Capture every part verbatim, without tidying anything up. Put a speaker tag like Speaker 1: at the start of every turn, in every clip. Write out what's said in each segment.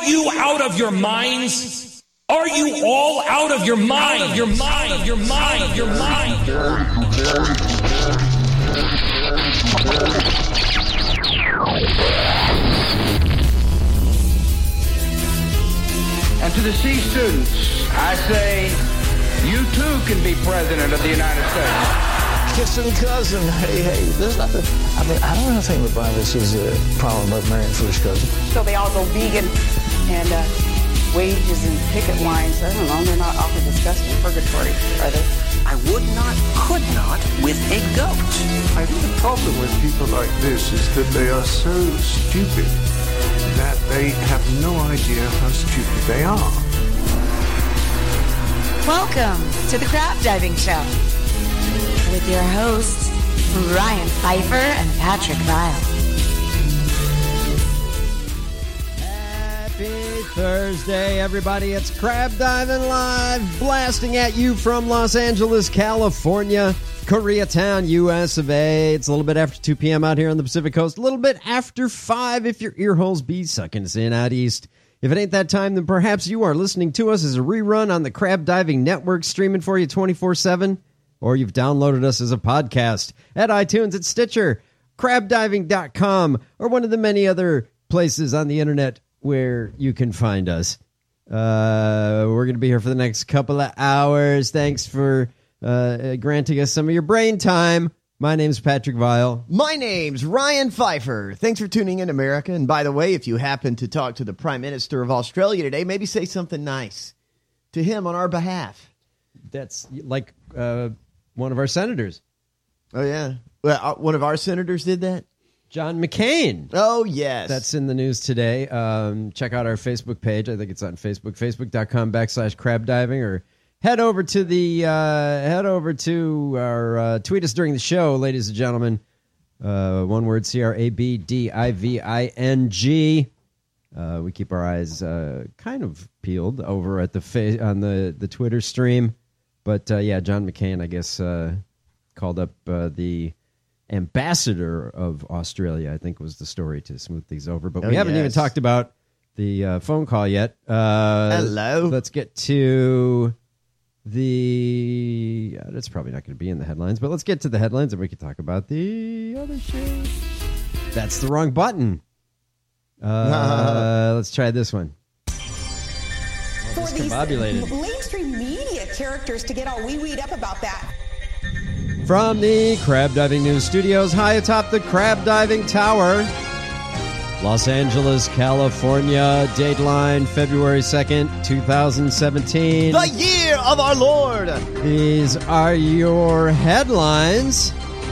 Speaker 1: you out of your minds? Are you all out of your mind? Your mind, your mind, your mind.
Speaker 2: And to the C students, I say, you too can be president of the United States.
Speaker 3: Kissing cousin, hey, hey, there's nothing. I mean, I don't think the Bible says a problem about marrying first cousin.
Speaker 4: So they all go vegan and uh, wages and picket lines. I don't know, they're not awfully disgusting in purgatory, are they?
Speaker 5: I would not, could not with a goat.
Speaker 6: I think the problem with people like this is that they are so stupid that they have no idea how stupid they are.
Speaker 7: Welcome to the Crab Diving Show with your hosts, Ryan Pfeiffer and Patrick Vile.
Speaker 8: Happy Thursday, everybody. It's Crab Diving Live, blasting at you from Los Angeles, California, Koreatown, U S of A. It's a little bit after two p.m. out here on the Pacific Coast, a little bit after five if your ear holes be sucking us in out east. If it ain't that time, then perhaps you are listening to us as a rerun on the Crab Diving Network, streaming for you twenty-four seven. Or you've downloaded us as a podcast at iTunes, at Stitcher, crab diving dot com, or one of the many other places on the internet where you can find us. Uh, we're going to be here for the next couple of hours. Thanks for uh, granting us some of your brain time. My name's Patrick Vile.
Speaker 9: My name's Ryan Pfeiffer. Thanks for tuning in, America. And by the way, if you happen to talk to the Prime Minister of Australia today, maybe say something nice to him on our behalf.
Speaker 8: That's like... Uh, One of our senators.
Speaker 9: Oh, yeah. Well, one of our senators did that?
Speaker 8: John McCain.
Speaker 9: Oh, yes.
Speaker 8: That's in the news today. Um, check out our Facebook page. I think it's on Facebook, facebook.com backslash crab diving, or head over to the, uh, head over to our, uh, tweet us during the show, ladies and gentlemen. Uh, one word, C R A B D I V I N G. Uh, we keep our eyes, uh, kind of peeled over at the fa- on the, the Twitter stream. But, uh, yeah, John McCain, I guess, uh, called up uh, the ambassador of Australia, I think was the story to smooth things over. But oh, we haven't yes. even talked about the uh, phone call yet. Uh,
Speaker 9: Hello.
Speaker 8: Let's get to the... Uh, that's probably not going to be in the headlines, but let's get to the headlines and we can talk about the other shit. That's the wrong button. Uh, let's try this one.
Speaker 10: For these mainstream media characters to get all wee-weed up about that.
Speaker 8: From the Crab Diving News Studios, high atop the Crab Diving Tower, Los Angeles, California, dateline February second, twenty seventeen.
Speaker 9: The year of our Lord!
Speaker 8: These are your headlines.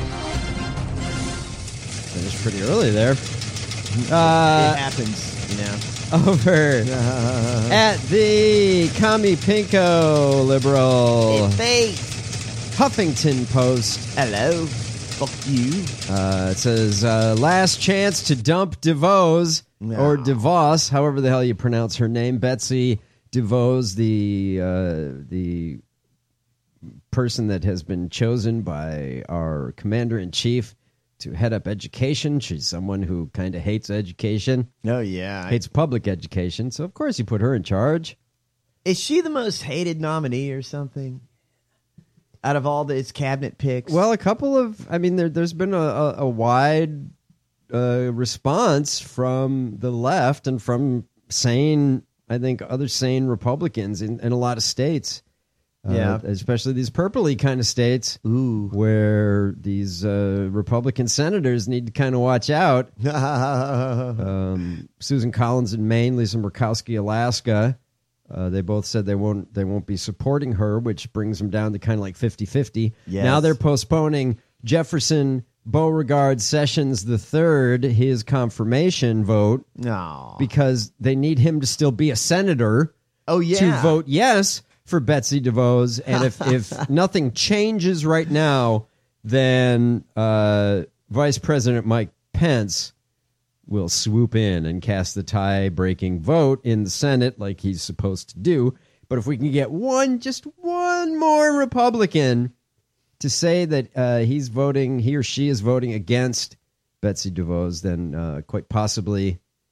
Speaker 8: Finished pretty early there.
Speaker 9: Uh, it happens, you know.
Speaker 8: Over at the Kami Pinko liberal Huffington Post.
Speaker 9: Hello. Fuck you.
Speaker 8: Uh, it says, uh, last chance to dump DeVos, no. or DeVos, however the hell you pronounce her name. Betsy DeVos, the, uh, the person that has been chosen by our commander-in-chief to head up education. She's someone who kind of hates education.
Speaker 9: Oh, yeah.
Speaker 8: Hates public education. So, of course, you put her in charge.
Speaker 9: Is she the most hated nominee or something out of all these cabinet picks?
Speaker 8: Well, a couple of... I mean, there, there's been a, a, a wide uh, response from the left and from sane, I think, other sane Republicans in, in a lot of states.
Speaker 9: Yeah,
Speaker 8: uh, especially these purpley kind of states.
Speaker 9: Ooh.
Speaker 8: Where these uh, Republican senators need to kind of watch out. um, Susan Collins in Maine, Lisa Murkowski, Alaska. Uh, they both said they won't they won't be supporting her, which brings them down to kind of like fifty-fifty.
Speaker 9: Yes.
Speaker 8: Now they're postponing Jefferson Beauregard Sessions the third, his confirmation vote,
Speaker 9: no.
Speaker 8: because they need him to still be a senator.
Speaker 9: Oh yeah,
Speaker 8: to vote yes for Betsy DeVos, and if, if nothing changes right now, then uh, Vice President Mike Pence will swoop in and cast the tie-breaking vote in the Senate like he's supposed to do. But if we can get one, just one more Republican to say that uh, he's voting, he or she is voting against Betsy DeVos, then uh, quite possibly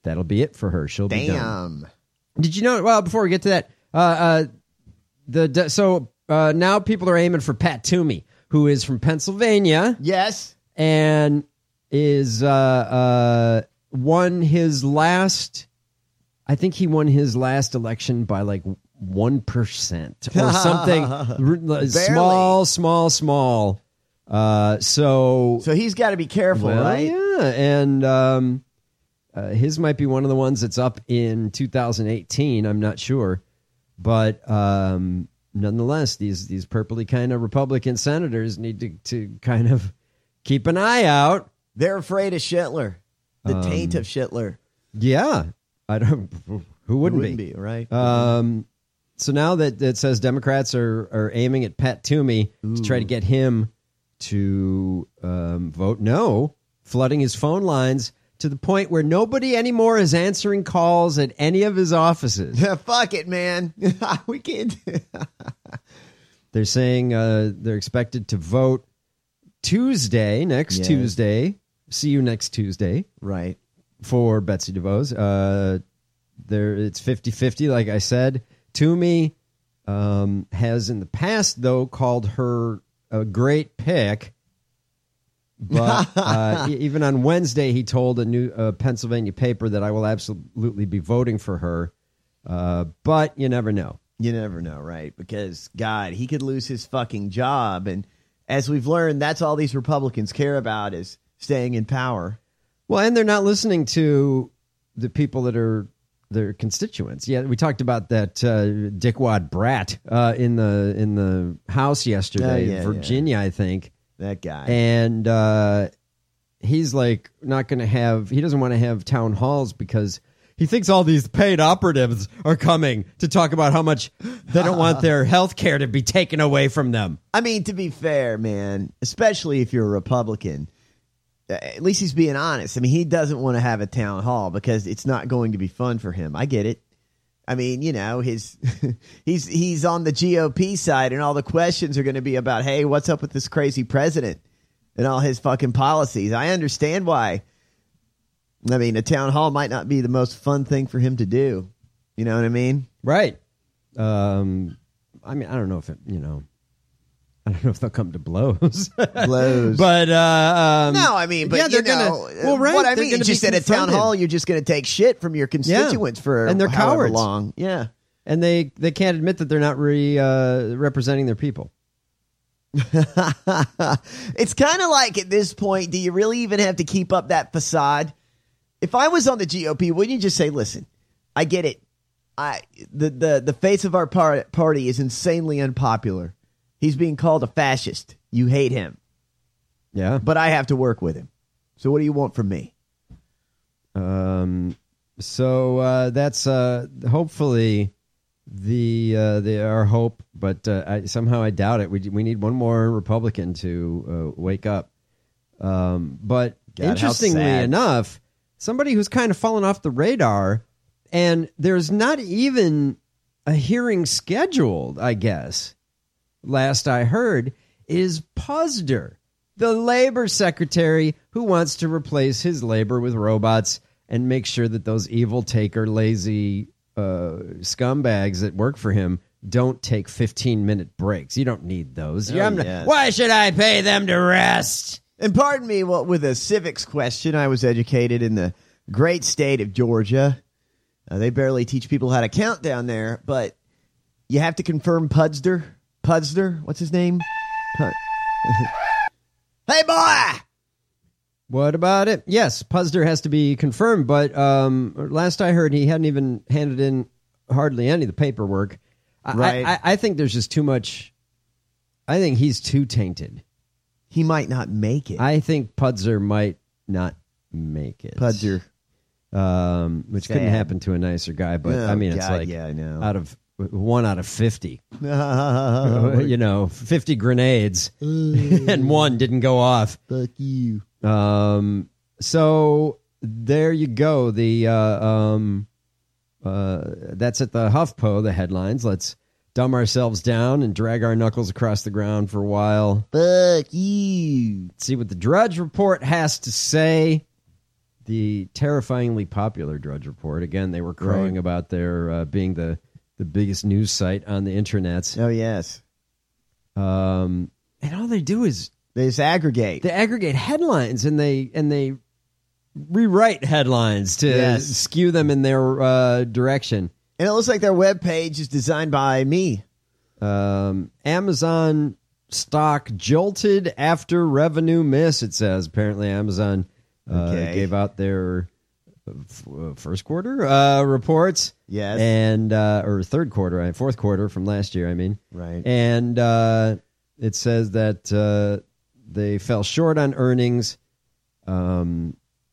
Speaker 8: that'll be it for her. She'll be done.
Speaker 9: Damn.
Speaker 8: Did you know? Well, before we get to that, uh, uh, the so uh, now people are aiming for Pat Toomey, who is from Pennsylvania.
Speaker 9: Yes,
Speaker 8: and is uh, uh, won his last. I think he won his last election by like one percent or something. small, small, small. Uh, so,
Speaker 9: so he's got to be careful,
Speaker 8: well,
Speaker 9: right?
Speaker 8: Yeah, and um, uh, his might be one of the ones that's up in two thousand eighteen. I'm not sure, but um, nonetheless, these these purpley kind of Republican senators need to to kind of keep an eye out.
Speaker 9: They're afraid of Schittler, the
Speaker 8: um,
Speaker 9: taint of Schittler.
Speaker 8: Yeah, I don't. Who wouldn't,
Speaker 9: wouldn't
Speaker 8: be?
Speaker 9: be right?
Speaker 8: Um, so now that it says Democrats are are aiming at Pat Toomey Ooh. to try to get him to um, vote no, flooding his phone lines to the point where nobody anymore is answering calls at any of his offices.
Speaker 9: Fuck it, man. We can't.
Speaker 8: They're saying uh, they're expected to vote Tuesday, next
Speaker 9: yes.
Speaker 8: Tuesday. See you next Tuesday.
Speaker 9: Right.
Speaker 8: For Betsy DeVos. Uh, there, it's fifty-fifty, like I said. Toomey um, has in the past, though, called her a great pick, but uh, even on Wednesday, he told a new uh, Pennsylvania paper that I will absolutely be voting for her. Uh, but you never know.
Speaker 9: You never know, right? Because, God, he could lose his fucking job. And as we've learned, that's all these Republicans care about is staying in power.
Speaker 8: Well, and they're not listening to the people that are their constituents. Yeah, we talked about that uh, dickwad brat uh, in the in the House yesterday,
Speaker 9: oh, yeah,
Speaker 8: Virginia,
Speaker 9: yeah.
Speaker 8: I think.
Speaker 9: That guy,
Speaker 8: and uh, he's like not going to have. He doesn't want to have town halls because he thinks all these paid operatives are coming to talk about how much they don't want their health care to be taken away from them.
Speaker 9: I mean, to be fair, man, especially if you're a Republican. At least he's being honest. I mean, he doesn't want to have a town hall because it's not going to be fun for him. I get it. I mean, you know, his he's he's on the G O P side, and all the questions are going to be about, hey, what's up with this crazy president and all his fucking policies? I understand why. I mean, a town hall might not be the most fun thing for him to do. You know what I mean?
Speaker 8: Right. Um, I mean, I don't know if it, you know. I don't know if they'll come to blows.
Speaker 9: blows.
Speaker 8: But, uh, um,
Speaker 9: no, I mean, but
Speaker 8: yeah,
Speaker 9: you
Speaker 8: they're
Speaker 9: know,
Speaker 8: gonna, well, right,
Speaker 9: what I mean, just at a town hall, you're just going to take shit from your constituents
Speaker 8: yeah.
Speaker 9: for
Speaker 8: and they're
Speaker 9: however
Speaker 8: cowards.
Speaker 9: long. Yeah.
Speaker 8: And they, they can't admit that they're not re, uh, representing their people.
Speaker 9: It's kind of like at this point, do you really even have to keep up that facade? If I was on the G O P, wouldn't you just say, listen, I get it. I the, the, the face of our par- party is insanely unpopular. He's being called a fascist. You hate him.
Speaker 8: Yeah.
Speaker 9: But I have to work with him. So what do you want from me?
Speaker 8: Um. So uh, that's uh, hopefully the uh, the our hope, but uh, I, somehow I doubt it. We we need one more Republican to uh, wake up. Um. But
Speaker 9: God, how
Speaker 8: interestingly
Speaker 9: sad.
Speaker 8: enough, somebody who's kind of fallen off the radar, and there's not even a hearing scheduled, I guess. Last I heard, is Puzder, the labor secretary who wants to replace his labor with robots and make sure that those evil taker, lazy uh, scumbags that work for him don't take fifteen-minute breaks. You don't need those.
Speaker 9: Oh,
Speaker 8: Yeah, I'm not-
Speaker 9: yes.
Speaker 8: Why should I pay them to rest?
Speaker 9: And pardon me, well, with a civics question, I was educated in the great state of Georgia. Uh, they barely teach people how to count down there, but you have to confirm Puzder. Puzder, what's his name? Pud- hey, boy!
Speaker 8: What about it? Yes, Puzder has to be confirmed, but um, last I heard, he hadn't even handed in hardly any of the paperwork. I,
Speaker 9: Right.
Speaker 8: I, I think there's just too much. I think he's too tainted.
Speaker 9: He might not make it.
Speaker 8: I think Puzder might not make it.
Speaker 9: Puzder.
Speaker 8: Um, which couldn't
Speaker 9: Sad.
Speaker 8: happen to a nicer guy, but
Speaker 9: Oh,
Speaker 8: I mean, it's
Speaker 9: God,
Speaker 8: like
Speaker 9: yeah, I know.
Speaker 8: out of one out of fifty.
Speaker 9: Fuck
Speaker 8: you know, fifty grenades, and one didn't go off.
Speaker 9: you.
Speaker 8: Um, so there you go. The uh, um, uh, that's at the HuffPo. The headlines. Let's dumb ourselves down and drag our knuckles across the ground for a while.
Speaker 9: Fuck you.
Speaker 8: See what the Drudge Report has to say. the terrifyingly popular Drudge Report. Again, they were crowing
Speaker 9: Right.
Speaker 8: about their uh, being the, the biggest news site on the internets.
Speaker 9: Oh, yes.
Speaker 8: Um, and all they do is
Speaker 9: They just aggregate.
Speaker 8: they aggregate headlines and they and they rewrite headlines to
Speaker 9: Yes.
Speaker 8: skew them in their uh, direction.
Speaker 9: And it looks like their webpage is designed by me.
Speaker 8: Um, Amazon stock jolted after revenue miss, it says. Apparently, Amazon uh,
Speaker 9: Okay.
Speaker 8: gave out their uh, f- uh, first quarter uh, reports.
Speaker 9: Yes.
Speaker 8: And, uh, or third quarter, I fourth quarter from last year, I mean.
Speaker 9: Right.
Speaker 8: And uh, it says that uh, they fell short on earnings, um,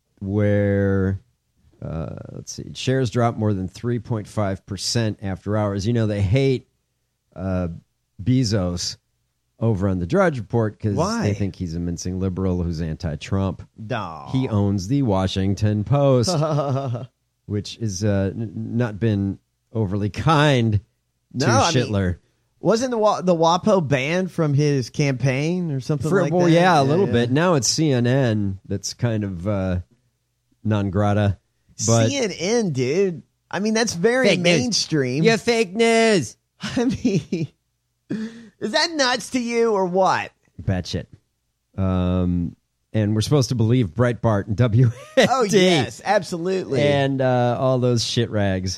Speaker 8: where, uh, let's see, shares dropped more than three point five percent after hours. You know, they hate uh, Bezos over on the Drudge Report because
Speaker 9: Why?
Speaker 8: they think he's a mincing liberal who's anti-Trump.
Speaker 9: No.
Speaker 8: He owns the Washington Post, which has uh, n- not been overly kind to
Speaker 9: No, I mean,
Speaker 8: Schindler.
Speaker 9: Wasn't the Wa- the WAPO banned from his campaign or something
Speaker 8: For,
Speaker 9: like
Speaker 8: well,
Speaker 9: that?
Speaker 8: yeah, a little
Speaker 9: yeah.
Speaker 8: bit. Now it's C N N that's kind of uh, non grata. But
Speaker 9: C N N, dude. I mean, that's very
Speaker 8: Fake news.
Speaker 9: mainstream.
Speaker 8: You're fake news.
Speaker 9: I mean, is that nuts to you or what?
Speaker 8: Batshit. Um, and we're supposed to believe Breitbart and W F D.
Speaker 9: Oh, yes, absolutely.
Speaker 8: And uh, all those shit rags.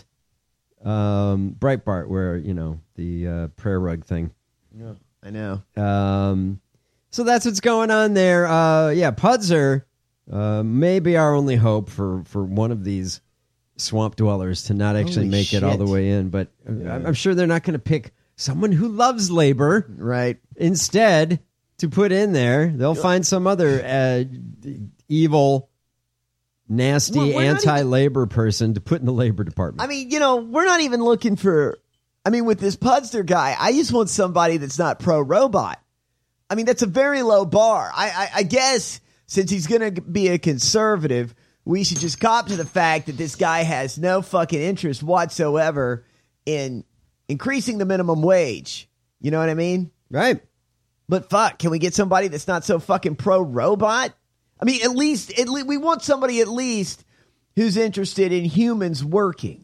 Speaker 8: Um, Breitbart, where, you know, the uh, prayer rug thing.
Speaker 9: Yeah, I know.
Speaker 8: Um, so that's what's going on there. Uh, yeah, Pudzer uh, may be our only hope for, for one of these swamp dwellers to not actually
Speaker 9: Holy
Speaker 8: make it all
Speaker 9: shit.
Speaker 8: the way in. But uh, I'm, I'm sure they're not going to pick someone who loves labor.
Speaker 9: Right.
Speaker 8: Instead, to put in there, they'll find some other uh, evil, nasty,
Speaker 9: We're- we're not even-
Speaker 8: anti-labor person to put in the labor department.
Speaker 9: I mean, you know, we're not even looking for. I mean, with this Pudster guy, I just want somebody that's not pro-robot. I mean, that's a very low bar. I, I, I guess since he's going to be a conservative, we should just cop to the fact that this guy has no fucking interest whatsoever in increasing the minimum wage. You know what I mean?
Speaker 8: Right.
Speaker 9: But fuck, can we get somebody that's not so fucking pro-robot? I mean, at least, at least we want somebody at least who's interested in humans working.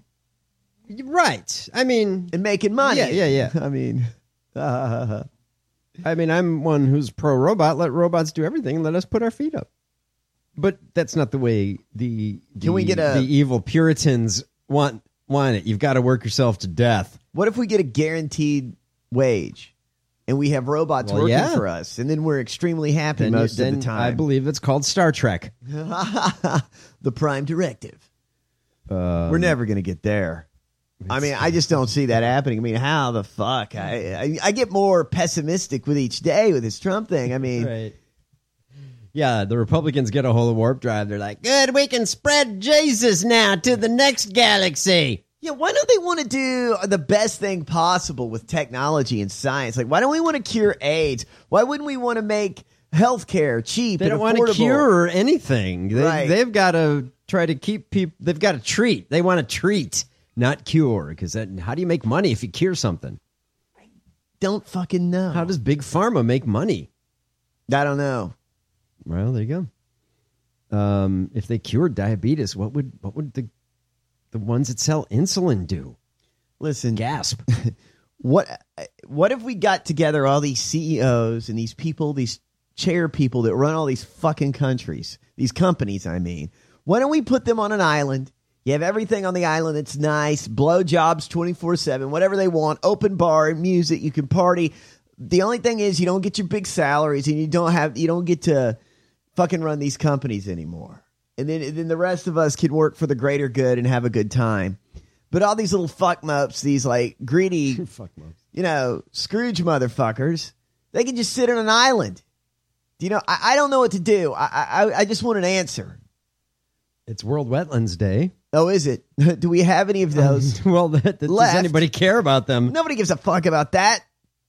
Speaker 8: Right. I mean,
Speaker 9: and making money.
Speaker 8: Yeah, yeah, yeah.
Speaker 9: I mean, uh,
Speaker 8: I mean, I'm one who's pro-robot. Let robots do everything and let us put our feet up. But that's not the way the, the
Speaker 9: Can we get a-
Speaker 8: the evil Puritans want want it. You've got to work yourself to death.
Speaker 9: what if we get a guaranteed wage and we have robots
Speaker 8: Well,
Speaker 9: working
Speaker 8: yeah.
Speaker 9: for us, and then we're extremely happy
Speaker 8: Then,
Speaker 9: most
Speaker 8: then
Speaker 9: of the time?
Speaker 8: I believe it's called Star Trek.
Speaker 9: the Prime Directive.
Speaker 8: Um,
Speaker 9: We're never going to get there. I mean, I just don't see that happening. I mean, how the fuck? I, I I get more pessimistic with each day with this Trump thing. I mean,
Speaker 8: Right. Yeah, the Republicans get a hold of warp drive. They're like, good, we can spread Jesus now to the next galaxy.
Speaker 9: yeah, why don't they want to do the best thing possible with technology and science? Like, why don't we want to cure AIDS? Why wouldn't we want to make healthcare cheap
Speaker 8: They
Speaker 9: and
Speaker 8: don't want
Speaker 9: affordable?
Speaker 8: to cure anything. They,
Speaker 9: Right.
Speaker 8: They've got to try to keep people. They've got to treat. They want to treat, not cure. Because how do you make money if you cure something?
Speaker 9: Don't fucking know.
Speaker 8: How does Big Pharma make money?
Speaker 9: I don't know.
Speaker 8: Well, there you go. Um, if they cured diabetes, what would what would the the ones that sell insulin do?
Speaker 9: Listen,
Speaker 8: Gasp.
Speaker 9: what what if we got together all these C E Os and these people, these chair people that run all these fucking countries, these companies, I mean. Why don't we put them on an island? You have everything on the island that's nice, blow jobs twenty-four seven, whatever they want, open bar, music, you can party. The only thing is you don't get your big salaries and you don't have you don't get to fucking run these companies anymore. And then and then the rest of us can work for the greater good and have a good time. But all these little fuck mups, these like greedy
Speaker 8: Fuck mups.
Speaker 9: you know, Scrooge motherfuckers, they can just sit on an island. Do you know? I, I don't know what to do. I, I I just want an answer.
Speaker 8: It's World Wetlands Day.
Speaker 9: Oh, is it? Do we have any of those?
Speaker 8: Well, that, that, does
Speaker 9: Left.
Speaker 8: anybody care about them?
Speaker 9: Nobody gives a fuck about that.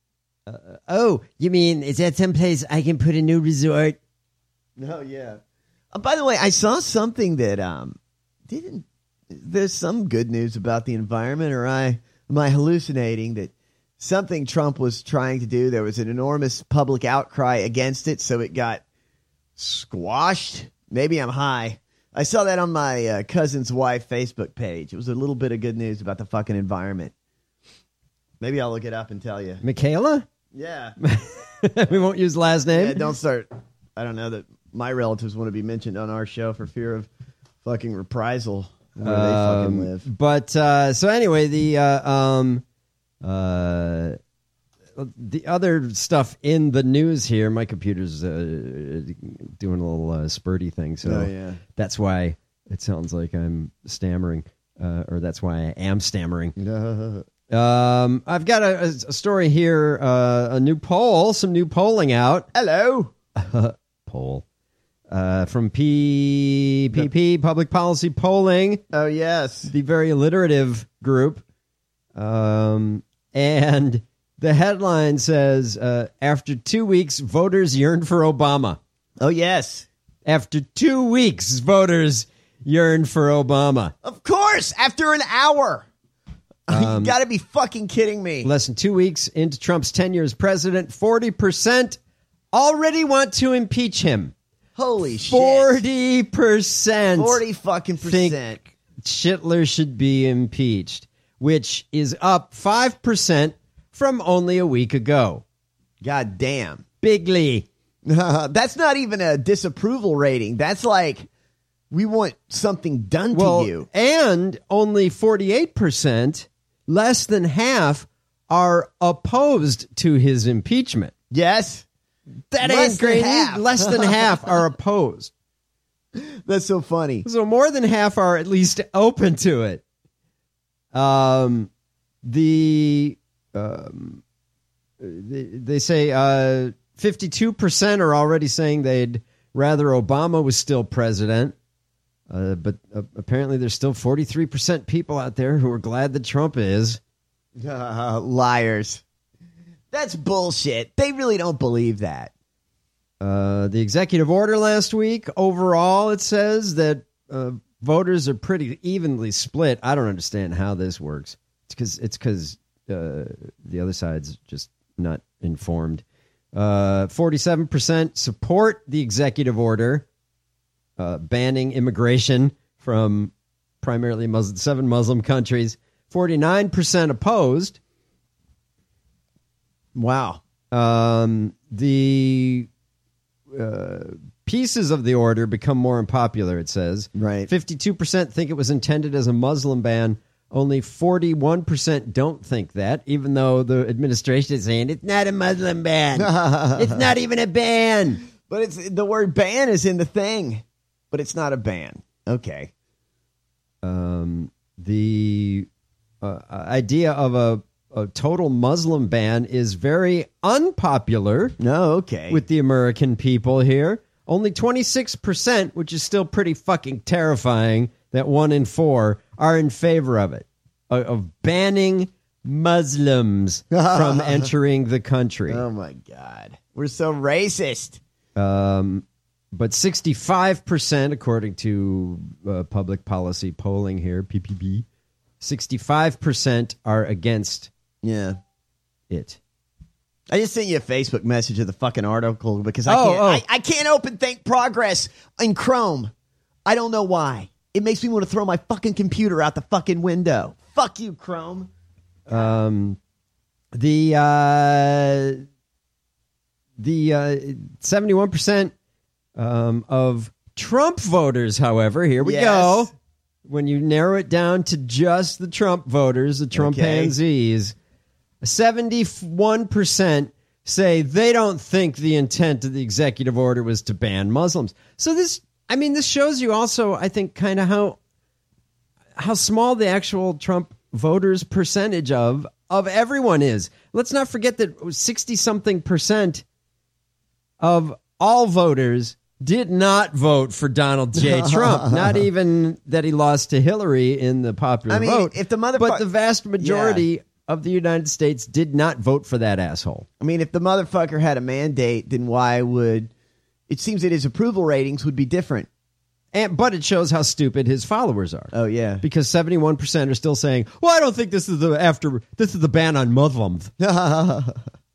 Speaker 8: Oh, you mean is that someplace I can put a new resort?
Speaker 9: No, yeah. Uh, by the way, I saw something that um didn't. There's some good news about the environment, or I am I hallucinating that something Trump was trying to do? There was an enormous public outcry against it, so it got squashed. Maybe I'm high. I saw that on my uh, cousin's wife Facebook page. It was a little bit of good news about the fucking environment. Maybe I'll look it up and tell you.
Speaker 8: Michaela?
Speaker 9: Yeah.
Speaker 8: We won't use last name.
Speaker 9: Yeah, don't start. I don't know that my relatives want to be mentioned on our show for fear of fucking reprisal where um, they fucking live.
Speaker 8: But uh, so anyway, the uh, um, uh, the other stuff in the news here, my computer's uh, doing a little uh, spurty thing, so
Speaker 9: oh, yeah.
Speaker 8: that's why it sounds like I'm stammering, uh, or that's why I am stammering. um, I've got a, a story here, uh, a new poll, some new polling out.
Speaker 9: Hello.
Speaker 8: Poll. Uh, from P P P, Public Policy Polling.
Speaker 9: Oh, yes.
Speaker 8: The very alliterative group. Um, and the headline says, uh, after two weeks, voters yearn for Obama.
Speaker 9: Oh, yes.
Speaker 8: After two weeks, voters yearn for Obama.
Speaker 9: Of course, after an hour. Um, you got to be fucking kidding me.
Speaker 8: Less than two weeks into Trump's tenure as president, forty percent already want to impeach him.
Speaker 9: Holy shit.
Speaker 8: forty percent.
Speaker 9: forty fucking percent.
Speaker 8: Think Schittler should be impeached, which is up five percent from only a week ago.
Speaker 9: God damn.
Speaker 8: Bigly.
Speaker 9: That's not even a disapproval rating. That's like, we want something done
Speaker 8: well,
Speaker 9: to you.
Speaker 8: And only forty-eight percent, less than half, are opposed to his impeachment.
Speaker 9: Yes.
Speaker 8: That
Speaker 9: Less
Speaker 8: ain't great.
Speaker 9: than half.
Speaker 8: Less than half are opposed.
Speaker 9: That's so funny.
Speaker 8: So more than half are at least open to it. Um, the um, they, they say uh, fifty-two percent are already saying they'd rather Obama was still president. Uh, but uh, apparently there's still forty-three percent people out there who are glad that Trump is.
Speaker 9: Uh, liars. That's bullshit. They really don't believe that.
Speaker 8: Uh, the executive order last week, overall, it says that uh, voters are pretty evenly split. I don't understand how this works. It's because it's because uh, the other side's just not informed. Uh, forty-seven percent support the executive order uh, banning immigration from primarily Muslim, seven Muslim countries. forty-nine percent opposed.
Speaker 9: Wow.
Speaker 8: Um, the uh, pieces of the order become more unpopular, it says.
Speaker 9: Right.
Speaker 8: fifty-two percent think it was intended as a Muslim ban. Only forty-one percent don't think that, even though the administration is saying it's not a Muslim ban. It's not even a ban.
Speaker 9: But it's the word ban is in the thing, but it's not a ban. Okay.
Speaker 8: Um, the uh, idea of a A total Muslim ban is very unpopular.
Speaker 9: No, okay.
Speaker 8: With the American people here. Only twenty-six percent, which is still pretty fucking terrifying, that one in four are in favor of it. Of, of banning Muslims from entering the country.
Speaker 9: Oh, my God. We're so racist.
Speaker 8: Um, but sixty-five percent, according to uh, public policy polling here, P P B, sixty-five percent are against
Speaker 9: Yeah,
Speaker 8: it.
Speaker 9: I just sent you a Facebook message of the fucking article because I
Speaker 8: oh,
Speaker 9: can't.
Speaker 8: Oh.
Speaker 9: I, I can't open Think Progress in Chrome. I don't know why. It makes me want to throw my fucking computer out the fucking window. Fuck you, Chrome.
Speaker 8: Um, the uh, the uh, seventy-one percent um, of Trump voters, however, here we
Speaker 9: yes.
Speaker 8: go. When you narrow it down to just the Trump voters, the Trumpanzees. Okay. seventy-one percent say they don't think the intent of the executive order was to ban Muslims. So this, I mean, this shows you also, I think, kind of how how small the actual Trump voters percentage of of everyone is. Let's not forget that sixty-something percent of all voters did not vote for Donald J. Trump. Not even that he lost to Hillary in the popular
Speaker 9: I mean,
Speaker 8: vote.
Speaker 9: If the motherfucker,
Speaker 8: but the vast majority
Speaker 9: yeah.
Speaker 8: of the United States did not vote for that asshole.
Speaker 9: I mean, if the motherfucker had a mandate, then why would... It seems that his approval ratings would be different.
Speaker 8: And But it shows how stupid his followers are.
Speaker 9: Oh, yeah.
Speaker 8: Because seventy-one percent are still saying, well, I don't think this is the after this is the ban on Muslims.
Speaker 9: uh,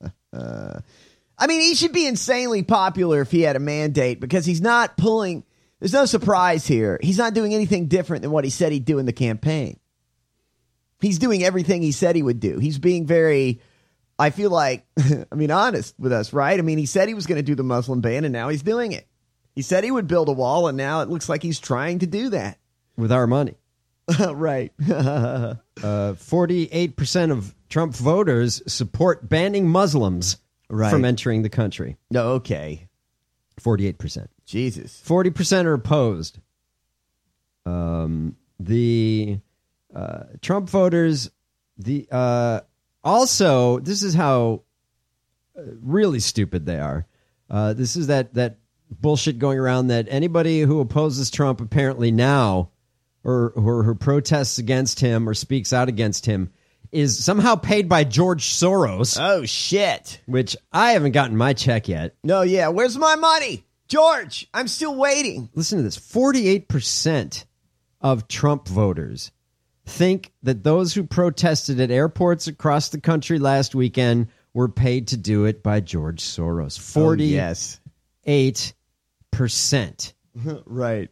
Speaker 9: I mean, he should be insanely popular if he had a mandate because he's not pulling... There's no surprise here. He's not doing anything different than what he said he'd do in the campaign. He's doing everything he said he would do. He's being very, I feel like, I mean, honest with us, right? I mean, he said he was going to do the Muslim ban, and now he's doing it. He said he would build a wall, and now it looks like he's trying to do that.
Speaker 8: With our money.
Speaker 9: Right.
Speaker 8: uh, forty-eight percent of Trump voters support banning Muslims
Speaker 9: right.
Speaker 8: from entering the country.
Speaker 9: No, okay.
Speaker 8: forty-eight percent.
Speaker 9: Jesus.
Speaker 8: forty percent are opposed. Um, the uh, Trump voters, the uh, also, this is how uh, really stupid they are. Uh, this is that, that bullshit going around that anybody who opposes Trump apparently now or, or who protests against him or speaks out against him is somehow paid by George Soros.
Speaker 9: Oh, shit.
Speaker 8: Which I haven't gotten my check yet.
Speaker 9: No, yeah. Where's my money? George, I'm still waiting.
Speaker 8: Listen to this. forty-eight percent of Trump voters think that those who protested at airports across the country last weekend were paid to do it by George Soros. forty-eight percent.
Speaker 9: Oh, yes. Right.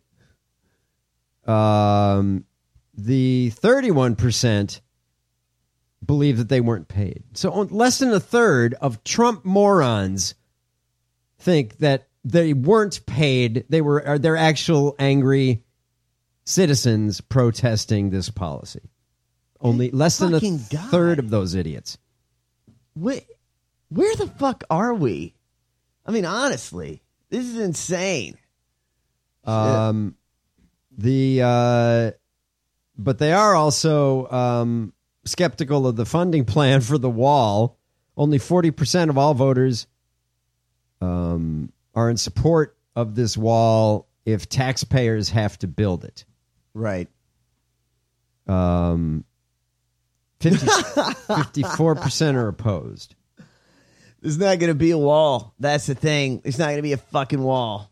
Speaker 8: Um, the thirty-one percent believe that they weren't paid. So less than a third of Trump morons think that they weren't paid. They were are they're actual angry citizens protesting this policy. Only less than a third of those idiots.
Speaker 9: Wait, where the fuck are we? I mean, honestly, this is insane.
Speaker 8: Um, the uh, but they are also um, skeptical of the funding plan for the wall. Only forty percent of all voters um. are in support of this wall if taxpayers have to build it.
Speaker 9: Right.
Speaker 8: Um, fifty, fifty-four percent are opposed.
Speaker 9: There's not going to be a wall. That's the thing. There's not going to be a fucking wall.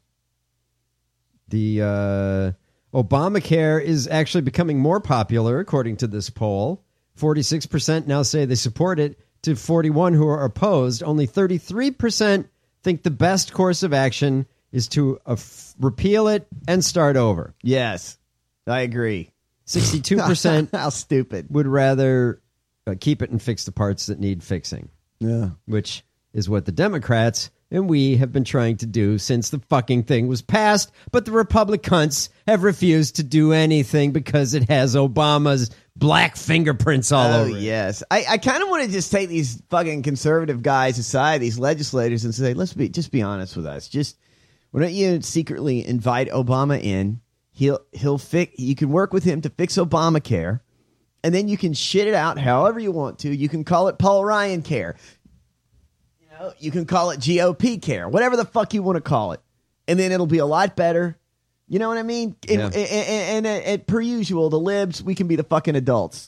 Speaker 8: The uh, Obamacare is actually becoming more popular, according to this poll. forty-six percent now say they support it, to forty-one who are opposed. Only thirty-three percent think the best course of action is to uh, f- repeal it and start over.
Speaker 9: Yes, I agree.
Speaker 8: sixty-two percent
Speaker 9: How stupid.
Speaker 8: would rather uh, keep it and fix the parts that need fixing.
Speaker 9: Yeah.
Speaker 8: Which is what the Democrats and we have been trying to do since the fucking thing was passed. But the Republicans have refused to do anything because it has Obama's black fingerprints all
Speaker 9: oh,
Speaker 8: over it.
Speaker 9: yes. I, I kind of want to just take these fucking conservative guys aside, these legislators, and say, let's be just be honest with us. Just why don't you secretly invite Obama in? He'll he'll fix. You can work with him to fix Obamacare, and then you can shit it out however you want to. You can call it Paul Ryan care. You know, you can call it G O P care, whatever the fuck you want to call it, and then it'll be a lot better. You know what I mean? And,
Speaker 8: Yeah.
Speaker 9: and, and, and, and per usual, the libs, we can be the fucking adults.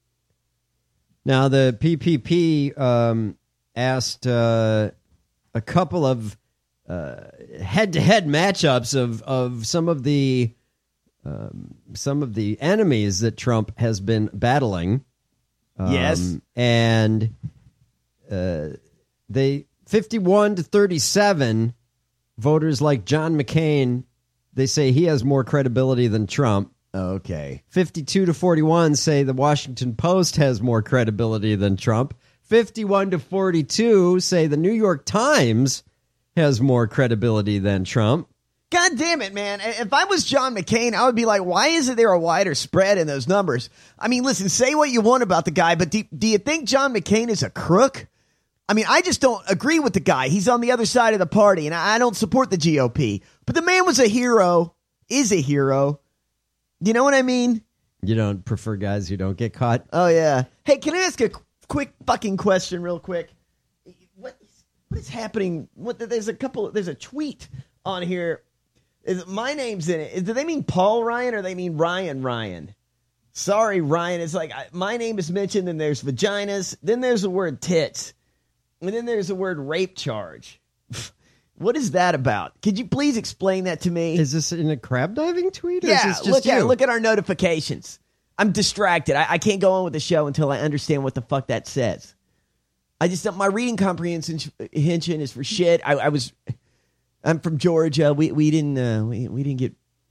Speaker 8: Now, the P P P um, asked uh, a couple of uh, head-to-head matchups of, of some of the um, some of the enemies that Trump has been battling. Um,
Speaker 9: Yes.
Speaker 8: And uh, they fifty-one to thirty-seven voters like John McCain, they say he has more credibility than Trump.
Speaker 9: Okay.
Speaker 8: fifty-two to forty-one say the Washington Post has more credibility than Trump. fifty-one to forty-two say the New York Times has more credibility than Trump.
Speaker 9: God damn it, man. If I was John McCain, I would be like, why isn't there a wider spread in those numbers? I mean, listen, say what you want about the guy, but do, do you think John McCain is a crook? I mean, I just don't agree with the guy. He's on the other side of the party, and I don't support the G O P. But the man was a hero, is a hero. You know what I mean?
Speaker 8: You don't prefer guys who don't get caught?
Speaker 9: Oh, yeah. Hey, can I ask a qu- quick fucking question real quick? What is, what is happening? What, there's a couple, there's a tweet on here. Is my name's in it. Is, do they mean Paul Ryan or they mean Ryan Ryan? Sorry, Ryan. It's like I, my name is mentioned, and there's vaginas. Then there's the word tits. And then there's the word rape charge. What is that about? Could you please explain that to me?
Speaker 8: Is this in a crab diving tweet? Or
Speaker 9: Yeah,
Speaker 8: is this just
Speaker 9: look
Speaker 8: you?
Speaker 9: at look at our notifications. I'm distracted. I, I can't go on with the show until I understand what the fuck that says. I just my reading comprehension is for shit. I, I was I'm from Georgia. We we didn't uh, we we didn't get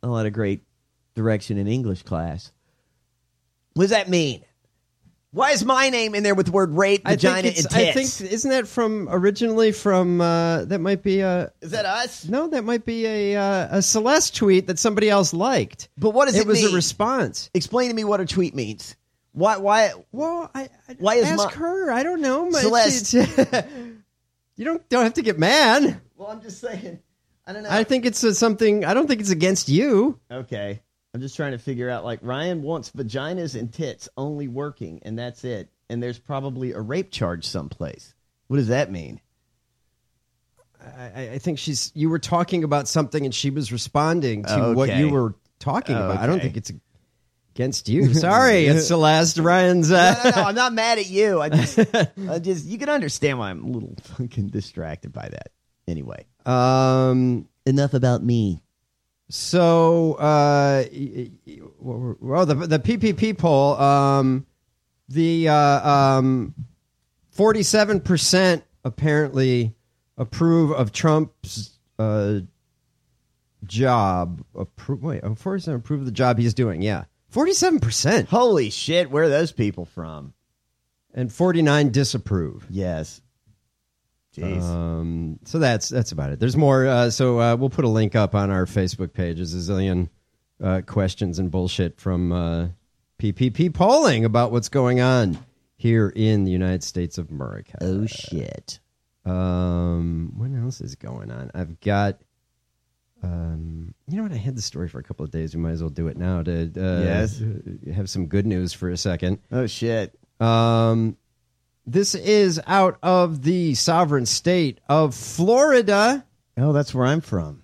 Speaker 9: a lot of great direction in English class. What does that mean? Why is my name in there with the word rape, vagina,
Speaker 8: I think
Speaker 9: and
Speaker 8: it's,
Speaker 9: tits?
Speaker 8: I think isn't that from originally from uh, that might be a
Speaker 9: is that us?
Speaker 8: No, that might be a uh, a Celeste tweet that somebody else liked.
Speaker 9: But what does it,
Speaker 8: it was
Speaker 9: mean?
Speaker 8: a response.
Speaker 9: Explain to me what a tweet means. Why? Why?
Speaker 8: Well, I, I
Speaker 9: why is
Speaker 8: ask
Speaker 9: my,
Speaker 8: her. I don't know,
Speaker 9: Celeste.
Speaker 8: You don't don't have to get mad.
Speaker 9: Well, I'm just saying. I don't know.
Speaker 8: I think it's uh, something. I don't think it's against you.
Speaker 9: Okay. I'm just trying to figure out, like, Ryan wants vaginas and tits only working, and that's it. And there's probably a rape charge someplace. What does that mean?
Speaker 8: I, I think she's. You were talking about something, and she was responding to
Speaker 9: okay.
Speaker 8: what you were talking about.
Speaker 9: Okay.
Speaker 8: I don't think it's against you. Sorry, it's Celeste Ryan's. Uh...
Speaker 9: No, no, no. I'm not mad at you. I just, I just, you can understand why I'm a little fucking distracted by that. Anyway,
Speaker 8: um,
Speaker 9: enough about me.
Speaker 8: So, uh, well, the the P P P poll, um, the uh, um, forty-seven percent apparently approve of Trump's uh, job. Appro- wait, forty-seven approve of the job he's doing. Yeah, forty-seven percent.
Speaker 9: Holy shit! Where are those people from?
Speaker 8: And forty-nine disapprove.
Speaker 9: Yes. Jeez.
Speaker 8: Um, so that's that's about it. There's more. Uh, so uh, we'll put a link up on our Facebook page. There's a zillion uh, questions and bullshit from uh, P P P polling about what's going on here in the United States of America.
Speaker 9: Oh shit.
Speaker 8: Um, what else is going on? I've got. Um, you know what? I had the story for a couple of days. We might as well do it now to uh,
Speaker 9: yes.
Speaker 8: have some good news for a second.
Speaker 9: Oh shit.
Speaker 8: Um. This is out of the sovereign state of Florida.
Speaker 9: Oh, that's where I'm from.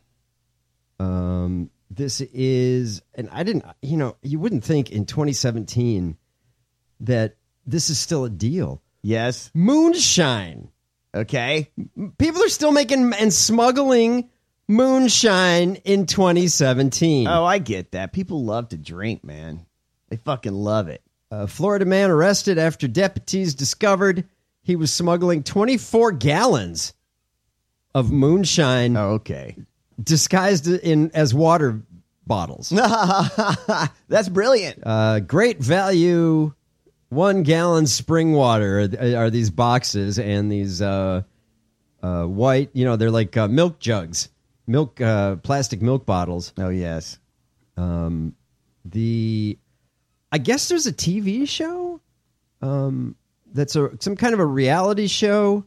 Speaker 8: Um, this is, and I didn't, you know, you wouldn't think in twenty seventeen that this is still a deal.
Speaker 9: Yes.
Speaker 8: Moonshine.
Speaker 9: Okay.
Speaker 8: People are still making and smuggling moonshine in twenty seventeen.
Speaker 9: Oh, I get that. People love to drink, man. They fucking love it.
Speaker 8: A Florida man arrested after deputies discovered he was smuggling twenty-four gallons of moonshine.
Speaker 9: Oh, okay.
Speaker 8: Disguised in as water bottles.
Speaker 9: That's brilliant.
Speaker 8: Uh, great value, one gallon spring water are, are these boxes, and these uh, uh, white, you know, they're like uh, milk jugs, milk, uh, plastic milk bottles.
Speaker 9: Oh, yes.
Speaker 8: Um, the... I guess there's a T V show um, that's a some kind of a reality show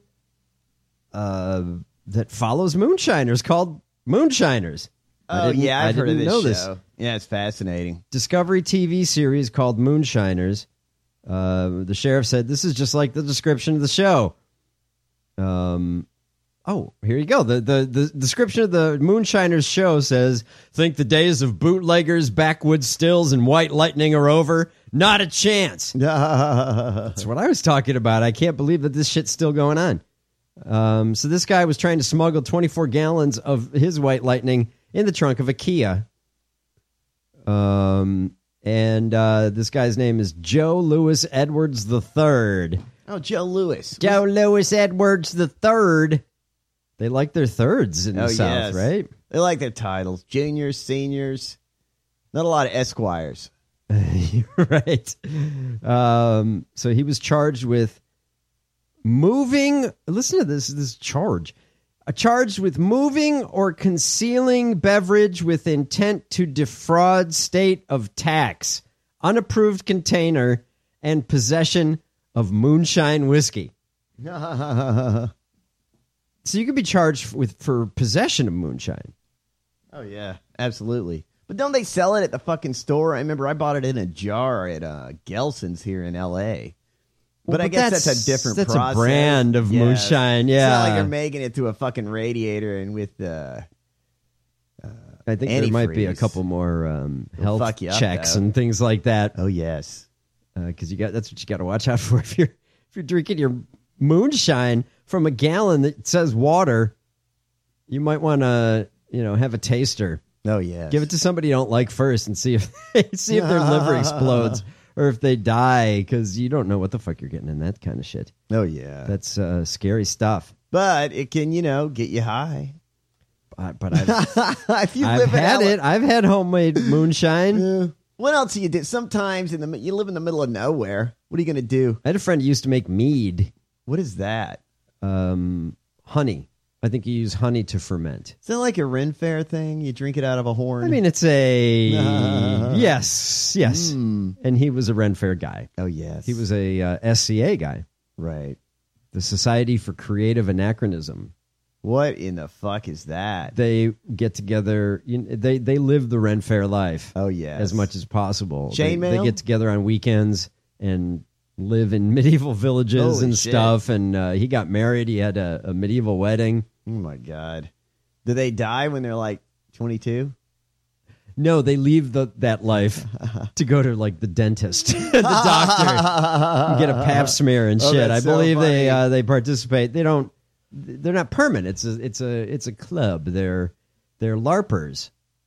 Speaker 8: uh, that follows moonshiners called Moonshiners.
Speaker 9: Oh, yeah, I've
Speaker 8: I
Speaker 9: heard of
Speaker 8: didn't
Speaker 9: this
Speaker 8: know
Speaker 9: show.
Speaker 8: This.
Speaker 9: Yeah, it's fascinating.
Speaker 8: Discovery T V series called Moonshiners. Uh, the sheriff said, this is just like the description of the show. Um. Oh, here you go. The, the the description of the Moonshiners show says, think the days of bootleggers, backwoods stills, and white lightning are over? Not a chance. That's what I was talking about. I can't believe that this shit's still going on. Um, so this guy was trying to smuggle twenty-four gallons of his white lightning in the trunk of a Kia. Um, and uh, this guy's name is Joe Louis Edwards the third.
Speaker 9: Oh, Joe Louis.
Speaker 8: Joe Louis Edwards the third. They like their thirds in the
Speaker 9: oh,
Speaker 8: South,
Speaker 9: yes.
Speaker 8: right?
Speaker 9: They like their titles. Juniors, seniors. Not a lot of esquires.
Speaker 8: Right. Um, so he was charged with moving. Listen to this, this charge. A charged with moving or concealing beverage with intent to defraud state of tax, unapproved container, and possession of moonshine whiskey. So you could be charged with for possession of moonshine.
Speaker 9: Oh, yeah, absolutely. But don't they sell it at the fucking store? I remember I bought it in a jar at uh, Gelson's here in L A. But,
Speaker 8: Well,
Speaker 9: I
Speaker 8: but
Speaker 9: guess
Speaker 8: that's-
Speaker 9: that's, a different
Speaker 8: that's a
Speaker 9: process.
Speaker 8: brand of moonshine,
Speaker 9: It's not
Speaker 8: yeah.
Speaker 9: like you're making it to a fucking radiator and with the... Uh,
Speaker 8: I think there might be a
Speaker 9: antifreeze.
Speaker 8: couple more um,
Speaker 9: It'll
Speaker 8: health
Speaker 9: fuck you up,
Speaker 8: checks
Speaker 9: though.
Speaker 8: and things like that.
Speaker 9: Oh, yes.
Speaker 8: Because you got that's what you got to watch out for if you're if you're drinking your moonshine from a gallon that says water. You might want to you know have a taster.
Speaker 9: Oh, yes.
Speaker 8: Give it to somebody you don't like first and see if see if their liver explodes or if they die, because you don't know what the fuck you're getting in that kind of shit.
Speaker 9: Oh, yeah.
Speaker 8: That's uh, scary stuff.
Speaker 9: But it can, you know, get you high.
Speaker 8: but, but I've,
Speaker 9: if you
Speaker 8: I've
Speaker 9: live in
Speaker 8: had
Speaker 9: L A
Speaker 8: it. I've had homemade moonshine.
Speaker 9: Yeah. What else do you do? Sometimes in the you live in the middle of nowhere. What are you going to do?
Speaker 8: I had a friend who used to make mead.
Speaker 9: What is that?
Speaker 8: Um, honey. I think you use honey to ferment.
Speaker 9: Is that like a Ren Fair thing? You drink it out of a horn?
Speaker 8: I mean, it's a uh, yes, yes.
Speaker 9: Mm.
Speaker 8: And he was a Ren Fair guy.
Speaker 9: Oh yes,
Speaker 8: he was a uh, S C A guy.
Speaker 9: Right.
Speaker 8: The Society for Creative Anachronism.
Speaker 9: What in the fuck is that?
Speaker 8: They get together. You know, they they live the Ren Fair life.
Speaker 9: Oh yes,
Speaker 8: as much as possible.
Speaker 9: Chain
Speaker 8: they,
Speaker 9: mail?
Speaker 8: They get together on weekends and live in medieval villages
Speaker 9: Holy
Speaker 8: and
Speaker 9: shit.
Speaker 8: stuff. And uh, he got married. He had a, a medieval wedding.
Speaker 9: Oh my god! Do they die when they're like twenty-two?
Speaker 8: No, they leave the that life to go to like the dentist, the doctor, and get a pap smear and
Speaker 9: Oh,
Speaker 8: shit. I
Speaker 9: that's so
Speaker 8: believe they
Speaker 9: funny.
Speaker 8: uh, they participate. They don't. They're not permanent. It's a it's a it's a club. They're they're LARPers.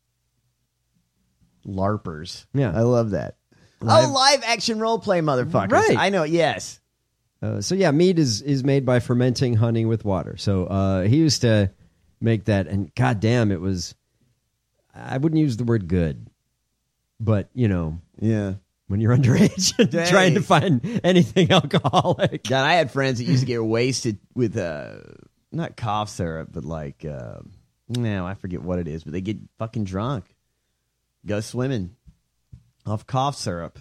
Speaker 9: LARPers.
Speaker 8: Yeah,
Speaker 9: I love that.
Speaker 8: Live-
Speaker 9: oh, live action role play, motherfuckers!
Speaker 8: Right.
Speaker 9: I know. Yes.
Speaker 8: Uh, so yeah, mead is, is made by fermenting honey with water. So uh, he used to make that, and goddamn, it was. I wouldn't use the word good, but you know,
Speaker 9: yeah,
Speaker 8: when you're underage and
Speaker 9: Dang.
Speaker 8: trying to find anything alcoholic.
Speaker 9: God, I had friends that used to get wasted with uh, not cough syrup, but like uh, no, I forget what it is, but they get fucking drunk, go swimming off cough syrup.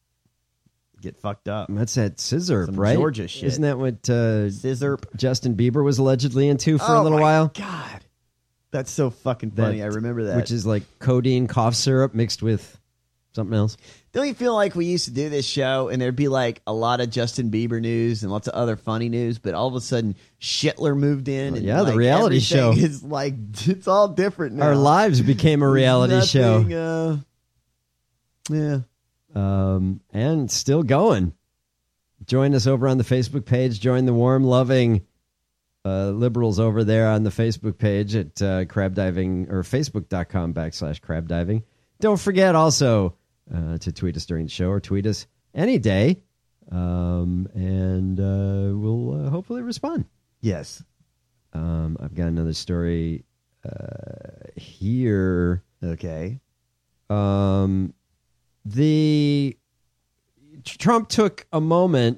Speaker 9: Get fucked up.
Speaker 8: That's that scissor,
Speaker 9: Some
Speaker 8: right?
Speaker 9: Georgia shit.
Speaker 8: Isn't that what uh,
Speaker 9: Scissor.
Speaker 8: Justin Bieber was allegedly into for
Speaker 9: oh
Speaker 8: a little
Speaker 9: my
Speaker 8: while?
Speaker 9: God, that's so fucking funny.
Speaker 8: That-
Speaker 9: I remember that.
Speaker 8: Which is like codeine cough syrup mixed with something else.
Speaker 9: Don't you feel like we used to do this show and there'd be like a lot of Justin Bieber news and lots of other funny news, but all of a sudden Schittler moved in.
Speaker 8: Well,
Speaker 9: and
Speaker 8: yeah, the
Speaker 9: like,
Speaker 8: reality show.
Speaker 9: everything is like it's all different now.
Speaker 8: Our lives became a reality
Speaker 9: Nothing,
Speaker 8: show.
Speaker 9: Uh, yeah.
Speaker 8: Um, and still going. Join us over on the Facebook page. Join the warm, loving uh, liberals over there on the Facebook page at uh, crab diving or facebook.com backslash crab diving. Don't forget also uh, to tweet us during the show or tweet us any day. Um, and uh, we'll uh, hopefully respond.
Speaker 9: Yes.
Speaker 8: Um, I've got another story uh, here.
Speaker 9: Okay.
Speaker 8: Um, the Trump took a moment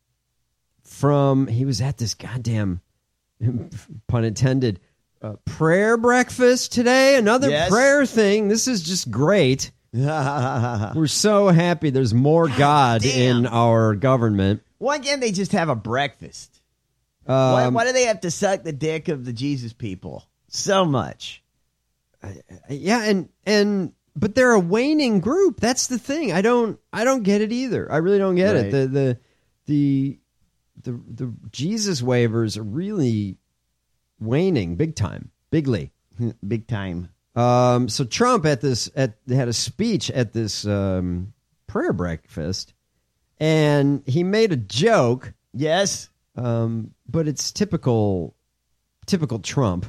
Speaker 8: from, he was at this goddamn, pun intended, uh, prayer breakfast today. Another
Speaker 9: Yes.
Speaker 8: prayer thing. This is just great. We're so happy there's more God,
Speaker 9: damn.
Speaker 8: in our government.
Speaker 9: Why can't they just have a breakfast?
Speaker 8: Um,
Speaker 9: why, why do they have to suck the dick of the Jesus people so much?
Speaker 8: Yeah, and and but they're a waning group. That's the thing. I don't I don't get it either. I really don't get
Speaker 9: Right.
Speaker 8: it. The the the the the Jesus waivers are really waning big time, bigly.
Speaker 9: Big time.
Speaker 8: Um, so Trump at this at had a speech at this um, prayer breakfast, and he made a joke.
Speaker 9: Yes,
Speaker 8: um, but it's typical typical Trump.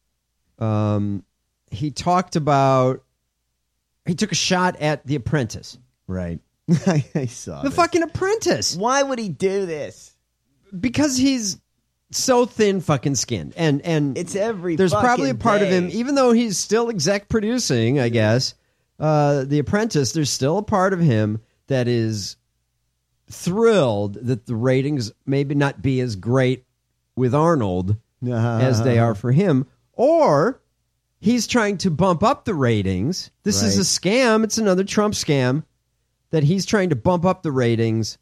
Speaker 8: Um, he talked about he took a shot at The Apprentice.
Speaker 9: Right. I, I saw
Speaker 8: The
Speaker 9: this.
Speaker 8: fucking Apprentice.
Speaker 9: Why would he do this?
Speaker 8: Because he's so thin fucking skinned. And and
Speaker 9: It's every
Speaker 8: there's probably a
Speaker 9: fucking
Speaker 8: part of him,
Speaker 9: day.
Speaker 8: even though he's still exec producing, I guess, uh, The Apprentice, there's still a part of him that is thrilled that the ratings maybe not be as great with Arnold as they are for him. Or he's trying to bump up the ratings. This is a scam. It's another Trump scam that he's trying to bump up the ratings.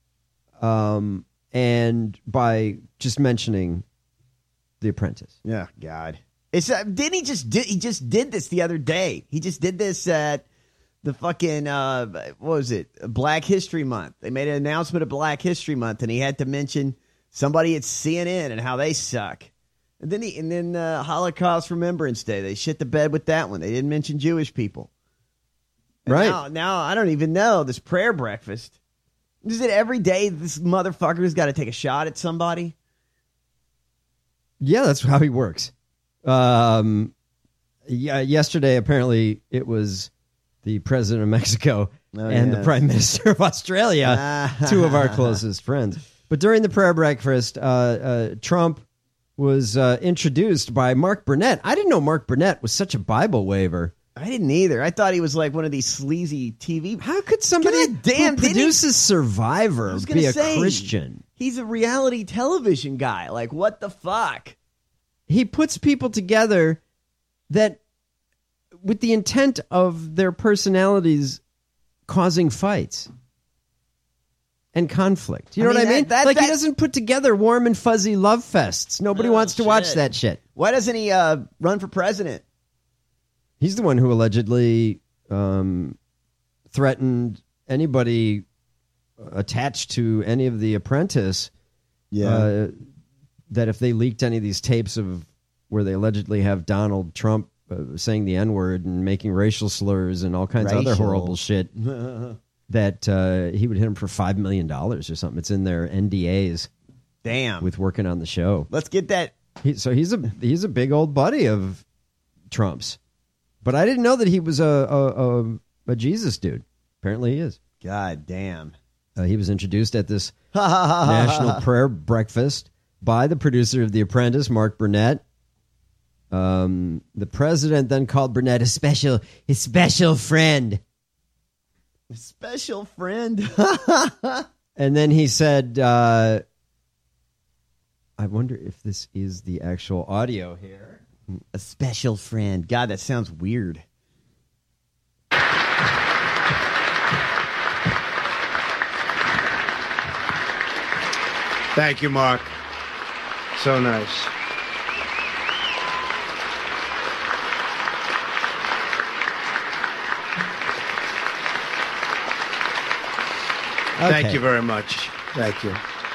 Speaker 8: Um, and by just mentioning The Apprentice.
Speaker 9: Yeah, God. It's uh, didn't he just did he just did this the other day? He just did this at the fucking uh, what was it? Black History Month. They made an announcement of Black History Month, and he had to mention somebody at C N N and how they suck. And then he and then uh, Holocaust Remembrance Day. They shit the bed with that one. They didn't mention Jewish people. And
Speaker 8: Right.
Speaker 9: now, now I don't even know this prayer breakfast. Is it every day this motherfucker's got to take a shot at somebody?
Speaker 8: Yeah, that's how he works. Um, yeah, yesterday, apparently, it was the president of Mexico
Speaker 9: Oh,
Speaker 8: and
Speaker 9: yes.
Speaker 8: the prime minister of Australia, two of our closest friends. But during the prayer breakfast, uh, uh, Trump was uh, introduced by Mark Burnett. I didn't know Mark Burnett was such a Bible waver.
Speaker 9: I didn't either. I thought he was like one of these sleazy T V.
Speaker 8: How could somebody
Speaker 9: God damn,
Speaker 8: who
Speaker 9: didn't he-
Speaker 8: produces Survivor
Speaker 9: I was gonna
Speaker 8: be a
Speaker 9: say,
Speaker 8: Christian?
Speaker 9: He's a reality television guy. Like, what the fuck?
Speaker 8: He puts people together that, with the intent of their personalities causing fights and conflict. You know
Speaker 9: I mean,
Speaker 8: what I mean?
Speaker 9: that- that-
Speaker 8: like, he
Speaker 9: that-
Speaker 8: doesn't put together warm and fuzzy love fests. Nobody
Speaker 9: Oh,
Speaker 8: wants to watch
Speaker 9: shit.
Speaker 8: that shit.
Speaker 9: Why doesn't he uh, run for president?
Speaker 8: He's the one who allegedly um, threatened anybody attached to any of The Apprentice uh, that if they leaked any of these tapes of where they allegedly have Donald Trump uh, saying the N-word and making racial slurs and all kinds of other
Speaker 9: Racial.
Speaker 8: horrible shit, that uh, he would hit him for five million dollars or something. It's in their N D As.
Speaker 9: Damn.
Speaker 8: With working on the show.
Speaker 9: Let's get that.
Speaker 8: He, so he's a he's a big old buddy of Trump's. But I didn't know that he was a a, a, a Jesus dude. Apparently he is.
Speaker 9: God damn.
Speaker 8: Uh, he was introduced at this National Prayer Breakfast by the producer of The Apprentice, Mark Burnett. Um, the president then called Burnett a special, his special friend.
Speaker 9: Special friend.
Speaker 8: And then he said, uh, I wonder if this is the actual audio here.
Speaker 9: A special friend. God, that sounds weird.
Speaker 6: Thank you, Mark. So nice. Thank
Speaker 8: Okay.
Speaker 6: you very much. Thank you.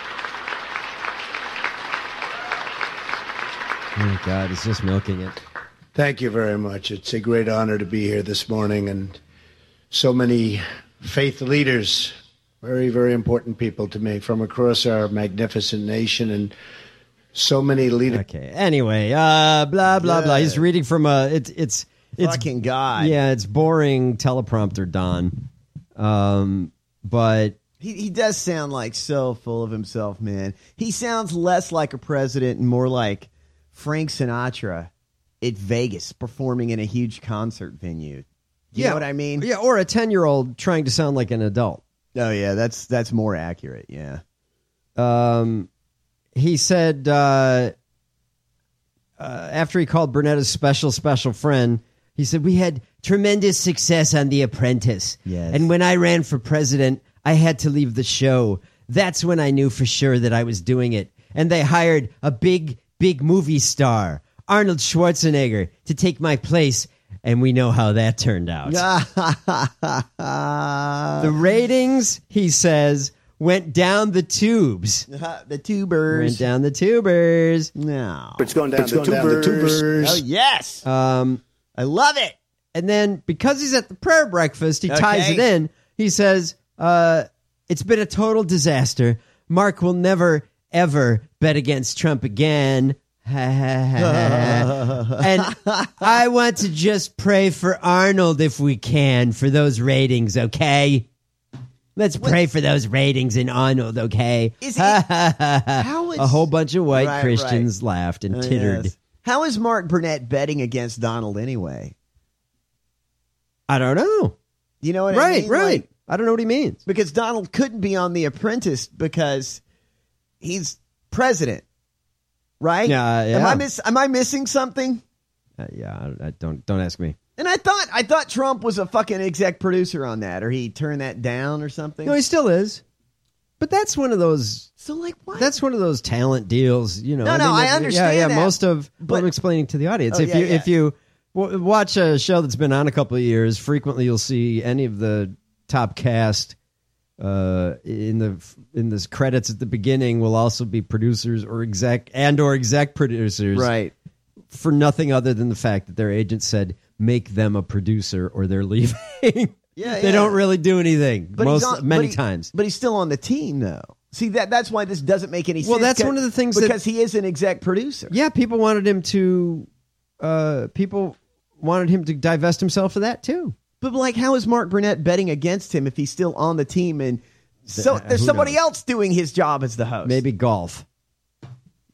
Speaker 8: Oh, God, he's just milking it.
Speaker 6: Thank you very much. It's a great honor to be here this morning, and so many faith leaders, very, very important people to me from across our magnificent nation, and so many leaders.
Speaker 8: Okay. Anyway, uh, blah blah blah. He's reading from a. It's it's it's
Speaker 9: Fucking God.
Speaker 8: Yeah, it's boring teleprompter, Don. Um, but
Speaker 9: He, he does sound like so full of himself, man. He sounds less like a president and more like Frank Sinatra at Vegas performing in a huge concert venue. You
Speaker 8: yeah,
Speaker 9: know what I mean?
Speaker 8: Yeah, or a ten-year-old trying to sound like an adult.
Speaker 9: Oh, yeah, that's that's more accurate, yeah.
Speaker 8: Um, he said uh, uh, after he called Burnett a special, special friend, he said, we had tremendous success on The Apprentice.
Speaker 9: Yes.
Speaker 8: And when I ran for president, I had to leave the show. That's when I knew for sure that I was doing it. And they hired a big, big movie star, Arnold Schwarzenegger, to take my place. And we know how that turned out. The ratings, he says, went down the tubes.
Speaker 9: The tubers.
Speaker 8: Went down the tubers.
Speaker 9: No.
Speaker 6: It's going down,
Speaker 9: It's
Speaker 6: the,
Speaker 9: going down the
Speaker 6: tubers.
Speaker 9: tubers. Oh, yes.
Speaker 8: Um,
Speaker 9: I love it.
Speaker 8: And then because he's at the prayer breakfast, he ties
Speaker 9: Okay.
Speaker 8: it in. He says, uh, it's been a total disaster. Mark will never, ever bet against Trump again. And I want to just pray for Arnold if we can for those ratings, okay? Let's pray for those ratings in Arnold, okay?
Speaker 9: Is it, how is,
Speaker 8: A whole bunch of white
Speaker 9: Right,
Speaker 8: Christians laughed and
Speaker 9: Oh,
Speaker 8: tittered.
Speaker 9: yes. How is Mark Burnett betting against Donald anyway?
Speaker 8: I don't know.
Speaker 9: You know what I
Speaker 8: Right,
Speaker 9: mean?
Speaker 8: right.
Speaker 9: Like,
Speaker 8: I don't know what he means.
Speaker 9: because Donald couldn't be on The Apprentice because he's president, right?
Speaker 8: Yeah,
Speaker 9: Am
Speaker 8: yeah.
Speaker 9: I miss? Am I missing something?
Speaker 8: Uh, yeah, I, I don't don't ask me.
Speaker 9: And I thought I thought Trump was a fucking exec producer on that, or he turned that down or something.
Speaker 8: No, he still is. But that's one of those.
Speaker 9: So like what?
Speaker 8: That's one of those talent deals, you know.
Speaker 9: No, no,
Speaker 8: mean,
Speaker 9: I
Speaker 8: that-
Speaker 9: understand
Speaker 8: Yeah, yeah.
Speaker 9: that,
Speaker 8: Most of what
Speaker 9: but-
Speaker 8: I'm explaining to the audience.
Speaker 9: Oh,
Speaker 8: if
Speaker 9: yeah,
Speaker 8: you
Speaker 9: yeah.
Speaker 8: if you w- watch a show that's been on a couple of years, frequently you'll see any of the top cast uh, in the in the credits at the beginning will also be producers or exec and or exec producers,
Speaker 9: right?
Speaker 8: For nothing other than the fact that their agent said make them a producer or they're leaving.
Speaker 9: Yeah,
Speaker 8: They
Speaker 9: yeah.
Speaker 8: don't really do anything
Speaker 9: But
Speaker 8: most
Speaker 9: he's on,
Speaker 8: many
Speaker 9: but he-
Speaker 8: times.
Speaker 9: But he's still on the team, though. See that that's why this doesn't make any sense.
Speaker 8: Well, that's
Speaker 9: 'cause-
Speaker 8: one of the things that-
Speaker 9: because he is an exec producer.
Speaker 8: Yeah, people wanted him to. Uh, people wanted him to divest himself of that too.
Speaker 9: But like, how is Mark Burnett betting against him if he's still on the team and so
Speaker 8: Uh,
Speaker 9: there's
Speaker 8: who
Speaker 9: somebody
Speaker 8: knows?
Speaker 9: else doing his job as the host?
Speaker 8: Maybe golf.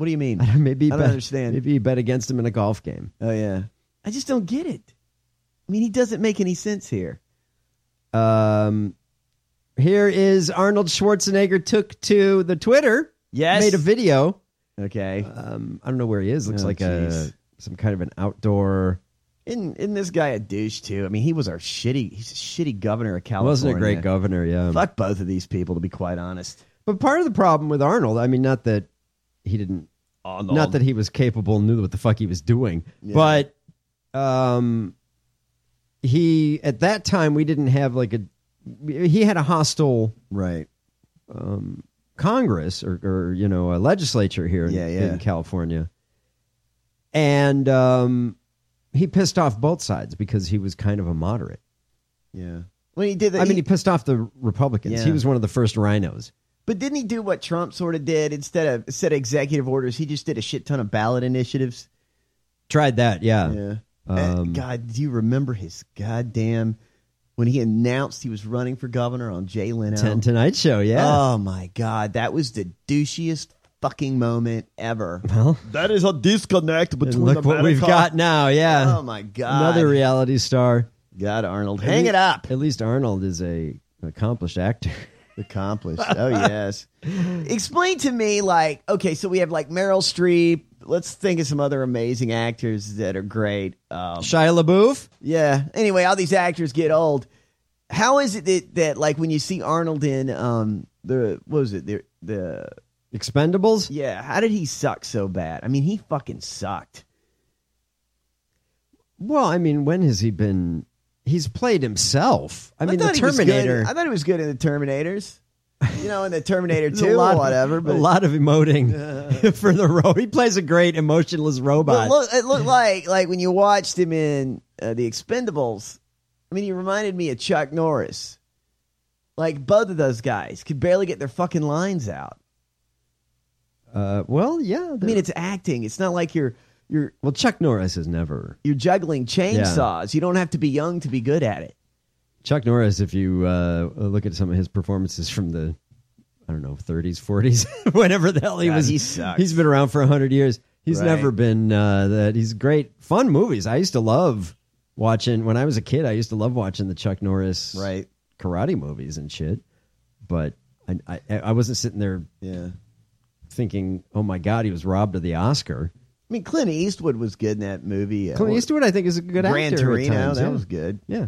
Speaker 9: What do you mean?
Speaker 8: maybe
Speaker 9: I don't
Speaker 8: bet,
Speaker 9: understand.
Speaker 8: Maybe you bet against him in a golf game.
Speaker 9: Oh, yeah. I just don't get it. I mean, he doesn't make any sense here.
Speaker 8: Um, here is Arnold Schwarzenegger took to the Twitter.
Speaker 9: Yes.
Speaker 8: Made a video.
Speaker 9: Okay.
Speaker 8: Um, I don't know where he is. Looks
Speaker 9: Oh,
Speaker 8: like
Speaker 9: geez.
Speaker 8: a some kind of an outdoor.
Speaker 9: Isn't, isn't this guy a douche, too? I mean, he was our shitty, he's a shitty governor of California.
Speaker 8: Wasn't a great governor, yeah.
Speaker 9: Fuck both of these people, to be quite honest.
Speaker 8: But part of the problem with Arnold, I mean, not that he didn't,
Speaker 9: Arnold.
Speaker 8: not that he was capable, knew what the fuck he was doing,
Speaker 9: Yeah.
Speaker 8: but um, he at that time we didn't have like a. He had a hostile
Speaker 9: right
Speaker 8: um, Congress or, or you know a legislature here in,
Speaker 9: Yeah, yeah.
Speaker 8: in California, and um, he pissed off both sides because he was kind of a moderate.
Speaker 9: Yeah. Well, he did that.
Speaker 8: I mean,
Speaker 9: he-
Speaker 8: he pissed off the Republicans.
Speaker 9: Yeah.
Speaker 8: He was one of the first rhinos.
Speaker 9: But didn't he do what Trump sort of did? Instead of instead of executive orders, he just did a shit ton of ballot initiatives.
Speaker 8: Tried that, yeah.
Speaker 9: Yeah.
Speaker 8: Um,
Speaker 9: And God, do you remember his goddamn when he announced he was running for governor on Jay Leno?
Speaker 8: Ten Tonight Show, yeah.
Speaker 9: Oh my God, that was the douchiest fucking moment ever.
Speaker 8: Well,
Speaker 9: that is a disconnect
Speaker 8: and
Speaker 9: between
Speaker 8: look what we've
Speaker 9: America-
Speaker 8: got now, yeah.
Speaker 9: Oh my God,
Speaker 8: Another reality star.
Speaker 9: God, Arnold,
Speaker 8: At
Speaker 9: hang
Speaker 8: lea-
Speaker 9: it up.
Speaker 8: At least Arnold is a accomplished actor.
Speaker 9: Accomplished. Oh, yes. Explain to me, like, okay, so we have like Meryl Streep. Let's think of some other amazing actors that are great. Um,
Speaker 8: Shia LaBeouf?
Speaker 9: yeah. Anyway, all these actors get old. How is it that, that like, when you see Arnold in um the, what was it, the, the
Speaker 8: Expendables?
Speaker 9: yeah, how did he suck so bad? I mean, he fucking sucked.
Speaker 8: Well, I mean, when has he been... He's played himself. I mean,
Speaker 9: thought
Speaker 8: the
Speaker 9: he was good-
Speaker 8: Terminator...
Speaker 9: I thought he was good in the Terminators. You know, in the Terminator
Speaker 8: There's a
Speaker 9: two
Speaker 8: lot
Speaker 9: or
Speaker 8: of-
Speaker 9: whatever. But
Speaker 8: a lot of emoting for the role. He plays a great emotionless robot.
Speaker 9: But look, it looked like like when you watched him in uh, the Expendables. I mean, he reminded me of Chuck Norris. Like both of those guys could barely get their fucking lines out.
Speaker 8: Uh, well, yeah.
Speaker 9: I mean, it's acting. It's not like you're you're
Speaker 8: well, Chuck Norris has never.
Speaker 9: you're juggling chainsaws. You don't have to be young to be good at it.
Speaker 8: Chuck Norris, if you uh, look at some of his performances from the, I don't know, thirties, forties, whenever the hell he
Speaker 9: God,
Speaker 8: was,
Speaker 9: he sucks.
Speaker 8: he's been around for a hundred years. He's
Speaker 9: Right.
Speaker 8: never been uh, that. He's great, fun movies. I used to love watching when I was a kid. I used to love watching the Chuck Norris
Speaker 9: Right.
Speaker 8: karate movies and shit. But I, I, I wasn't sitting there
Speaker 9: Yeah.
Speaker 8: thinking, oh my God, he was robbed of the Oscar.
Speaker 9: I mean, Clint Eastwood was good in that movie. Uh,
Speaker 8: Clint Eastwood, I think, is a good
Speaker 9: Gran
Speaker 8: actor. at
Speaker 9: Torino,
Speaker 8: times,
Speaker 9: that
Speaker 8: yeah.
Speaker 9: was good.
Speaker 8: Yeah.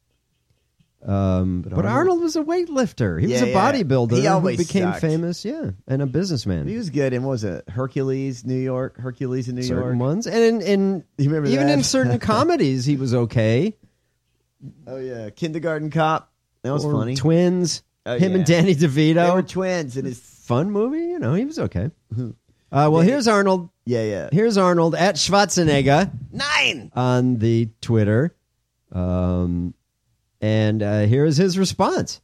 Speaker 8: Um, but,
Speaker 9: Arnold-
Speaker 8: Arnold, was a weightlifter. He was
Speaker 9: Yeah,
Speaker 8: a
Speaker 9: yeah.
Speaker 8: bodybuilder
Speaker 9: He always
Speaker 8: who became
Speaker 9: sucked.
Speaker 8: famous. Yeah, and a businessman.
Speaker 9: He was good in, what was it, Hercules, New York? Hercules in New
Speaker 8: certain
Speaker 9: York?
Speaker 8: ones, and in, in
Speaker 9: You remember
Speaker 8: even
Speaker 9: that?
Speaker 8: in certain comedies, he was okay.
Speaker 9: Oh, yeah. Kindergarten Cop. That was
Speaker 8: Or
Speaker 9: funny.
Speaker 8: Twins.
Speaker 9: Oh,
Speaker 8: him
Speaker 9: yeah.
Speaker 8: and Danny
Speaker 9: They
Speaker 8: DeVito.
Speaker 9: were twins. And his,
Speaker 8: Fun movie. You know, he was okay. Uh, well, here's Arnold.
Speaker 9: yeah, yeah.
Speaker 8: Here's Arnold at Schwarzenegger
Speaker 9: Nine!
Speaker 8: on the Twitter, um, and uh, here is his response.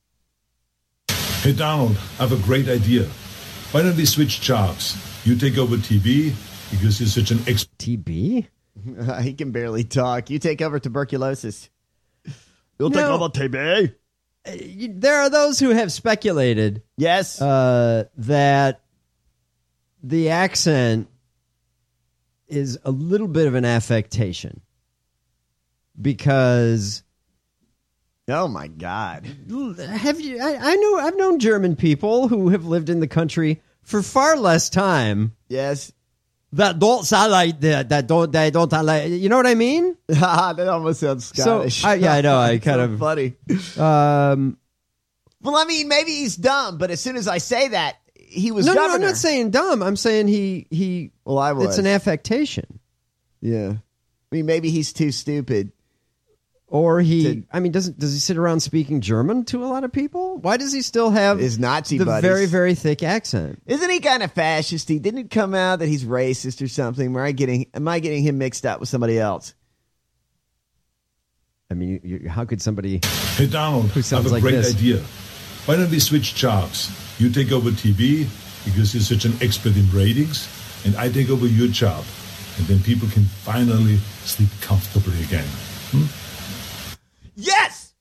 Speaker 11: Hey, Donald, I have a great idea. Why don't we switch jobs? You take over T V because you're such an ex.
Speaker 8: T B?
Speaker 9: He can barely talk. You take over tuberculosis. You'll
Speaker 8: No.
Speaker 9: take over T B.
Speaker 8: You- There are those who have speculated
Speaker 9: Yes.
Speaker 8: uh, that the accent is a little bit of an affectation because
Speaker 9: oh, my God.
Speaker 8: have you? I, I know I've known German people who have lived in the country for far less time
Speaker 9: Yes.
Speaker 8: that don't sound like that. That don't they don't sound like you know what I mean?
Speaker 9: that almost sounds Scottish.
Speaker 8: So I, yeah, I know. I kind
Speaker 9: So
Speaker 8: of
Speaker 9: funny.
Speaker 8: Um,
Speaker 9: Well, I mean, maybe he's dumb, but as soon as I say that, he was
Speaker 8: no, no,
Speaker 9: governor.
Speaker 8: I'm not saying dumb. I'm saying he he.
Speaker 9: Well, I was.
Speaker 8: It's an affectation.
Speaker 9: Yeah. I mean, maybe he's too stupid.
Speaker 8: Or he,
Speaker 9: To-
Speaker 8: I mean, doesn't does he sit around speaking German to a lot of people? Why does he still have
Speaker 9: His Nazi
Speaker 8: the
Speaker 9: buddies.
Speaker 8: very, very thick accent?
Speaker 9: Isn't he kind of fascisty? Didn't it come out that he's racist or something? Am I getting, am I getting him mixed up with somebody else?
Speaker 8: I mean, you, you, how could somebody?
Speaker 11: Hey, Donald,
Speaker 8: Who
Speaker 11: I
Speaker 8: sounds
Speaker 11: have a
Speaker 8: like
Speaker 11: great
Speaker 8: this?
Speaker 11: idea. Why don't we switch jobs? You take over T V because you're such an expert in ratings, and I take over your job. And then people can finally sleep comfortably again. Hmm?
Speaker 9: Yes! I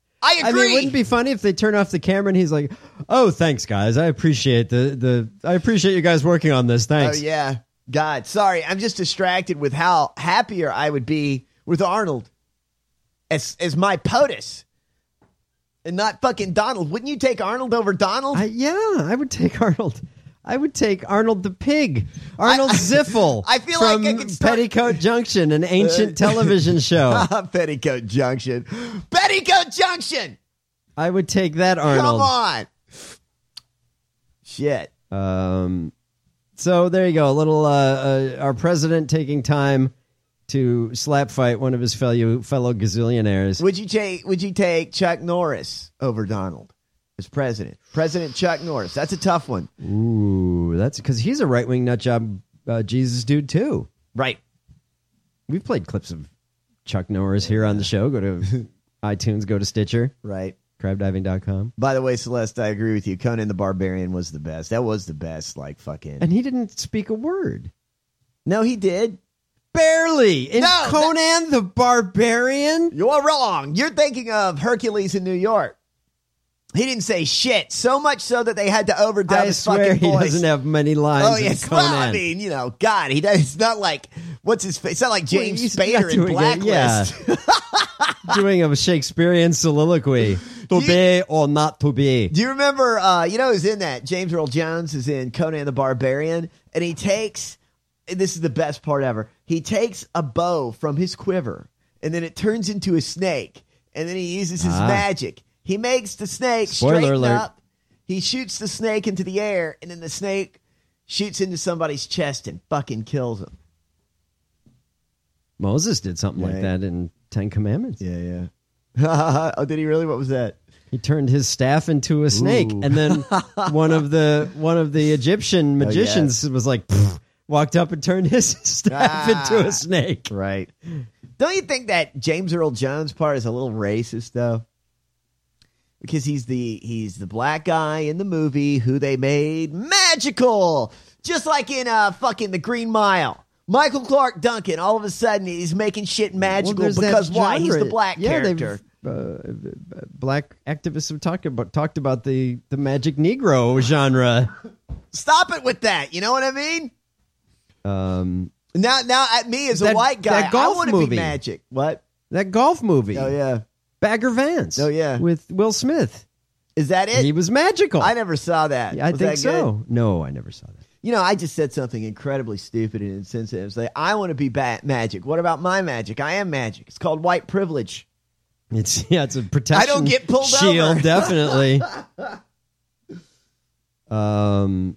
Speaker 9: agree.
Speaker 8: I mean, it wouldn't be funny if they turn off the camera and he's like, "Oh, thanks, guys. I appreciate the the. I appreciate you guys working on this. Thanks."
Speaker 9: Oh yeah, God, sorry, I'm just distracted with how happier I would be with Arnold as as my POTUS. And not fucking Donald. Wouldn't you take Arnold over Donald?
Speaker 8: I, yeah, I would take Arnold. I would take Arnold the pig. Arnold I, Ziffel.
Speaker 9: I feel
Speaker 8: from
Speaker 9: like I could start...
Speaker 8: Petticoat Junction, an ancient television show.
Speaker 9: Petticoat Junction. Petticoat Junction!
Speaker 8: I would take that Arnold.
Speaker 9: Come on. Shit.
Speaker 8: Um. So there you go. A little, uh, uh, our president taking time to slap fight one of his fellow fellow gazillionaires.
Speaker 9: Would you take Would you take Chuck Norris over Donald as president? President Chuck Norris. That's a tough one.
Speaker 8: Ooh, that's because he's a right wing nutjob uh, Jesus dude too.
Speaker 9: Right.
Speaker 8: We've played clips of Chuck Norris here on the show. Go to iTunes. Go to Stitcher.
Speaker 9: Right.
Speaker 8: crab diving dot com.
Speaker 9: By the way, Celeste, I agree with you. Conan the Barbarian was the best. That was the best. Like fucking.
Speaker 8: And he didn't speak a word.
Speaker 9: No, he did.
Speaker 8: Barely. In
Speaker 9: no,
Speaker 8: Conan
Speaker 9: that,
Speaker 8: the Barbarian?
Speaker 9: You're wrong. You're thinking of Hercules in New York. He didn't say shit. So much so that they had to overdub
Speaker 8: I
Speaker 9: his
Speaker 8: swear
Speaker 9: fucking
Speaker 8: he
Speaker 9: voice.
Speaker 8: doesn't have many lines
Speaker 9: Oh, yes.
Speaker 8: in Conan.
Speaker 9: Well, I mean, you know, God, he does. It's not like, what's his face? It's not like James
Speaker 8: well,
Speaker 9: Spader in Blacklist.
Speaker 8: It, yeah. Doing a Shakespearean soliloquy. To
Speaker 9: you,
Speaker 8: be or not to be.
Speaker 9: Do you remember, uh, you know who's in that? James Earl Jones is in Conan the Barbarian, and he takes, and this is the best part ever, he takes a bow from his quiver, and then it turns into a snake, and then he uses his ah. magic. He makes the snake
Speaker 8: Spoiler
Speaker 9: straighten
Speaker 8: alert.
Speaker 9: up. He shoots the snake into the air, and then the snake shoots into somebody's chest and fucking kills him.
Speaker 8: Moses did something right. like that in Ten Commandments.
Speaker 9: Yeah, yeah. Oh, did he really? What was that?
Speaker 8: He turned his staff into a snake, Ooh. and then one of the one of the Egyptian magicians oh, yes. was like, walked up and turned his staff ah, into a snake.
Speaker 9: Right. Don't you think that James Earl Jones part is a little racist, though? Because he's the he's the black guy in the movie who they made magical, just like in uh fucking The Green Mile. Michael Clark Duncan, all of a sudden he's making shit magical well, because why? He's the black
Speaker 8: yeah,
Speaker 9: character.
Speaker 8: Uh, black activists have talked about talked about the, the magic Negro genre.
Speaker 9: Stop it with that. You know what I mean?
Speaker 8: Um.
Speaker 9: Now, now at me as a
Speaker 8: that,
Speaker 9: white guy,
Speaker 8: that golf
Speaker 9: I want to
Speaker 8: movie.
Speaker 9: be magic. What?
Speaker 8: That golf movie.
Speaker 9: Oh yeah,
Speaker 8: Bagger Vance.
Speaker 9: Oh yeah,
Speaker 8: with Will Smith.
Speaker 9: Is that it?
Speaker 8: He was magical.
Speaker 9: I never saw that.
Speaker 8: I
Speaker 9: was
Speaker 8: think
Speaker 9: that
Speaker 8: so.
Speaker 9: Good?
Speaker 8: No, I never saw that.
Speaker 9: You know, I just said something incredibly stupid and insensitive. It's like, I want to be ba- magic. What about my magic? I am magic. It's called white privilege.
Speaker 8: It's yeah, it's a protection.
Speaker 9: I don't get pulled
Speaker 8: shield,
Speaker 9: over.
Speaker 8: Definitely. um,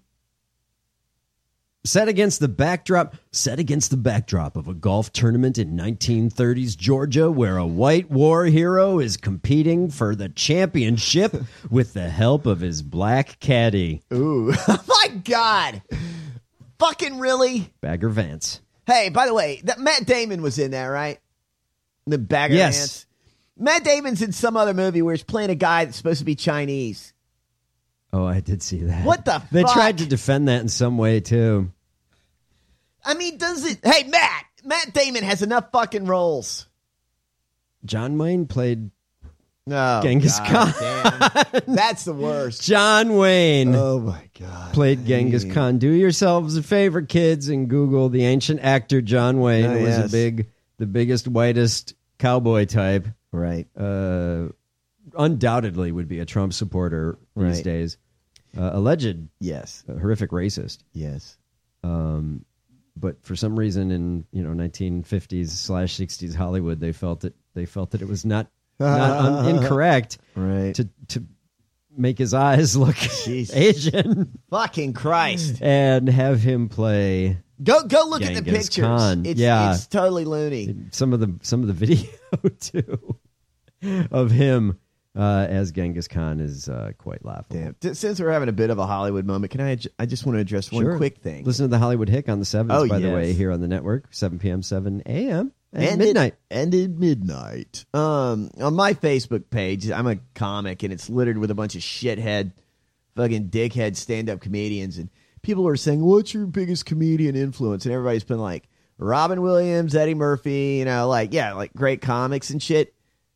Speaker 8: set against the backdrop, set against the backdrop of a golf tournament in nineteen thirties Georgia, where a white war hero is competing for the championship with the help of his black caddy.
Speaker 9: Ooh, my God! Fucking really?
Speaker 8: Bagger Vance.
Speaker 9: Hey, by the way, that Matt Damon was in there, right? The Bagger
Speaker 8: yes.
Speaker 9: Vance. Matt Damon's in some other movie where he's playing a guy that's supposed to be Chinese.
Speaker 8: Oh, I did see that.
Speaker 9: What the
Speaker 8: They
Speaker 9: fuck?
Speaker 8: tried to defend that in some way, too.
Speaker 9: I mean, does it... Hey, Matt! Matt Damon has enough fucking roles.
Speaker 8: John Wayne played
Speaker 9: oh,
Speaker 8: Genghis
Speaker 9: God,
Speaker 8: Khan.
Speaker 9: Damn. That's the worst.
Speaker 8: John Wayne.
Speaker 9: Oh, my God.
Speaker 8: Played
Speaker 9: man.
Speaker 8: Genghis Khan. Do yourselves a favor, kids, and Google the ancient actor John Wayne.
Speaker 9: Oh,
Speaker 8: who was
Speaker 9: yes.
Speaker 8: a big, the biggest, whitest cowboy type.
Speaker 9: Right.
Speaker 8: Uh, undoubtedly would be a Trump supporter these
Speaker 9: right.
Speaker 8: days. Uh, alleged.
Speaker 9: Yes.
Speaker 8: Horrific racist.
Speaker 9: Yes.
Speaker 8: Um, but for some reason in, you know, nineteen fifties slash sixties Hollywood, they felt that they felt that it was not, not un- incorrect
Speaker 9: right.
Speaker 8: to, to make his eyes look
Speaker 9: Jesus.
Speaker 8: Asian.
Speaker 9: Fucking Christ.
Speaker 8: And have him play
Speaker 9: Go go look
Speaker 8: Genghis
Speaker 9: at the pictures.
Speaker 8: Khan.
Speaker 9: It's,
Speaker 8: yeah.
Speaker 9: it's totally loony.
Speaker 8: Some of the some of the video too of him uh, as Genghis Khan is uh, quite laughable.
Speaker 9: Damn. Since we're having a bit of a Hollywood moment, can I? I just want to address one
Speaker 8: Sure.
Speaker 9: quick thing.
Speaker 8: Listen to the Hollywood Hick on the seventh,
Speaker 9: Oh,
Speaker 8: by the
Speaker 9: yes.
Speaker 8: way, here on the network, seven p.m., seven a.m. and,
Speaker 9: And
Speaker 8: midnight.
Speaker 9: It ended midnight. Um, on my Facebook page, I'm a comic, and it's littered with a bunch of shithead, fucking dickhead stand-up comedians, and people are saying, "What's your biggest comedian influence?" And everybody's been like, Robin Williams, Eddie Murphy, you know, like yeah, like great comics and shit.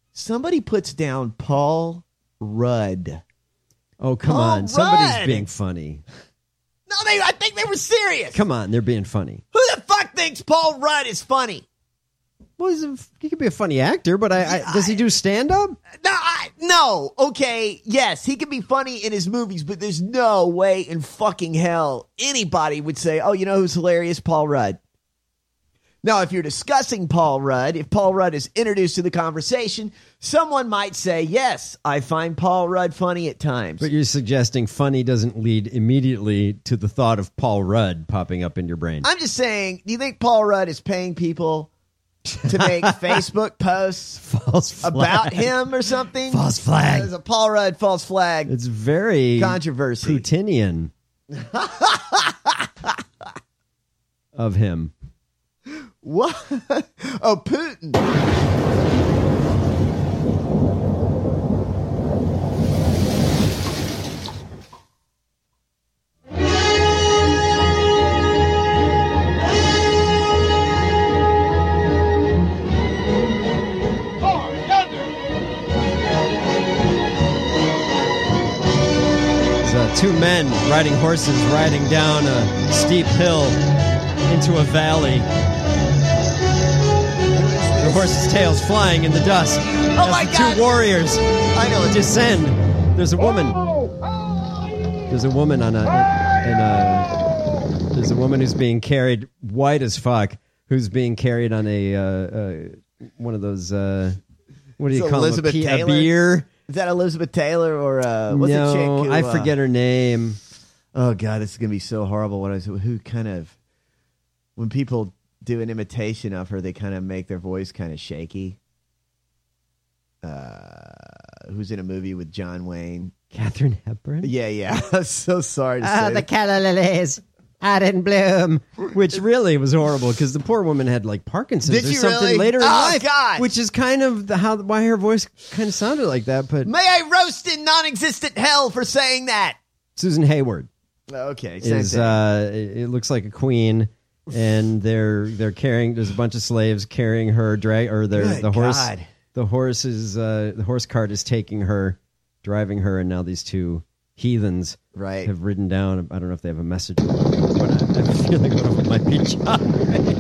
Speaker 9: somebody puts down Paul Rudd.
Speaker 8: Oh, come
Speaker 9: Paul
Speaker 8: on. Somebody's
Speaker 9: Rudd.
Speaker 8: being funny.
Speaker 9: No, they. I think they were serious.
Speaker 8: Come on, they're being funny.
Speaker 9: Who the fuck thinks Paul Rudd is funny?
Speaker 8: Well, he's a, he could be a funny actor, but I, I does he do stand-up?
Speaker 9: No, I, no. Okay, yes, he can be funny in his movies, but there's no way in fucking hell anybody would say, oh, you know who's hilarious? Paul Rudd. Now, if you're discussing Paul Rudd, if Paul Rudd is introduced to the conversation, someone might say, yes, I find Paul Rudd funny at times.
Speaker 8: But you're suggesting funny doesn't lead immediately to the thought of Paul Rudd popping up in your brain.
Speaker 9: I'm just saying, do you think Paul Rudd is paying people to make Facebook posts
Speaker 8: false flag.
Speaker 9: about him or something?
Speaker 8: False flag.
Speaker 9: There's a Paul Rudd false flag.
Speaker 8: It's very
Speaker 9: controversy.
Speaker 8: Putinian of him.
Speaker 9: What? Oh, Putin.
Speaker 8: Two men riding horses riding down a steep hill into a valley. The horses' tails flying in the dust.
Speaker 9: Oh
Speaker 8: As
Speaker 9: my
Speaker 8: the
Speaker 9: God.
Speaker 8: Two warriors
Speaker 9: I know it.
Speaker 8: descend. There's a woman. There's a woman on a in a. There's a woman who's being carried, white as fuck, who's being carried on a uh, uh, one of those. Uh, what do you
Speaker 9: It's
Speaker 8: call
Speaker 9: Elizabeth
Speaker 8: them? A, pe- a
Speaker 9: Taylor?
Speaker 8: beer.
Speaker 9: Is that Elizabeth Taylor or uh, what's
Speaker 8: no,
Speaker 9: the chick? Who,
Speaker 8: I
Speaker 9: uh,
Speaker 8: forget her name.
Speaker 9: Oh God, this is gonna be so horrible. What I said, who kind of when people do an imitation of her, they kind of make their voice kind of shaky. Uh, who's in a movie with John Wayne?
Speaker 8: Katharine Hepburn.
Speaker 9: Yeah, yeah. I'm so sorry to
Speaker 8: Ah,
Speaker 9: say.
Speaker 8: the calla lilies out in bloom, which really was horrible because the poor woman had like Parkinson's
Speaker 9: Did
Speaker 8: or
Speaker 9: you
Speaker 8: something
Speaker 9: really?
Speaker 8: later in
Speaker 9: Oh,
Speaker 8: life.
Speaker 9: God.
Speaker 8: Which is kind of the, how why her voice kind of sounded like that. But
Speaker 9: May I roast in non-existent hell for saying that?
Speaker 8: Susan Hayward
Speaker 9: Okay, same
Speaker 8: is
Speaker 9: thing.
Speaker 8: uh, it it looks like a queen, and they're they're carrying. There's a bunch of slaves carrying her drag or their
Speaker 9: Good
Speaker 8: the horse.
Speaker 9: God.
Speaker 8: The horse is uh, the horse cart is taking her, driving her, and now these two heathens
Speaker 9: Right.
Speaker 8: have ridden down. I don't know if they have a message, but I have a feeling one of them might be John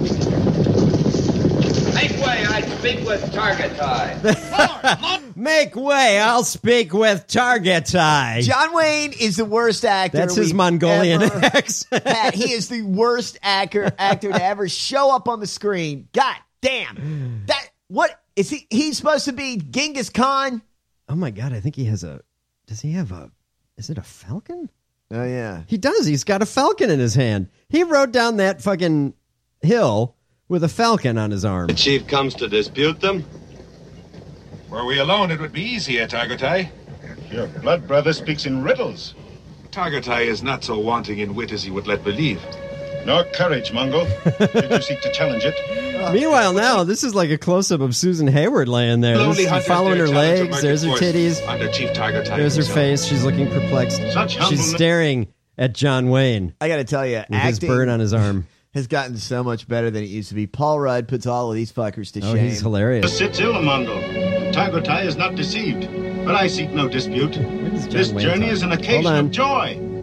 Speaker 8: Wayne.
Speaker 2: Make way, I speak with Targetai.
Speaker 8: Make way, I'll speak with Targetai.
Speaker 9: John Wayne is the worst actor.
Speaker 8: That's his
Speaker 9: we've
Speaker 8: Mongolian
Speaker 9: ever
Speaker 8: accent.
Speaker 9: had. He is the worst actor actor to ever show up on the screen. God damn. That what is he? He's supposed to be Genghis Khan.
Speaker 8: Oh my god, I think he has a. Does he have a? Is it a falcon?
Speaker 9: Oh yeah,
Speaker 8: He does. He's got a falcon in his hand. He rode down that fucking hill with a falcon on his arm.
Speaker 12: The chief comes to dispute them?
Speaker 13: Were we alone, it would be easier, Targetai.
Speaker 14: Your blood brother speaks in riddles.
Speaker 13: Targetai is not so wanting in wit as he would let believe.
Speaker 14: Nor courage, Mongol. Did you seek to challenge it?
Speaker 8: Meanwhile, now this is like a close up of Susan Hayward laying there.
Speaker 13: Lonely
Speaker 8: This is
Speaker 13: hunters
Speaker 8: following
Speaker 13: dare
Speaker 8: her
Speaker 13: challenge a
Speaker 8: legs.
Speaker 13: market
Speaker 8: There's her
Speaker 13: force
Speaker 8: titties.
Speaker 13: Under Chief Targetai
Speaker 8: There's her
Speaker 13: himself.
Speaker 8: face. She's looking perplexed.
Speaker 14: Such
Speaker 8: She's
Speaker 14: humbleness-
Speaker 8: staring at John Wayne
Speaker 9: I got to tell you,
Speaker 8: with his
Speaker 9: acting
Speaker 8: bird on his arm.
Speaker 9: has gotten so much better than it used to be. Paul Rudd puts all of these fuckers to
Speaker 8: Oh,
Speaker 9: shame.
Speaker 8: he's hilarious.
Speaker 14: Sits ill, Mongol. Targotai is not deceived, but I seek no dispute.
Speaker 8: does John
Speaker 14: This
Speaker 8: Wayne
Speaker 14: journey
Speaker 8: talk?
Speaker 14: is an
Speaker 8: Hold
Speaker 14: occasion
Speaker 8: on.
Speaker 14: of joy.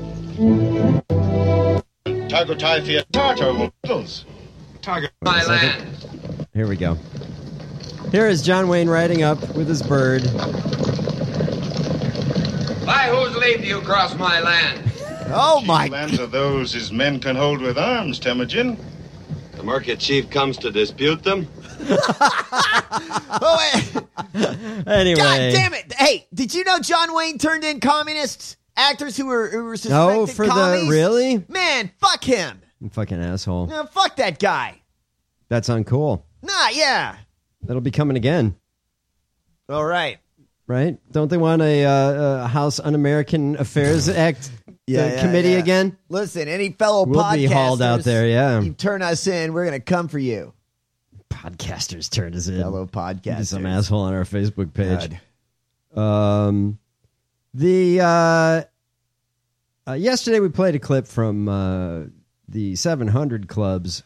Speaker 14: Targotai fear Tartar riddles.
Speaker 13: Target
Speaker 2: My land.
Speaker 8: Here we go. Here is John Wayne riding up with his bird.
Speaker 2: By whose leave do you cross my land?
Speaker 9: Oh my!
Speaker 14: Lands are those his men can hold with arms, Temujin.
Speaker 12: The market chief comes to dispute them?
Speaker 9: Oh, wait.
Speaker 8: Anyway.
Speaker 9: God damn it! Hey, did you know John Wayne turned in communists? Actors who were who were suspected
Speaker 8: Oh, for the-
Speaker 9: commies?
Speaker 8: really?
Speaker 9: Man, fuck him.
Speaker 8: Fucking asshole.
Speaker 9: No, fuck that guy.
Speaker 8: That's uncool.
Speaker 9: Nah, yeah.
Speaker 8: That'll be coming again,
Speaker 9: All right.
Speaker 8: right? Don't they want a, uh, a House Un-American Affairs Act uh,
Speaker 9: Yeah, yeah,
Speaker 8: committee
Speaker 9: yeah.
Speaker 8: again?
Speaker 9: Listen, any fellow
Speaker 8: We'll
Speaker 9: podcasters,
Speaker 8: be hauled out there, yeah.
Speaker 9: You turn us in, we're gonna come for you.
Speaker 8: Podcasters turn us in.
Speaker 9: Fellow podcasters.
Speaker 8: Some asshole on our Facebook page. Um, the uh, uh, yesterday we played a clip from uh, the seven hundred Club's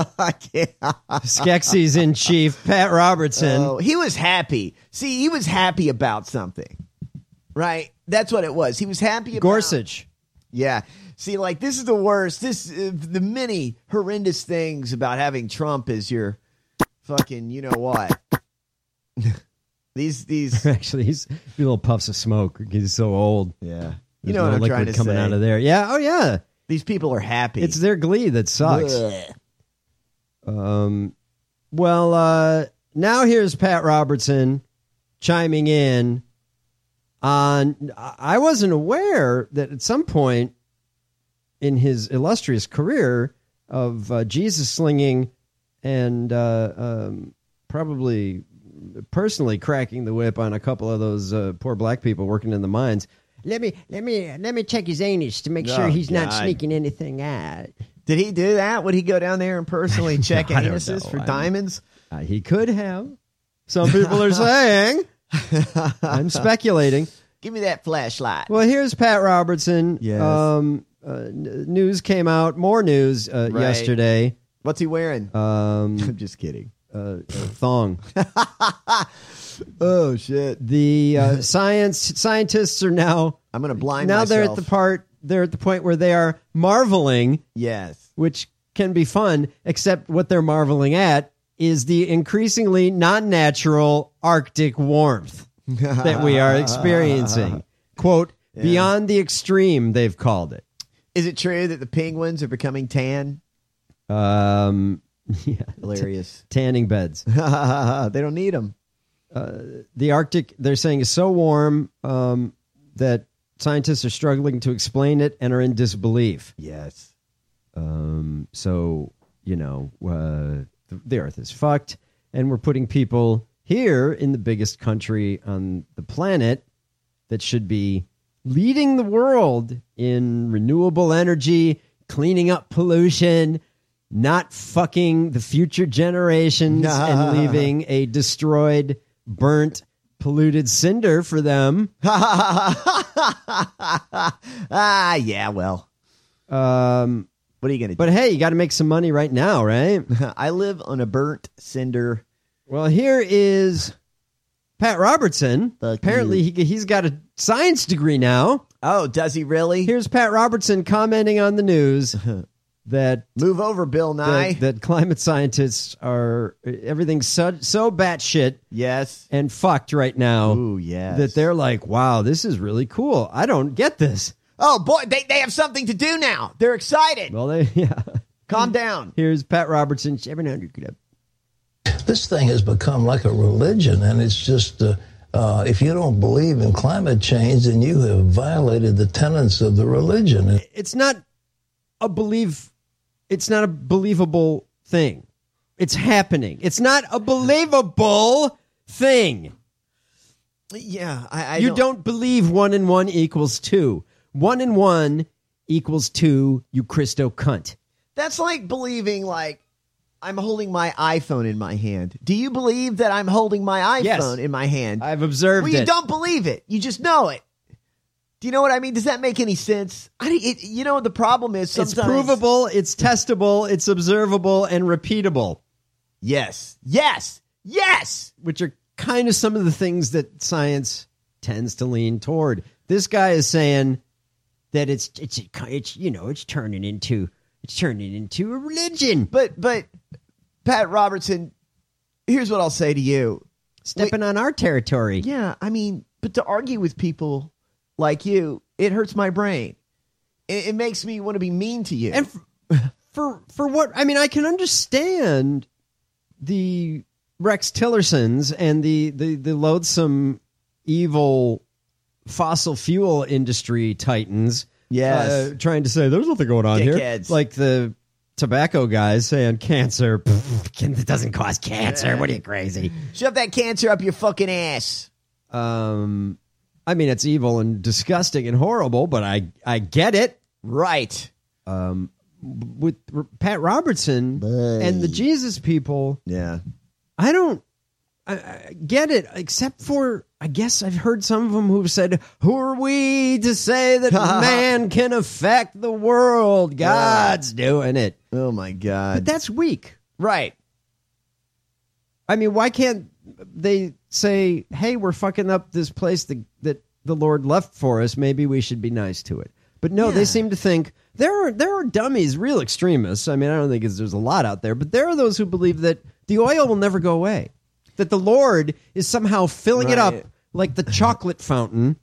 Speaker 8: Skeksis in chief, Pat Robertson.
Speaker 9: Oh, he was happy. See, he was happy about something, right? That's what it was. He was happy about
Speaker 8: Gorsuch.
Speaker 9: Yeah. See, like, this is the worst. This uh, the many horrendous things about having Trump as your fucking, you know what? these these
Speaker 8: actually, he's little puffs of smoke. He's so old.
Speaker 9: Yeah.
Speaker 8: There's
Speaker 9: You know
Speaker 8: no
Speaker 9: what I'm
Speaker 8: liquid
Speaker 9: trying to
Speaker 8: coming
Speaker 9: say.
Speaker 8: out of there. Yeah. Oh yeah.
Speaker 9: These people are happy.
Speaker 8: It's their glee that sucks.
Speaker 9: Ugh.
Speaker 8: Um. Well, uh, now here's Pat Robertson chiming in on. I wasn't aware that at some point in his illustrious career of uh, Jesus slinging and uh, um, probably personally cracking the whip on a couple of those uh, poor black people working in the mines. Let me let me let me check his anus to make
Speaker 9: Oh,
Speaker 8: sure he's not
Speaker 9: God.
Speaker 8: sneaking anything out.
Speaker 9: Did he do that? Would he go down there and personally check
Speaker 8: I don't
Speaker 9: anuses
Speaker 8: know.
Speaker 9: for
Speaker 8: I-
Speaker 9: diamonds?
Speaker 8: Uh, he could have. Some people are saying. I'm speculating.
Speaker 9: Give me that flashlight.
Speaker 8: Well, here's Pat Robertson.
Speaker 9: Yes.
Speaker 8: Um, uh, n- news came out. More news uh,
Speaker 9: Right.
Speaker 8: yesterday.
Speaker 9: What's he wearing?
Speaker 8: Um,
Speaker 9: I'm just kidding.
Speaker 8: Uh, a thong.
Speaker 9: Oh shit!
Speaker 8: The uh, science scientists are now.
Speaker 9: I'm going to blind
Speaker 8: now
Speaker 9: myself.
Speaker 8: they're at the part. They're at the point where they are marveling.
Speaker 9: Yes.
Speaker 8: Which can be fun, except what they're marveling at is the increasingly non-natural Arctic warmth that we are experiencing. Quote,
Speaker 9: Yeah.
Speaker 8: beyond the extreme, they've called it.
Speaker 9: Is it true that the penguins are becoming tan?
Speaker 8: Um, yeah,
Speaker 9: Hilarious.
Speaker 8: tanning beds.
Speaker 9: They don't need them.
Speaker 8: Uh, the Arctic, they're saying, is so warm um, that scientists are struggling to explain it and are in disbelief.
Speaker 9: Yes.
Speaker 8: Um, so, you know, uh, the, the Earth is fucked, and we're putting people here in the biggest country on the planet that should be leading the world in renewable energy, cleaning up pollution, not fucking the future generations and leaving a destroyed, burnt, polluted cinder for them.
Speaker 9: Ah, yeah, well.
Speaker 8: Um,
Speaker 9: what are you going to do?
Speaker 8: But hey, you got to make some money right now, right?
Speaker 9: I live on a burnt cinder.
Speaker 8: Well, here is Pat Robertson.
Speaker 9: Fuck
Speaker 8: Apparently, he, he's got a science degree now.
Speaker 9: Oh, does he really?
Speaker 8: Here's Pat Robertson commenting on the news that
Speaker 9: move over, Bill Nye.
Speaker 8: That, that climate scientists are everything's so so batshit,
Speaker 9: yes,
Speaker 8: and fucked right now.
Speaker 9: Ooh, yes.
Speaker 8: That they're like, wow, this is really cool. I don't get this.
Speaker 9: Oh boy, they they have something to do now. They're excited.
Speaker 8: Well, they yeah.
Speaker 9: Calm down.
Speaker 8: Here's Pat Robertson, seven hundred Club.
Speaker 3: This thing has become like a religion, and it's just, uh, uh, if you don't believe in climate change, then you have violated the tenets of the religion.
Speaker 8: It's not a believe. It's not a believable thing. It's happening. It's not a believable thing.
Speaker 9: Yeah, I, I
Speaker 8: you
Speaker 9: don't...
Speaker 8: don't believe one and one equals two. One and one equals two. You Christo cunt.
Speaker 9: That's like believing like I'm holding my iPhone in my hand. Do you believe that I'm holding my iPhone
Speaker 8: Yes.
Speaker 9: in my hand?
Speaker 8: I've observed
Speaker 9: well, you
Speaker 8: it.
Speaker 9: don't believe it. You just know it. Do you know what I mean? Does that make any sense? I, it, you know, the problem is sometimes...
Speaker 8: It's provable, it's testable, it's observable, and repeatable.
Speaker 9: Yes. Yes. Yes.
Speaker 8: Which are kind of some of the things that science tends to lean toward. This guy is saying that it's it's it's you know it's turning into it's turning into a religion.
Speaker 9: But but Pat Robertson, here's what I'll say to you:
Speaker 8: stepping
Speaker 9: Wait,
Speaker 8: on our territory.
Speaker 9: Yeah, I mean, but to argue with people like you, it hurts my brain. It, it makes me want to be mean to you.
Speaker 8: And for, for for what? I mean, I can understand the Rex Tillersons and the the, the loathsome, evil fossil fuel industry titans.
Speaker 9: Yes.
Speaker 8: Uh, trying to say there's nothing going on here.
Speaker 9: Dickheads.
Speaker 8: Like the tobacco guys saying cancer. Pff, it doesn't cause cancer.
Speaker 9: Yeah.
Speaker 8: What are you, crazy?
Speaker 9: Shove that cancer up your fucking ass.
Speaker 8: Um, I mean, it's evil and disgusting and horrible, but I, I get it.
Speaker 9: Right.
Speaker 8: Um, with R- Pat Robertson
Speaker 9: Boy.
Speaker 8: and the Jesus people,
Speaker 9: Yeah.
Speaker 8: I don't I, I get it, except for I guess I've heard some of them who've said, who are we to say that man can affect the world? God's yeah. doing it.
Speaker 9: Oh, my God.
Speaker 8: But that's weak.
Speaker 9: Right.
Speaker 8: I mean, why can't they say, hey, we're fucking up this place that, that the Lord left for us. Maybe we should be nice to it. But no, yeah. they seem to think there are there are dummies, real extremists. I mean, I don't think there's a lot out there, but there are those who believe that the oil will never go away, that the Lord is somehow filling right. it up like the chocolate fountain.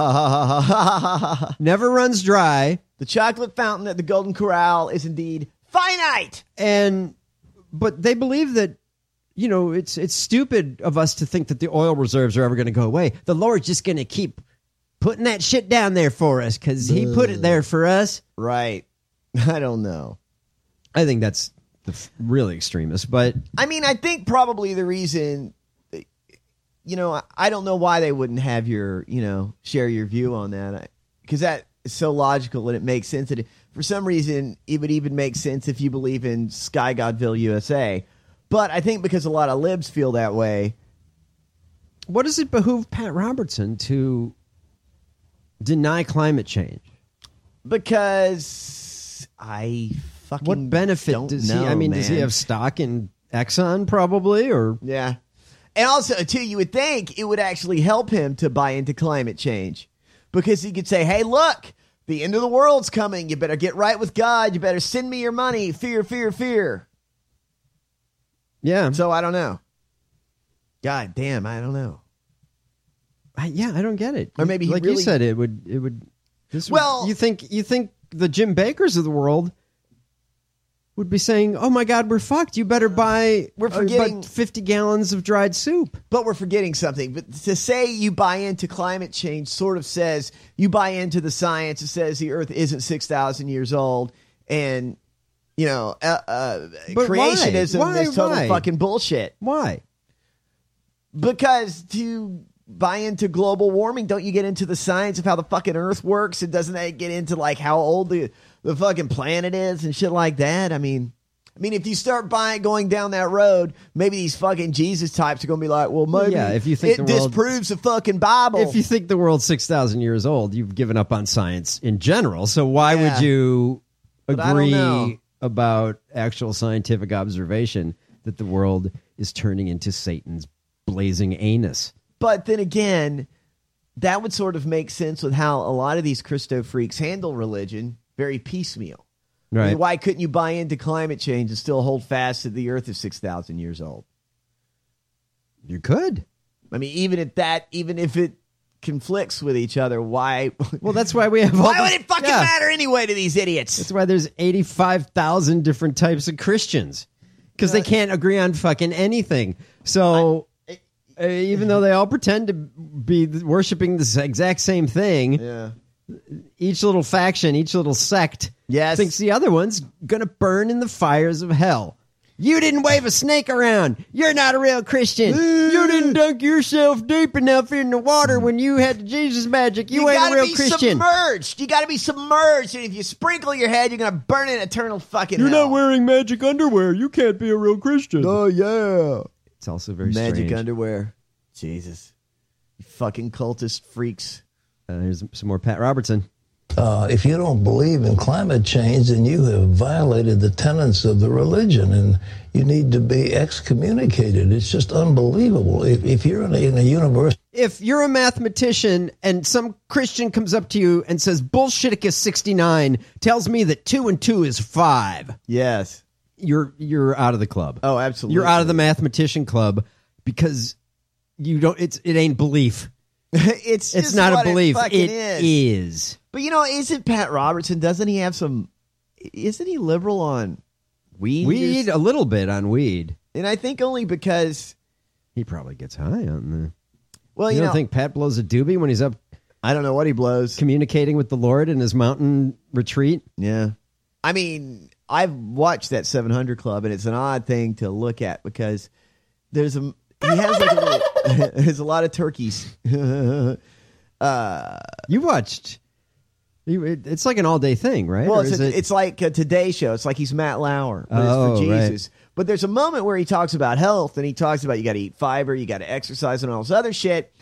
Speaker 8: Never runs dry.
Speaker 9: The chocolate fountain at the Golden Corral is indeed finite.
Speaker 8: And but they believe that, you know, it's it's stupid of us to think that the oil reserves are ever going to go away. The Lord's just going to keep putting that shit down there for us because he put it there for us.
Speaker 9: Right. I don't know.
Speaker 8: I think that's the f- really extremist. But
Speaker 9: I mean, I think probably the reason, you know, I don't know why they wouldn't have your, you know, share your view on that. Because that is so logical and it makes sense. That it, for some reason, it would even make sense if you believe in Sky Godville U S A. But I think because a lot of libs feel that way.
Speaker 8: What does it behoove Pat Robertson to deny climate change?
Speaker 9: Because I fucking
Speaker 8: what benefit
Speaker 9: don't
Speaker 8: does
Speaker 9: know,
Speaker 8: he? I mean,
Speaker 9: man.
Speaker 8: does he have stock in Exxon? Probably, or
Speaker 9: yeah. And also, too, you would think it would actually help him to buy into climate change because he could say, "Hey, look, the end of the world's coming. You better get right with God. You better send me your money. Fear, fear, fear."
Speaker 8: Yeah.
Speaker 9: So I don't know. God damn, I don't know.
Speaker 8: I, yeah, I don't get it.
Speaker 9: Or maybe he
Speaker 8: like
Speaker 9: really...
Speaker 8: you said, it would. It would. This
Speaker 9: well,
Speaker 8: would, you think you think the Jim Bakkers of the world would be saying, "Oh my God, we're fucked. You better buy
Speaker 9: we're forgetting
Speaker 8: uh, fifty gallons of dried soup."
Speaker 9: But we're forgetting something. But to say you buy into climate change sort of says you buy into the science. It says the Earth isn't six thousand years old, and you know, uh, uh, creationism
Speaker 8: why? Why?
Speaker 9: is total
Speaker 8: Why?
Speaker 9: fucking bullshit.
Speaker 8: Why?
Speaker 9: Because to buy into global warming, don't you get into the science of how the fucking Earth works? And doesn't that get into like how old the, the fucking planet is and shit like that? I mean, I mean, if you start buying going down that road, maybe these fucking Jesus types are going to be like, well, maybe
Speaker 8: yeah, if you think
Speaker 9: it
Speaker 8: the world,
Speaker 9: disproves the fucking Bible.
Speaker 8: If you think the world's six thousand years old, you've given up on science in general. So why
Speaker 9: yeah.
Speaker 8: would you
Speaker 9: But I don't know.
Speaker 8: agree about actual scientific observation that the world is turning into Satan's blazing anus?
Speaker 9: But then again, that would sort of make sense with how a lot of these Christo freaks handle religion, very piecemeal.
Speaker 8: Right.
Speaker 9: I mean, why couldn't you buy into climate change and still hold fast that the Earth is six thousand years old?
Speaker 8: You could.
Speaker 9: I mean, even at that, even if it conflicts with each other, why?
Speaker 8: Well, that's why we have all
Speaker 9: Why
Speaker 8: this,
Speaker 9: would it fucking
Speaker 8: yeah.
Speaker 9: matter anyway to these idiots?
Speaker 8: That's why there's eighty-five thousand different types of Christians. Because they can't agree on fucking anything. So... I, Uh, even though they all pretend to be worshiping the exact same thing,
Speaker 9: yeah.
Speaker 8: each little faction, each little sect
Speaker 9: yes.
Speaker 8: thinks the other one's going to burn in the fires of hell. You didn't wave a snake around. You're not a real Christian. You didn't dunk yourself deep enough in the water when you had the Jesus magic. You,
Speaker 9: you
Speaker 8: ain't a real
Speaker 9: be
Speaker 8: Christian.
Speaker 9: Submerged. You got to be submerged. And if you sprinkle your head, you're going to burn in eternal fucking
Speaker 8: You're
Speaker 9: hell.
Speaker 8: not wearing magic underwear. You can't be a real Christian.
Speaker 9: Oh, yeah.
Speaker 8: It's also very
Speaker 9: Magic
Speaker 8: strange.
Speaker 9: underwear. Jesus. You fucking cultist freaks.
Speaker 8: Uh, here's some more Pat Robertson.
Speaker 3: Uh, if you don't believe in climate change, then you have violated the tenets of the religion, and you need to be excommunicated. It's just unbelievable. If, if you're in a, in a university...
Speaker 8: If you're a mathematician and some Christian comes up to you and says, Bullshiticus sixty-nine tells me that two and two is five.
Speaker 9: Yes.
Speaker 8: You're you're out of the club.
Speaker 9: Oh, absolutely.
Speaker 8: You're out of the mathematician club because you don't. It's it ain't belief.
Speaker 9: it's
Speaker 8: it's
Speaker 9: just
Speaker 8: not
Speaker 9: what
Speaker 8: a belief.
Speaker 9: It,
Speaker 8: It
Speaker 9: is.
Speaker 8: is.
Speaker 9: But you know, isn't Pat Robertson? Doesn't he have some? Isn't he liberal on weed?
Speaker 8: Weed, a little bit on weed,
Speaker 9: and I think only because
Speaker 8: he probably gets high on the.
Speaker 9: Well,
Speaker 8: you,
Speaker 9: you
Speaker 8: don't
Speaker 9: know,
Speaker 8: think Pat blows a doobie when he's up?
Speaker 9: I don't know what he blows.
Speaker 8: Communicating with the Lord in his mountain retreat.
Speaker 9: Yeah, I mean, I've watched that seven hundred Club, and it's an odd thing to look at because there's a he has like a little, there's a lot of turkeys. uh,
Speaker 8: you watched. It's like an all-day thing, right?
Speaker 9: Well,
Speaker 8: or
Speaker 9: it's,
Speaker 8: is
Speaker 9: a,
Speaker 8: it...
Speaker 9: it's like a Today Show. It's like he's Matt Lauer, but
Speaker 8: oh,
Speaker 9: it's for Jesus.
Speaker 8: Right.
Speaker 9: But there's a moment where he talks about health, and he talks about you got to eat fiber, you got to exercise, and all this other shit.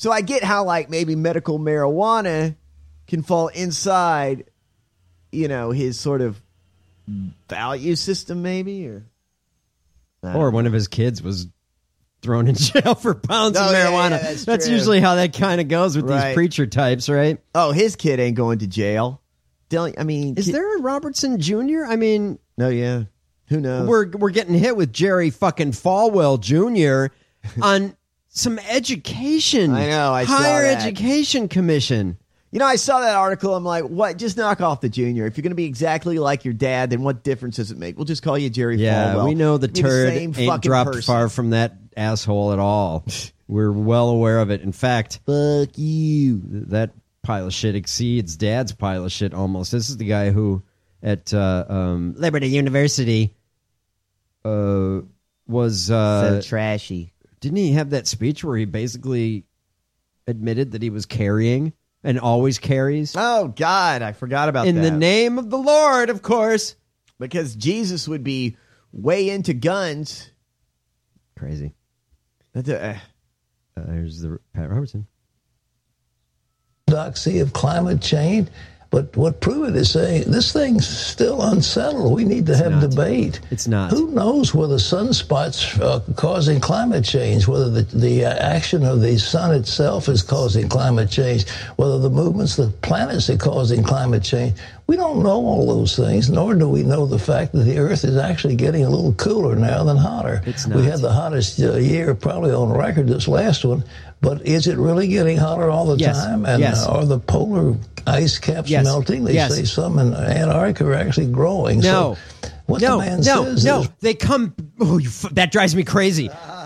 Speaker 9: So I get how, like, maybe medical marijuana can fall inside, you know, his sort of value system, maybe, or
Speaker 8: or one of his kids was thrown in jail for pounds
Speaker 9: Oh,
Speaker 8: of
Speaker 9: yeah,
Speaker 8: marijuana.
Speaker 9: yeah, that's
Speaker 8: that's
Speaker 9: true.
Speaker 8: usually how that kind of goes with
Speaker 9: Right.
Speaker 8: these preacher types, right?
Speaker 9: Oh, his kid ain't going to jail. Don't, I mean,
Speaker 8: Is
Speaker 9: kid-
Speaker 8: there a Robertson Junior? I mean,
Speaker 9: no, yeah. Who knows?
Speaker 8: we're we're getting hit with Jerry fucking Falwell Junior on some education.
Speaker 9: I know, I saw
Speaker 8: Higher
Speaker 9: that.
Speaker 8: Education Commission.
Speaker 9: You know, I saw that article. I'm like, what? Just knock off the junior. If you're going to be exactly like your dad, then what difference does it make? We'll just call you Jerry
Speaker 8: Yeah,
Speaker 9: Falwell.
Speaker 8: we know the
Speaker 9: Be
Speaker 8: turd
Speaker 9: same
Speaker 8: ain't
Speaker 9: fucking
Speaker 8: dropped
Speaker 9: person.
Speaker 8: far from that asshole at all. We're well aware of it. In fact,
Speaker 9: fuck you.
Speaker 8: That pile of shit exceeds Dad's pile of shit almost. This is the guy who at uh, um, Liberty University uh, was uh,
Speaker 9: So trashy.
Speaker 8: Didn't he have that speech where he basically admitted that he was carrying and always carries?
Speaker 9: Oh, God, I forgot about
Speaker 8: In
Speaker 9: that.
Speaker 8: the name of the Lord, of course.
Speaker 9: Because Jesus would be way into guns.
Speaker 8: Crazy.
Speaker 9: That's a, uh,
Speaker 8: Uh, here's the Pat Robertson.
Speaker 3: Orthodoxy of climate change. But what Pruitt is saying, this thing's still unsettled. We need to have
Speaker 8: not.
Speaker 3: debate.
Speaker 8: It's not.
Speaker 3: Who knows whether sunspots are causing climate change, whether the, the uh, action of the sun itself is causing climate change, whether the movements of the planets are causing climate change. We don't know all those things, nor do we know the fact that the Earth is actually getting a little cooler now than hotter.
Speaker 8: It's
Speaker 3: We
Speaker 8: not.
Speaker 3: had the hottest uh, year probably on record, this last one. But is it really getting hotter all the
Speaker 8: Yes.
Speaker 3: time? And
Speaker 8: Yes.
Speaker 3: uh, are the polar ice caps
Speaker 8: Yes.
Speaker 3: melting? They
Speaker 8: Yes.
Speaker 3: say some in Antarctica are actually growing.
Speaker 8: No.
Speaker 3: So what
Speaker 8: no,
Speaker 3: the man
Speaker 8: no,
Speaker 3: says
Speaker 8: no.
Speaker 3: is...
Speaker 8: They come... Oh, you, f- that drives me crazy.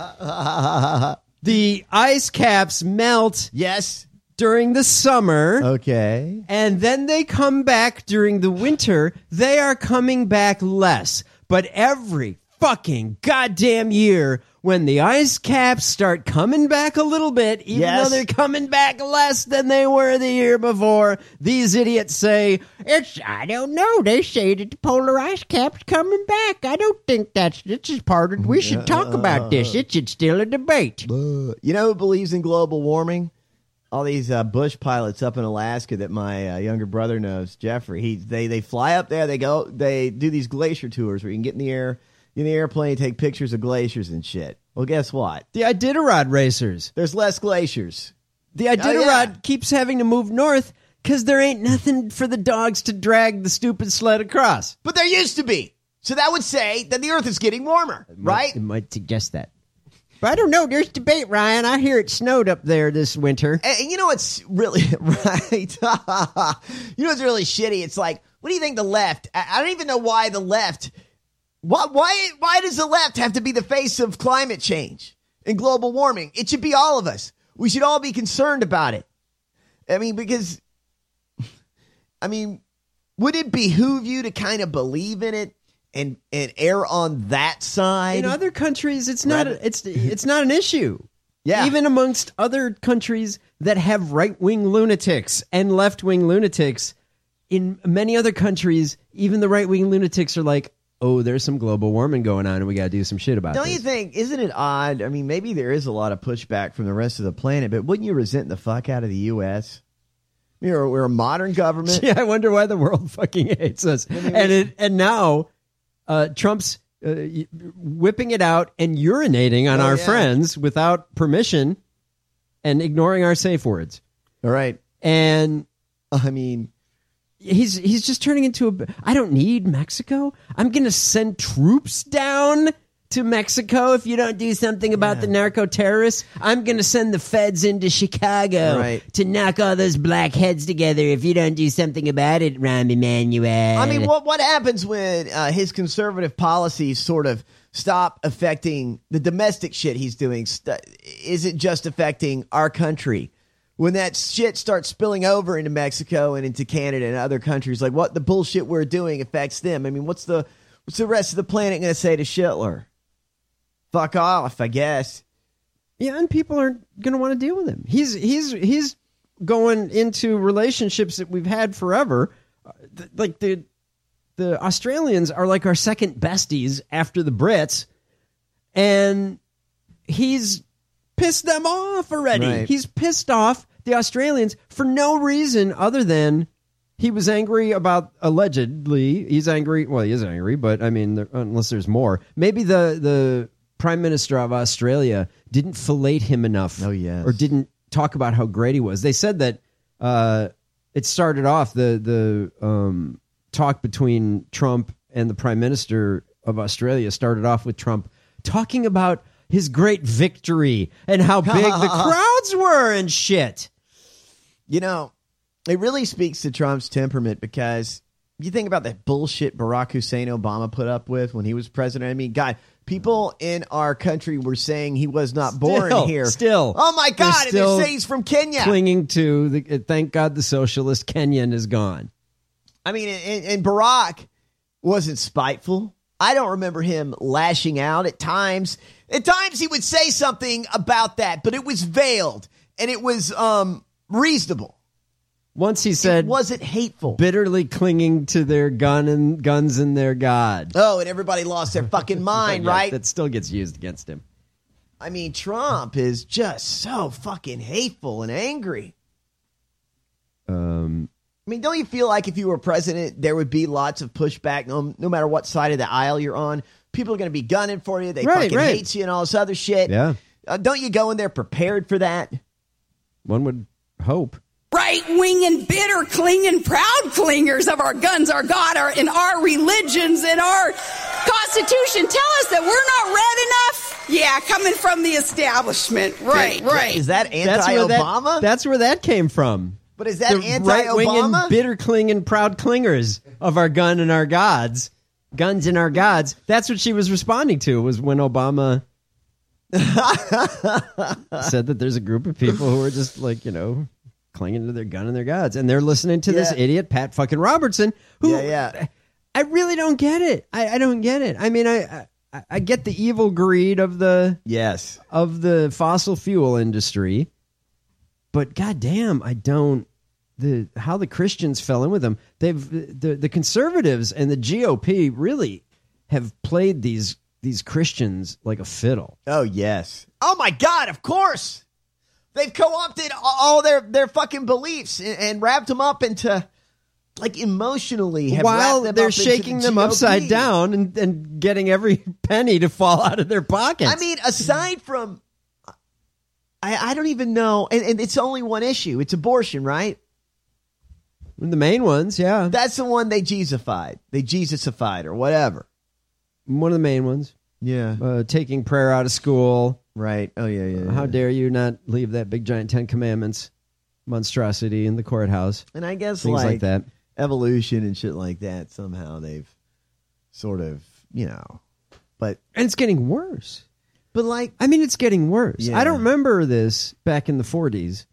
Speaker 8: The ice caps melt...
Speaker 9: Yes.
Speaker 8: During the summer.
Speaker 9: Okay.
Speaker 8: And then they come back during the winter. They are coming back less. But every fucking goddamn year, when the ice caps start coming back a little bit, even
Speaker 9: Yes.
Speaker 8: though they're coming back less than they were the year before, these idiots say, it's, I don't know, they say that the polar ice cap's coming back. I don't think that's, this is part of, we should talk about this. It's, it's still a debate.
Speaker 9: You know who believes in global warming? All these uh, bush pilots up in Alaska that my uh, younger brother knows, Jeffrey. He they they fly up there. They go. They do these glacier tours where you can get in the air, get in the airplane, take pictures of glaciers and shit. Well, guess what?
Speaker 8: The Iditarod racers.
Speaker 9: There's less glaciers.
Speaker 8: The Iditarod
Speaker 9: Oh, yeah.
Speaker 8: keeps having to move north because there ain't nothing for the dogs to drag the stupid sled across.
Speaker 9: But there used to be. So that would say that the Earth is getting warmer, right?
Speaker 8: It might suggest that. But I don't know. There's debate, Ryan. I hear it snowed up there this winter.
Speaker 9: And, and you know what's really right? You know what's really shitty? It's like, what do you think the left? I, I don't even know why the left. Why, why? Why does the left have to be the face of climate change and global warming? It should be all of us. We should all be concerned about it. I mean, because, I mean, would it behoove you to kind of believe in it and and err on that side?
Speaker 8: In other countries, it's not. A, it's it's not an issue.
Speaker 9: Yeah.
Speaker 8: Even amongst other countries that have right wing lunatics and left wing lunatics, in many other countries, even the right wing lunatics are like, "Oh, there's some global warming going on, and we got to do some shit about it."
Speaker 9: Don't you think, isn't it odd? I mean, maybe there is a lot of pushback from the rest of the planet, but wouldn't you resent the fuck out of the U S? I mean, we're, we're a modern government.
Speaker 8: Yeah, I wonder why the world fucking hates us. And it, and now uh, Trump's uh, whipping it out and urinating on
Speaker 9: Oh,
Speaker 8: our
Speaker 9: yeah.
Speaker 8: friends without permission and ignoring our safe words.
Speaker 9: All right.
Speaker 8: And
Speaker 9: I mean,
Speaker 8: he's he's just turning into a. I don't need Mexico. I'm going to send troops down to Mexico if you don't do something about the narco terrorists. I'm going to send the feds into Chicago
Speaker 9: Right.
Speaker 8: to knock all those black heads together if you don't do something about it, Rahm Emanuel.
Speaker 9: I mean, what what happens when uh, his conservative policies sort of stop affecting the domestic shit he's doing? St- is it just affecting our country? When that shit starts spilling over into Mexico and into Canada and other countries, like what the bullshit we're doing affects them. I mean, what's the what's the rest of the planet going to say to Schittler? Fuck off, I guess.
Speaker 8: Yeah, and people aren't going to want to deal with him. He's he's he's going into relationships that we've had forever. Uh, th- like the the Australians are like our second besties after the Brits, and he's pissed them off already.
Speaker 9: Right.
Speaker 8: He's pissed off the Australians for no reason other than he was angry about, allegedly, he's angry, well, he is angry, but I mean, there, unless there's more. Maybe the, the Prime Minister of Australia didn't fillet him enough.
Speaker 9: Oh, yes.
Speaker 8: Or didn't talk about how great he was. They said that uh, it started off, the, the um, talk between Trump and the Prime Minister of Australia started off with Trump talking about his great victory and how big the crowds were and shit.
Speaker 9: You know, it really speaks to Trump's temperament because you think about that bullshit Barack Hussein Obama put up with when he was president. I mean, God, people in our country were saying he was not born
Speaker 8: Still,
Speaker 9: here.
Speaker 8: Still.
Speaker 9: Oh, my God. And
Speaker 8: still
Speaker 9: they say he's from Kenya.
Speaker 8: Clinging to, the, thank God the socialist Kenyan is gone.
Speaker 9: I mean, and, and Barack wasn't spiteful. I don't remember him lashing out at times. At times he would say something about that, but it was veiled and it was um, reasonable.
Speaker 8: Once he said,
Speaker 9: it wasn't hateful.
Speaker 8: Bitterly clinging to their gun and guns and their God.
Speaker 9: Oh, and everybody lost their fucking mind,
Speaker 8: Yeah,
Speaker 9: right?
Speaker 8: That still gets used against him.
Speaker 9: I mean, Trump is just so fucking hateful and angry.
Speaker 8: Um,
Speaker 9: I mean, don't you feel like if you were president, there would be lots of pushback, no, no matter what side of the aisle you're on? People are going to be gunning for you. They
Speaker 8: Right,
Speaker 9: fucking
Speaker 8: right.
Speaker 9: hate you and all this other shit.
Speaker 8: Yeah.
Speaker 9: Uh, don't you go in there prepared for that?
Speaker 8: One would hope.
Speaker 4: Right-wing and bitter, clinging, proud clingers of our guns, our God, our, and our religions and our Constitution tell us that we're not red enough. Yeah, coming from the establishment. Right, right.
Speaker 9: Is that
Speaker 8: That's where that,
Speaker 9: anti-Obama?
Speaker 8: that's where that came from.
Speaker 9: But is that
Speaker 8: the right-wing
Speaker 9: anti-Obama?
Speaker 8: and bitter clinging, proud clingers of our gun and our gods. Guns and our gods. That's what she was responding to, was when Obama said that there's a group of people who are just like, you know, clinging to their gun and their gods. And they're listening to this
Speaker 9: Yeah.
Speaker 8: idiot, Pat fucking Robertson, who
Speaker 9: Yeah, yeah.
Speaker 8: I really don't get it. I, I don't get it. I mean, I, I I get the evil greed of the
Speaker 9: Yes.
Speaker 8: of the fossil fuel industry, but goddamn, I don't. The how the Christians fell in with them. They've the the conservatives and the G O P really have played these these Christians like a fiddle.
Speaker 9: Oh, yes. Oh, my God, of course. They've co-opted all their, their fucking beliefs and, and wrapped them up into, like, emotionally. Have
Speaker 8: While
Speaker 9: wrapped them
Speaker 8: they're
Speaker 9: up into
Speaker 8: shaking
Speaker 9: the
Speaker 8: them
Speaker 9: G O P.
Speaker 8: upside down and, and getting every penny to fall out of their pockets.
Speaker 9: I mean, aside from, I, I don't even know, and, and it's only one issue. It's abortion, right?
Speaker 8: The main ones, yeah.
Speaker 9: That's the one they Jesusified. They Jesusified or whatever.
Speaker 8: One of the main ones.
Speaker 9: Yeah.
Speaker 8: Uh, taking prayer out of school.
Speaker 9: Right. Oh, yeah, yeah.
Speaker 8: Uh, how
Speaker 9: yeah.
Speaker 8: dare you not leave that big giant Ten Commandments monstrosity in the courthouse.
Speaker 9: And I guess
Speaker 8: Things
Speaker 9: like,
Speaker 8: like that.
Speaker 9: evolution and shit like that, somehow they've sort of, you know, but.
Speaker 8: And it's getting worse.
Speaker 9: But like.
Speaker 8: I mean, it's getting worse.
Speaker 9: Yeah.
Speaker 8: I don't remember this back in the forties.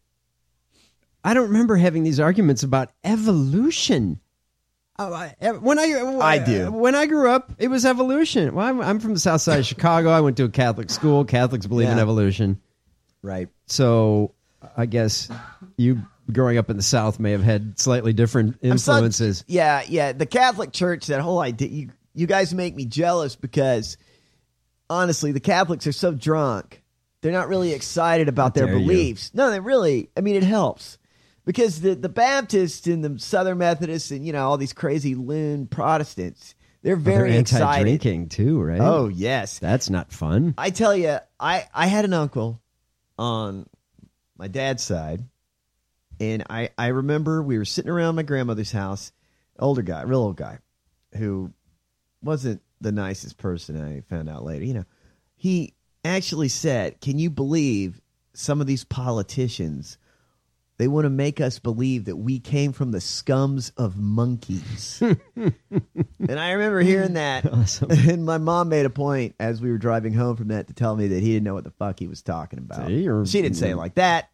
Speaker 8: I don't remember having these arguments about evolution. Oh, I, when I,
Speaker 9: I do.
Speaker 8: When I grew up, it was evolution. Well, I'm, I'm from the south side of Chicago. I went to a Catholic school. Catholics believe in
Speaker 9: Yeah.
Speaker 8: evolution.
Speaker 9: Right.
Speaker 8: So I guess you growing up in the South may have had slightly different
Speaker 9: I'm so-
Speaker 8: influences.
Speaker 9: yeah, yeah. The Catholic Church, that whole idea, you, you guys make me jealous because honestly, the Catholics are so drunk. They're not really excited about their
Speaker 8: dare you.
Speaker 9: beliefs. No, they really, I mean, it helps. Because the, the Baptists and the Southern Methodists and, you know, all these crazy loon Protestants, they're very
Speaker 8: They're
Speaker 9: excited.
Speaker 8: anti-drinking too, right?
Speaker 9: Oh, yes.
Speaker 8: That's not fun.
Speaker 9: I tell you, I, I had an uncle on my dad's side, and I, I remember we were sitting around my grandmother's house, older guy, real old guy, who wasn't the nicest person, I found out later. You know, he actually said, can you believe some of these politicians, they want to make us believe that we came from the scums of monkeys. And I remember hearing that.
Speaker 8: Awesome.
Speaker 9: And my mom made a point as we were driving home from that to tell me that he didn't know what the fuck he was talking about.
Speaker 8: See, or-
Speaker 9: she didn't say it like that.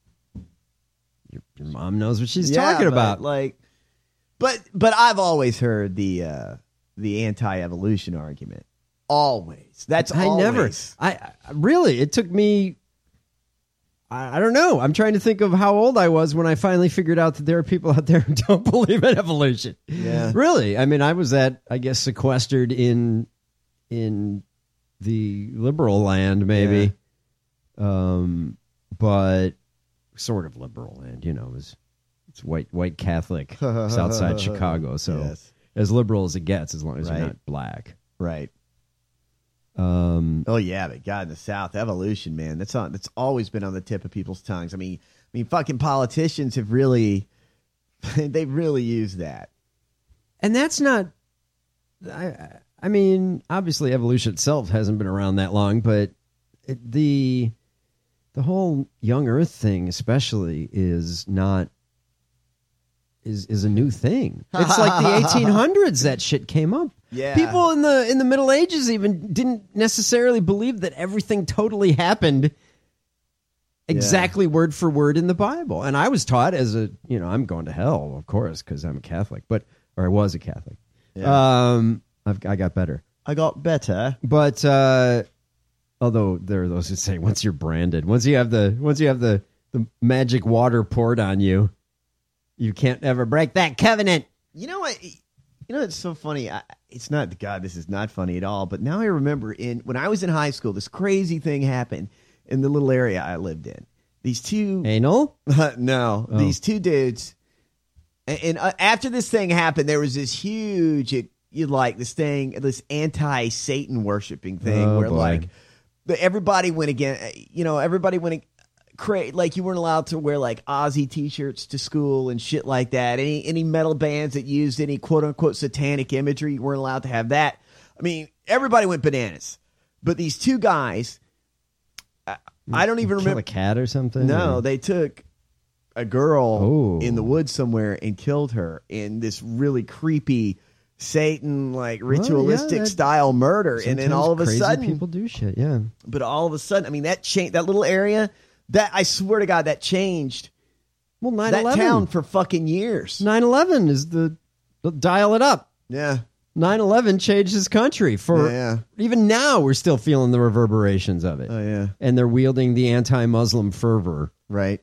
Speaker 8: Your, your mom knows what she's
Speaker 9: Yeah,
Speaker 8: talking
Speaker 9: but,
Speaker 8: about.
Speaker 9: Like, but but I've always heard the uh, the anti-evolution argument. Always. That's
Speaker 8: I
Speaker 9: always.
Speaker 8: never. I, I really. It took me. I, I don't know. I'm trying to think of how old I was when I finally figured out that there are people out there who don't believe in evolution.
Speaker 9: Yeah.
Speaker 8: Really. I mean, I was at, I guess, sequestered in in the liberal land, maybe.
Speaker 9: Yeah.
Speaker 8: um, but sort of liberal, and you know, it was it's white white Catholic Southside Chicago, so
Speaker 9: yes.
Speaker 8: as liberal as it gets, as long as
Speaker 9: Right.
Speaker 8: you're not black.
Speaker 9: Right.
Speaker 8: Um.
Speaker 9: Oh yeah, but God, in the South, evolution, man. That's on. That's always been on the tip of people's tongues. I mean, I mean, fucking politicians have really, they really used that.
Speaker 8: And that's not. I. I mean, obviously, evolution itself hasn't been around that long, but it, the the whole young Earth thing, especially, is not. Is is a new thing. It's like the eighteen hundreds that shit came up.
Speaker 9: Yeah.
Speaker 8: People in the in the Middle Ages even didn't necessarily believe that everything totally happened exactly word for word in the Bible. And I was taught as a, you know, I'm going to hell, of course, because I'm a Catholic, but or I was a Catholic.
Speaker 9: Yeah.
Speaker 8: Um, I've, I got better.
Speaker 9: I got better,
Speaker 8: but uh, although there are those who say once you're branded, once you have the once you have the the magic water poured on you, you can't ever break that covenant.
Speaker 9: You know what? You know, it's so funny. I, it's not, God, this is not funny at all. But now I remember in when I was in high school, this crazy thing happened in the little area I lived in. These two.
Speaker 8: Anal?
Speaker 9: no.
Speaker 8: Oh.
Speaker 9: These two dudes. And, and uh, after this thing happened, there was this huge, it, you like this thing, this anti-Satan worshiping thing
Speaker 8: Oh,
Speaker 9: where
Speaker 8: boy.
Speaker 9: like the, everybody went again, you know, everybody went Cra- like you weren't allowed to wear like Ozzy t-shirts to school and shit like that. Any any metal bands that used any quote unquote satanic imagery, you weren't allowed to have that. I mean, everybody went bananas. But these two guys, I, I don't even
Speaker 8: Kill
Speaker 9: remember.
Speaker 8: a cat or something?
Speaker 9: No,
Speaker 8: Or-
Speaker 9: they took a girl
Speaker 8: Oh.
Speaker 9: in the woods somewhere and killed her in this really creepy Satan like
Speaker 8: Well, yeah,
Speaker 9: ritualistic
Speaker 8: that-
Speaker 9: style murder. And then
Speaker 8: sometimes
Speaker 9: all of a
Speaker 8: crazy
Speaker 9: sudden,
Speaker 8: people do shit. Yeah.
Speaker 9: but all of a sudden, I mean, that change, that little area, that I swear to God, that changed
Speaker 8: Well, nine
Speaker 9: that
Speaker 8: eleven.
Speaker 9: town for fucking years.
Speaker 8: nine eleven is the, dial it up.
Speaker 9: Yeah.
Speaker 8: nine eleven changed this country. For
Speaker 9: Yeah.
Speaker 8: even now, we're still feeling the reverberations of it.
Speaker 9: Oh yeah.
Speaker 8: And they're wielding the anti-Muslim fervor.
Speaker 9: Right.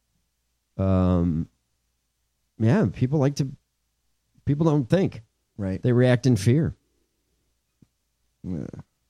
Speaker 8: Um. Yeah, people like to. People don't think.
Speaker 9: Right.
Speaker 8: They react in fear.
Speaker 9: Yeah.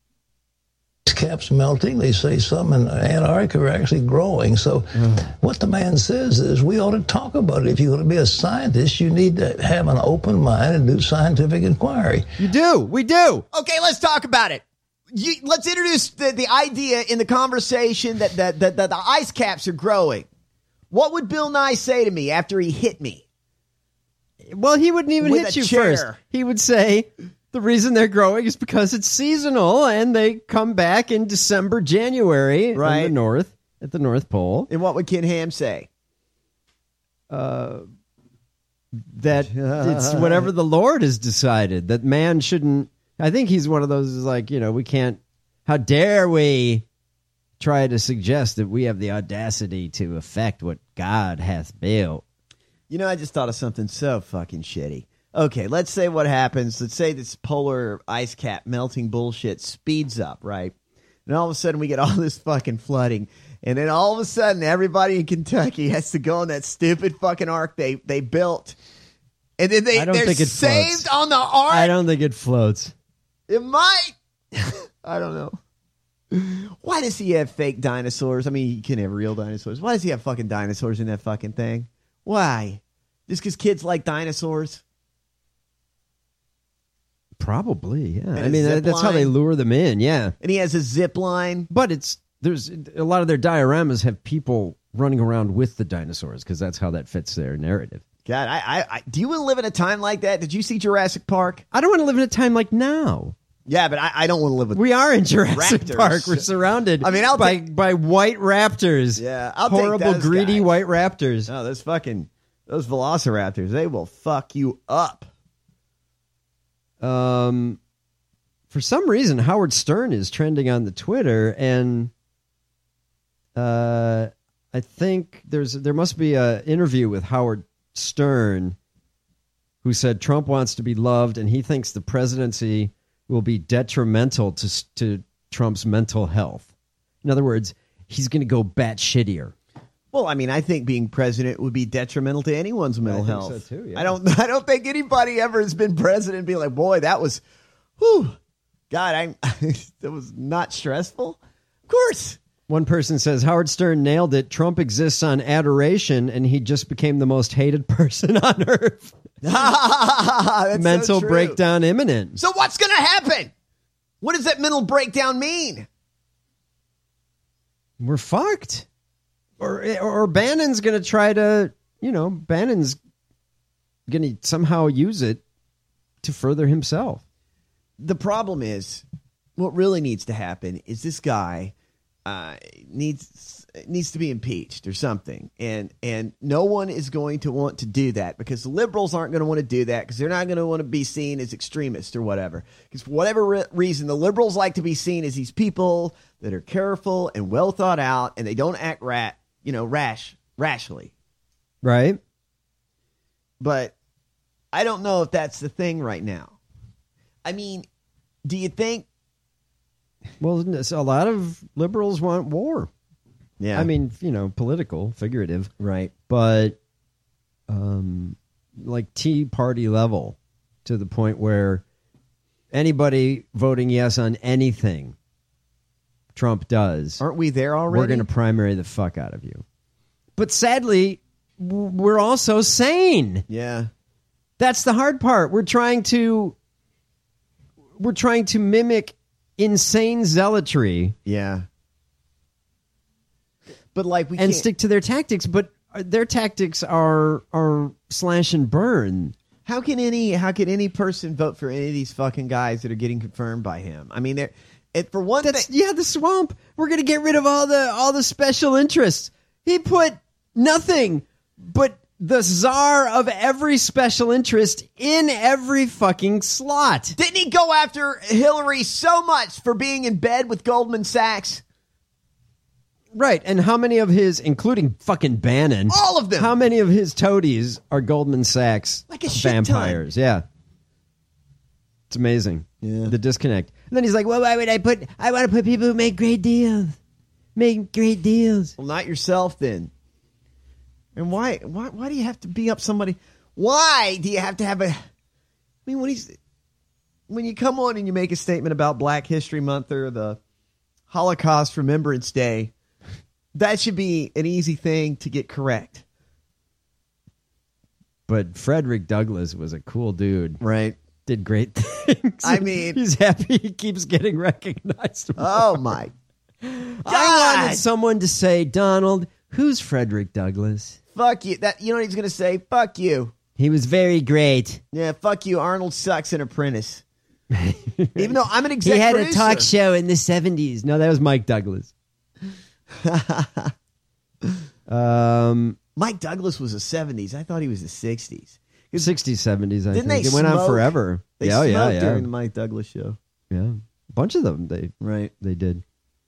Speaker 3: Caps melting. They say some in Antarctica are actually growing. So what the man says is we ought to talk about it. If you're going to be a scientist, you need to have an open mind and do scientific inquiry.
Speaker 8: You do. We do.
Speaker 9: Okay, let's talk about it. You, let's introduce the, the idea in the conversation that, that, that, that the ice caps are growing. What would Bill Nye say to me after he hit me?
Speaker 8: Well, he wouldn't even
Speaker 9: With
Speaker 8: hit
Speaker 9: a
Speaker 8: you
Speaker 9: chair.
Speaker 8: first. He would say the reason they're growing is because it's seasonal and they come back in December, January
Speaker 9: Right.
Speaker 8: in the north, at the North Pole.
Speaker 9: And what would Ken Ham say?
Speaker 8: Uh, that it's whatever the Lord has decided, that man shouldn't. I think he's one of those who's like, you know, we can't, how dare we try to suggest that we have the audacity to affect what God hath built.
Speaker 9: You know, I just thought of something so fucking shitty. Okay, let's say what happens. Let's say this polar ice cap melting bullshit speeds up, right? And all of a sudden we get all this fucking flooding. And then all of a sudden everybody in Kentucky has to go on that stupid fucking ark they, they built. And then they,
Speaker 8: I don't
Speaker 9: they're
Speaker 8: think it
Speaker 9: saved
Speaker 8: floats.
Speaker 9: on the ark.
Speaker 8: I don't think it floats.
Speaker 9: It might. I don't know. Why does he have fake dinosaurs? I mean, he can have real dinosaurs. Why does he have fucking dinosaurs in that fucking thing? Why? Just because kids like dinosaurs?
Speaker 8: Probably, yeah.
Speaker 9: And
Speaker 8: I
Speaker 9: a
Speaker 8: mean,
Speaker 9: zip
Speaker 8: that, that's how they
Speaker 9: line.
Speaker 8: lure them in, yeah.
Speaker 9: And he has a zip line.
Speaker 8: But it's there's a lot of their dioramas have people running around with the dinosaurs because that's how that fits their narrative.
Speaker 9: God, I, I, I, do you want to live in a time like that? Did you see Jurassic Park?
Speaker 8: I don't want to live in a time like now.
Speaker 9: Yeah, but I, I don't want to live with.
Speaker 8: We are in Jurassic
Speaker 9: raptors.
Speaker 8: Park. We're surrounded.
Speaker 9: I mean, I'll
Speaker 8: by
Speaker 9: take-
Speaker 8: by white raptors.
Speaker 9: Yeah, I'll
Speaker 8: horrible,
Speaker 9: take those
Speaker 8: greedy
Speaker 9: guys.
Speaker 8: white raptors.
Speaker 9: No, those fucking those velociraptors, they will fuck you up.
Speaker 8: Um, for some reason, Howard Stern is trending on the Twitter, and uh, I think there's there must be an interview with Howard Stern, who said Trump wants to be loved, and he thinks the presidency will be detrimental to to Trump's mental health. In other words, he's going to go batshittier.
Speaker 9: Well, I mean, I think being president would be detrimental to anyone's mental
Speaker 8: think
Speaker 9: health.
Speaker 8: so, too, yeah.
Speaker 9: I don't. I don't think anybody ever has been president and be like, "Boy, that was, whew, God, I that was not stressful." Of course,
Speaker 8: One person says, Howard Stern nailed it. Trump exists on adoration, and he just became the most hated person on earth. Mental
Speaker 9: so
Speaker 8: breakdown imminent.
Speaker 9: So what's going to happen? What does that mental breakdown mean?
Speaker 8: We're fucked. Or, or Bannon's going to try to, you know, Bannon's going to somehow use it to further himself.
Speaker 9: The problem is, what really needs to happen is this guy uh, needs needs to be impeached or something, and and no one is going to want to do that because the liberals aren't going to want to do that because they're not going to want to be seen as extremists or whatever. Because for whatever re- reason, the liberals like to be seen as these people that are careful and well thought out, and they don't act rat, you know, rash rashly,
Speaker 8: right?
Speaker 9: But I don't know if that's the thing right now. I mean, do you think?
Speaker 8: Well, a lot of liberals want war.
Speaker 9: Yeah.
Speaker 8: I mean, you know, political, figurative.
Speaker 9: Right.
Speaker 8: But um, like Tea Party level to the point where anybody voting yes on anything Trump does.
Speaker 9: Aren't we there already?
Speaker 8: We're going to primary the fuck out of you. But sadly, we're also sane.
Speaker 9: Yeah.
Speaker 8: That's the hard part. We're trying to we're trying to mimic insane zealotry.
Speaker 9: Yeah. But like we
Speaker 8: and
Speaker 9: can't...
Speaker 8: stick to their tactics, but their tactics are are slash and burn.
Speaker 9: How can any how can any person vote for any of these fucking guys that are getting confirmed by him? I mean, they're it for one
Speaker 8: That's,
Speaker 9: thing.
Speaker 8: Yeah, the swamp. We're gonna get rid of all the all the special interests. He put nothing but the czar of every special interest in every fucking slot.
Speaker 9: Didn't he go after Hillary so much for being in bed with Goldman Sachs?
Speaker 8: Right, and how many of his, including fucking Bannon,
Speaker 9: all of them,
Speaker 8: how many of his toadies are Goldman Sachs
Speaker 9: like a shit
Speaker 8: vampires?
Speaker 9: ton.
Speaker 8: Yeah, it's amazing.
Speaker 9: Yeah,
Speaker 8: the disconnect. And then he's like, "Well, why would I put? I want to put people who make great deals, make great deals."
Speaker 9: Well, not yourself then. And why? Why? Why do you have to be up somebody? Why do you have to have a? I mean, when he's when you come on and you make a statement about Black History Month or the Holocaust Remembrance Day. That should be an easy thing to get correct.
Speaker 8: But Frederick Douglass was a cool dude.
Speaker 9: Right.
Speaker 8: Did great things.
Speaker 9: I mean...
Speaker 8: He's happy he keeps getting recognized.
Speaker 9: Oh, my
Speaker 8: God. I wanted someone to say, Donald, who's Frederick Douglass?
Speaker 9: Fuck you. That, you know what he's going to say? Fuck you.
Speaker 8: He was very great.
Speaker 9: Yeah, fuck you. Arnold sucks in Apprentice. Even though I'm an exec
Speaker 8: He had
Speaker 9: producer.
Speaker 8: a talk show in the seventies. No, that was Mike Douglas. um,
Speaker 9: Mike Douglas was the seventies. I thought he was the sixties.
Speaker 8: sixties, seventies, I
Speaker 9: Didn't
Speaker 8: think.
Speaker 9: They
Speaker 8: it went
Speaker 9: smoke?
Speaker 8: on forever.
Speaker 9: They
Speaker 8: yeah,
Speaker 9: smoked
Speaker 8: yeah, yeah.
Speaker 9: during the Mike Douglas show.
Speaker 8: Yeah. A bunch of them they
Speaker 9: right.
Speaker 8: they did.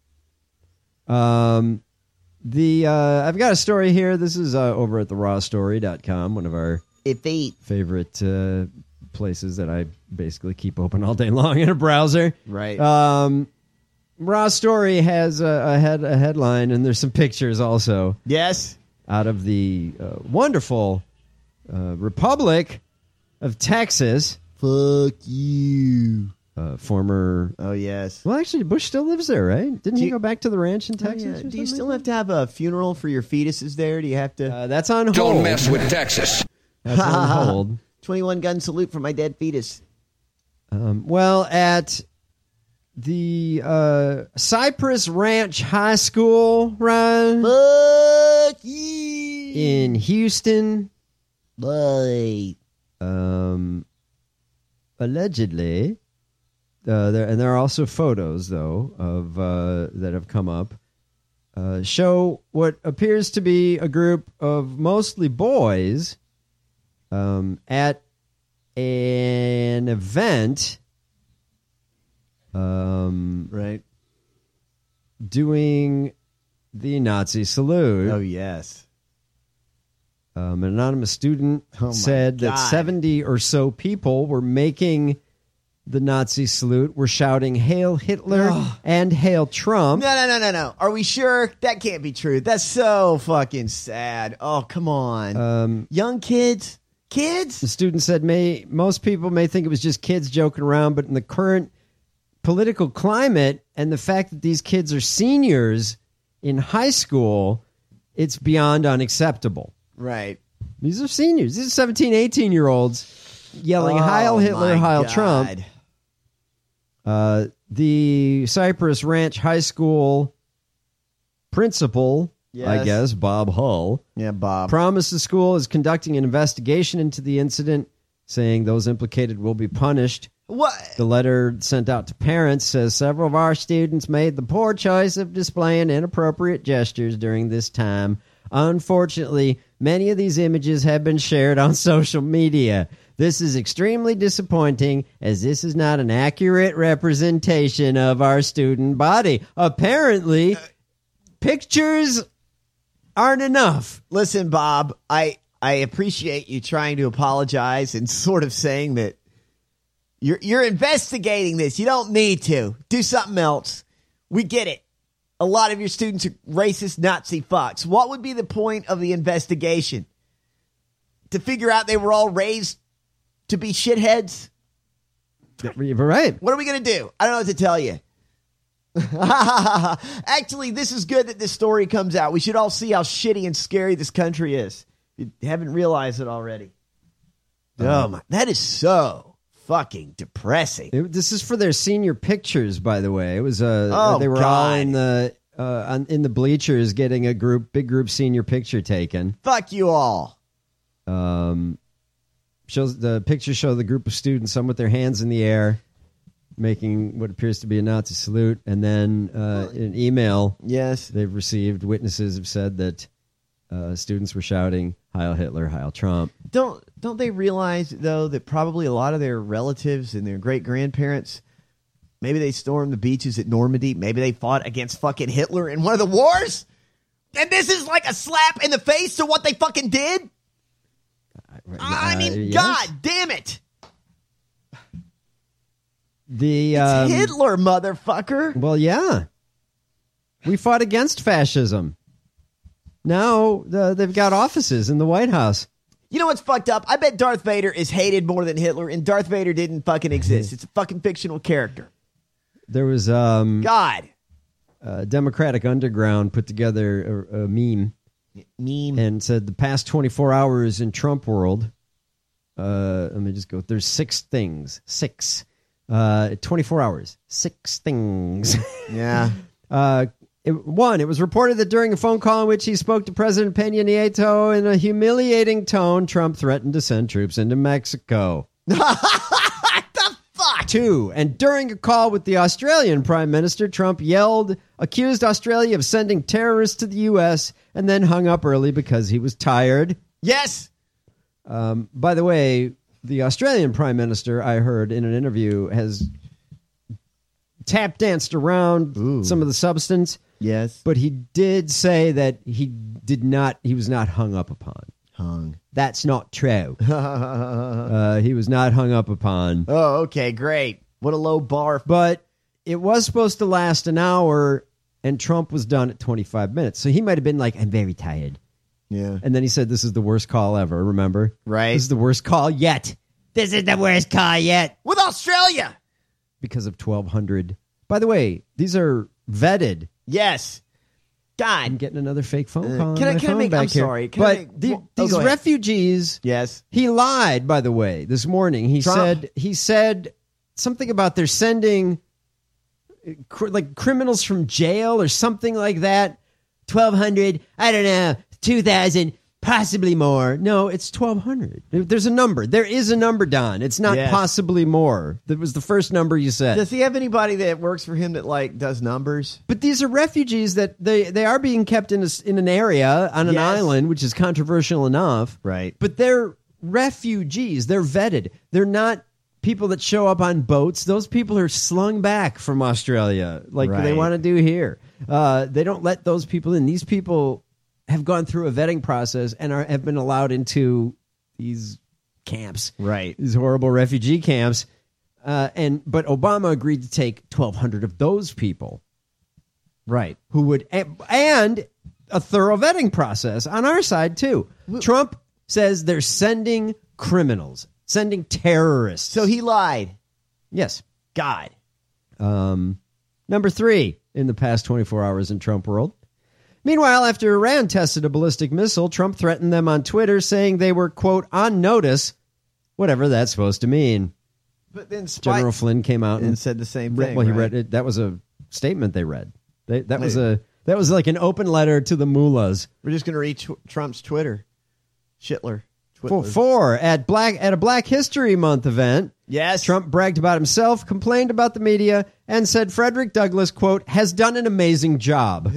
Speaker 8: Um the uh I've got a story here. This is uh, over at the raw story dot com, one of our favorite uh places that I basically keep open all day long in a browser.
Speaker 9: Right.
Speaker 8: Um Raw Story has a, a head a headline, and there's some pictures also.
Speaker 9: Yes,
Speaker 8: out of the uh, wonderful uh, Republic of Texas.
Speaker 9: Fuck you,
Speaker 8: uh, former.
Speaker 9: Oh yes.
Speaker 8: Well, actually, Bush still lives there, right? Didn't
Speaker 9: Do
Speaker 8: he
Speaker 9: you,
Speaker 8: go back to the ranch in
Speaker 9: oh,
Speaker 8: Texas?
Speaker 9: Yeah.
Speaker 8: Or
Speaker 9: Do you
Speaker 8: something?
Speaker 9: still have to have a funeral for your fetuses there? Do you have to?
Speaker 8: Uh, that's on hold.
Speaker 12: Don't mess with Texas.
Speaker 8: That's on hold.
Speaker 9: twenty-one gun salute for my dead fetus.
Speaker 8: Um, well, at the uh, Cypress Ranch High School, Ryan,
Speaker 9: Fuck you.
Speaker 8: in Houston,
Speaker 9: Boy.
Speaker 8: um, allegedly, uh, there and there are also photos though of uh, that have come up, uh, show what appears to be a group of mostly boys, um, at an event. Um,
Speaker 9: right.
Speaker 8: Doing the Nazi salute.
Speaker 9: Oh, yes.
Speaker 8: Um, an anonymous student
Speaker 9: Oh,
Speaker 8: said
Speaker 9: my
Speaker 8: that
Speaker 9: God.
Speaker 8: seventy or so people were making the Nazi salute, were shouting Hail Hitler
Speaker 9: Oh.
Speaker 8: and Hail Trump.
Speaker 9: No, no, no, no, no. Are we sure? That can't be true. That's so fucking sad. Oh, come on.
Speaker 8: Um,
Speaker 9: Young kids? Kids?
Speaker 8: the student said, may, most people may think it was just kids joking around, but in the current political climate and the fact that these kids are seniors, in high school, it's beyond unacceptable.
Speaker 9: Right.
Speaker 8: These are seniors. These are seventeen, eighteen-year-olds yelling,
Speaker 9: oh,
Speaker 8: Heil Hitler, Heil
Speaker 9: God.
Speaker 8: Trump. Uh, the Cypress Ranch High School principal,
Speaker 9: yes.
Speaker 8: I guess, Bob Hull,
Speaker 9: yeah, Bob,
Speaker 8: promised the school is conducting an investigation into the incident, saying those implicated will be punished.
Speaker 9: What?
Speaker 8: The letter sent out to parents says several of our students made the poor choice of displaying inappropriate gestures during this time. Unfortunately, many of these images have been shared on social media. This is extremely disappointing, as this is not an accurate representation of our student body. Apparently, pictures aren't enough.
Speaker 9: Listen, Bob, I, I appreciate you trying to apologize and sort of saying that you're you're investigating this. You don't need to. Do something else. We get it. A lot of your students are racist Nazi fucks. What would be the point of the investigation? To figure out they were all raised to be shitheads?
Speaker 8: You're right.
Speaker 9: What are we going to do? I don't know what to tell you. Actually, this is good that this story comes out. We should all see how shitty and scary this country is. If you haven't realized it already. Oh, my. That is so fucking depressing.
Speaker 8: It, this is for their senior pictures, by the way. It was uh,
Speaker 9: oh,
Speaker 8: they were
Speaker 9: God.
Speaker 8: all in the uh, on, in the bleachers getting a group, big group senior picture taken.
Speaker 9: Fuck you all.
Speaker 8: Um, shows the pictures show the group of students, some with their hands in the air, making what appears to be a Nazi salute, and then uh, an email.
Speaker 9: Yes,
Speaker 8: they've received. Witnesses have said that uh, students were shouting "Heil Hitler, Heil Trump."
Speaker 9: Don't don't they realize though that probably a lot of their relatives and their great grandparents, maybe they stormed the beaches at Normandy, maybe they fought against fucking Hitler in one of the wars, and this is like a slap in the face to what they fucking did. Uh, I mean, uh, yes. God damn it!
Speaker 8: The
Speaker 9: it's
Speaker 8: um,
Speaker 9: Hitler, motherfucker.
Speaker 8: Well, yeah, we fought against fascism. Now the, they've got offices in the White House.
Speaker 9: You know what's fucked up? I bet Darth Vader is hated more than Hitler, and Darth Vader didn't fucking exist. It's a fucking fictional character.
Speaker 8: There was um,
Speaker 9: God.
Speaker 8: Uh, Democratic Underground put together a, a meme,
Speaker 9: meme,
Speaker 8: and said the past twenty-four hours in Trump world. Uh, let me just go. There's six things. Six. Uh, twenty-four hours. Six things.
Speaker 9: Yeah.
Speaker 8: uh, It, one, it was reported that during a phone call in which he spoke to President Peña Nieto in a humiliating tone, Trump threatened to send troops into Mexico.
Speaker 9: What the fuck?
Speaker 8: Two, and during a call with the Australian Prime Minister, Trump yelled, accused Australia of sending terrorists to the U S, and then hung up early because he was tired.
Speaker 9: Yes.
Speaker 8: Um, by the way, the Australian Prime Minister, I heard in an interview, has tap danced around Ooh. some of the substance.
Speaker 9: Yes.
Speaker 8: But he did say that he did not, he was not hung up upon.
Speaker 9: Hung.
Speaker 8: That's not true. uh, he was not hung up upon.
Speaker 9: Oh, okay, great. What a low bar.
Speaker 8: But it was supposed to last an hour, and Trump was done at twenty-five minutes. So he might have been like, I'm very tired.
Speaker 9: Yeah.
Speaker 8: And then he said, this is the worst call ever, remember?
Speaker 9: Right.
Speaker 8: This is the worst call yet. This is the worst call yet.
Speaker 9: With Australia.
Speaker 8: Because of twelve hundred. By the way, these are vetted.
Speaker 9: Yes. God.
Speaker 8: I'm getting another fake phone call.
Speaker 9: Uh, can
Speaker 8: on
Speaker 9: I,
Speaker 8: my
Speaker 9: can
Speaker 8: phone
Speaker 9: I make,
Speaker 8: back
Speaker 9: I'm
Speaker 8: here.
Speaker 9: sorry. Can
Speaker 8: but
Speaker 9: I make,
Speaker 8: the,
Speaker 9: well,
Speaker 8: these
Speaker 9: oh,
Speaker 8: refugees.
Speaker 9: Yes.
Speaker 8: He lied, by the way, this morning. He
Speaker 9: Trump.
Speaker 8: said he said something about they're sending cr- like criminals from jail or something like that. twelve hundred, I don't know, two thousand. Possibly more. No, it's twelve hundred. There's a number. There is a number, Don. It's not
Speaker 9: yes.
Speaker 8: possibly more. That was the first number you said.
Speaker 9: Does he have anybody that works for him that like does numbers?
Speaker 8: But these are refugees that they, they are being kept in a, in an area on an
Speaker 9: yes.
Speaker 8: island, which is controversial enough.
Speaker 9: Right.
Speaker 8: But they're refugees. They're vetted. They're not people that show up on boats. Those people are slung back from Australia like
Speaker 9: right.
Speaker 8: they want to do here. Uh, they don't let those people in. These people have gone through a vetting process and are, have been allowed into these camps,
Speaker 9: right?
Speaker 8: These horrible refugee camps. Uh, and but Obama agreed to take twelve hundred of those people,
Speaker 9: right?
Speaker 8: Who would and a thorough vetting process on our side too. Well, Trump says they're sending criminals, sending terrorists.
Speaker 9: So he lied.
Speaker 8: Yes,
Speaker 9: God.
Speaker 8: Um, number three in the past twenty-four hours in Trump world. Meanwhile, after Iran tested a ballistic missile, Trump threatened them on Twitter, saying they were, quote, on notice, whatever that's supposed to mean.
Speaker 9: But then Spike
Speaker 8: General Flynn came out and,
Speaker 9: and said the same
Speaker 8: read,
Speaker 9: thing.
Speaker 8: Well, he
Speaker 9: right?
Speaker 8: read it. That was a statement they read. They, that was a that was like an open letter to the mullahs.
Speaker 9: We're just going to read tw- Trump's Twitter. Shitler.
Speaker 8: For four at black at a Black History Month event.
Speaker 9: Yes.
Speaker 8: Trump bragged about himself, complained about the media, and said Frederick Douglass, quote, has done an amazing job.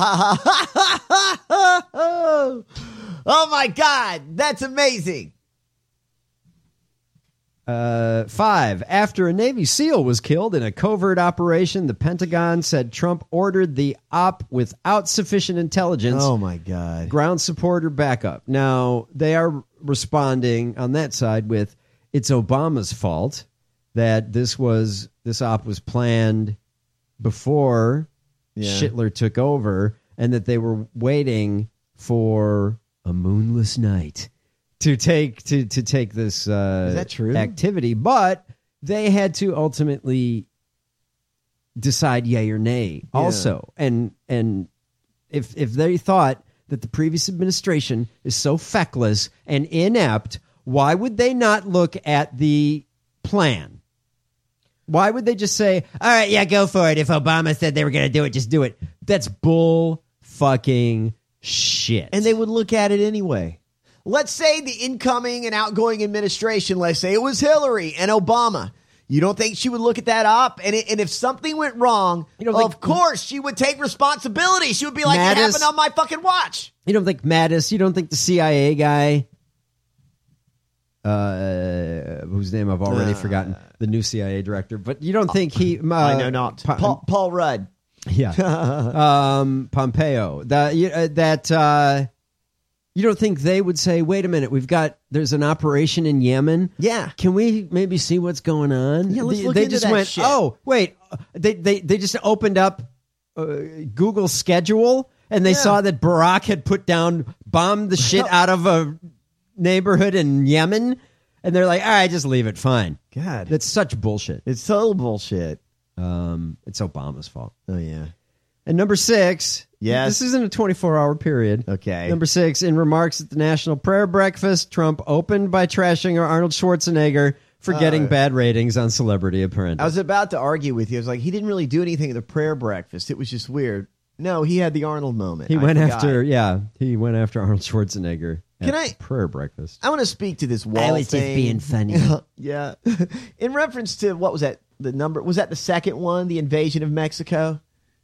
Speaker 9: Oh my God, that's amazing.
Speaker 8: Uh, five, after a Navy SEAL was killed in a covert operation, the Pentagon said Trump ordered the op without sufficient intelligence.
Speaker 9: Oh my God.
Speaker 8: Ground support or backup. Now, they are responding on that side with it's Obama's fault that this was this op was planned before
Speaker 9: Yeah.
Speaker 8: Schittler took over, and that they were waiting for a moonless night to take to to take this uh,
Speaker 9: Is that true?
Speaker 8: activity, but they had to ultimately decide yay or nay.
Speaker 9: Yeah.
Speaker 8: Also, and and if if they thought that the previous administration is so feckless and inept, why would they not look at the plan? Why would they just say, all right, yeah, go for it. If Obama said they were going to do it, just do it. That's bull fucking shit.
Speaker 9: And they would look at it anyway. Let's say the incoming and outgoing administration, let's say it was Hillary and Obama. You don't think she would look at that op? And, it, and if something went wrong,
Speaker 8: You don't
Speaker 9: of
Speaker 8: think-
Speaker 9: course she would take responsibility. She would be like, it
Speaker 8: Mattis-
Speaker 9: happened on my fucking watch.
Speaker 8: You don't think Mattis, you don't think the C I A guy, uh, whose name I've already
Speaker 9: Uh,
Speaker 8: forgotten, the new C I A director, but you don't think he... Uh,
Speaker 9: I know not.
Speaker 8: Pa-
Speaker 9: Paul, Paul Rudd.
Speaker 8: Yeah. um, Pompeo. That, you- uh, that uh, you don't think they would say, wait a minute, we've got, there's an operation in Yemen.
Speaker 9: Yeah.
Speaker 8: Can we maybe see what's going on?
Speaker 9: Yeah, let's
Speaker 8: they,
Speaker 9: look
Speaker 8: they
Speaker 9: into
Speaker 8: just
Speaker 9: that
Speaker 8: went,
Speaker 9: shit.
Speaker 8: oh, wait, uh, they, they, they just opened up uh, Google schedule and they
Speaker 9: Yeah.
Speaker 8: saw that Barack had put down, bombed the shit out of a neighborhood in Yemen. And they're like, all right, just leave it. Fine.
Speaker 9: God.
Speaker 8: That's such bullshit.
Speaker 9: It's total bullshit.
Speaker 8: Um, it's Obama's fault.
Speaker 9: Oh, yeah.
Speaker 8: And number six,
Speaker 9: Yes.
Speaker 8: this isn't a twenty-four hour period.
Speaker 9: Okay.
Speaker 8: Number six, in remarks at the National Prayer Breakfast, Trump opened by trashing Arnold Schwarzenegger for getting
Speaker 9: Uh,
Speaker 8: bad ratings on Celebrity Apprentice.
Speaker 9: I was about to argue with you. I was like, he didn't really do anything at the prayer breakfast. It was just weird. No, he had the Arnold moment.
Speaker 8: he
Speaker 9: I
Speaker 8: went
Speaker 9: forgot.
Speaker 8: after, yeah, he went after Arnold Schwarzenegger at
Speaker 9: Can I-
Speaker 8: Prayer Breakfast.
Speaker 9: I want to speak to this wall
Speaker 8: was just
Speaker 9: thing.
Speaker 8: being funny.
Speaker 9: Yeah. In reference to, what was that? The number, was that the second one? The invasion of Mexico?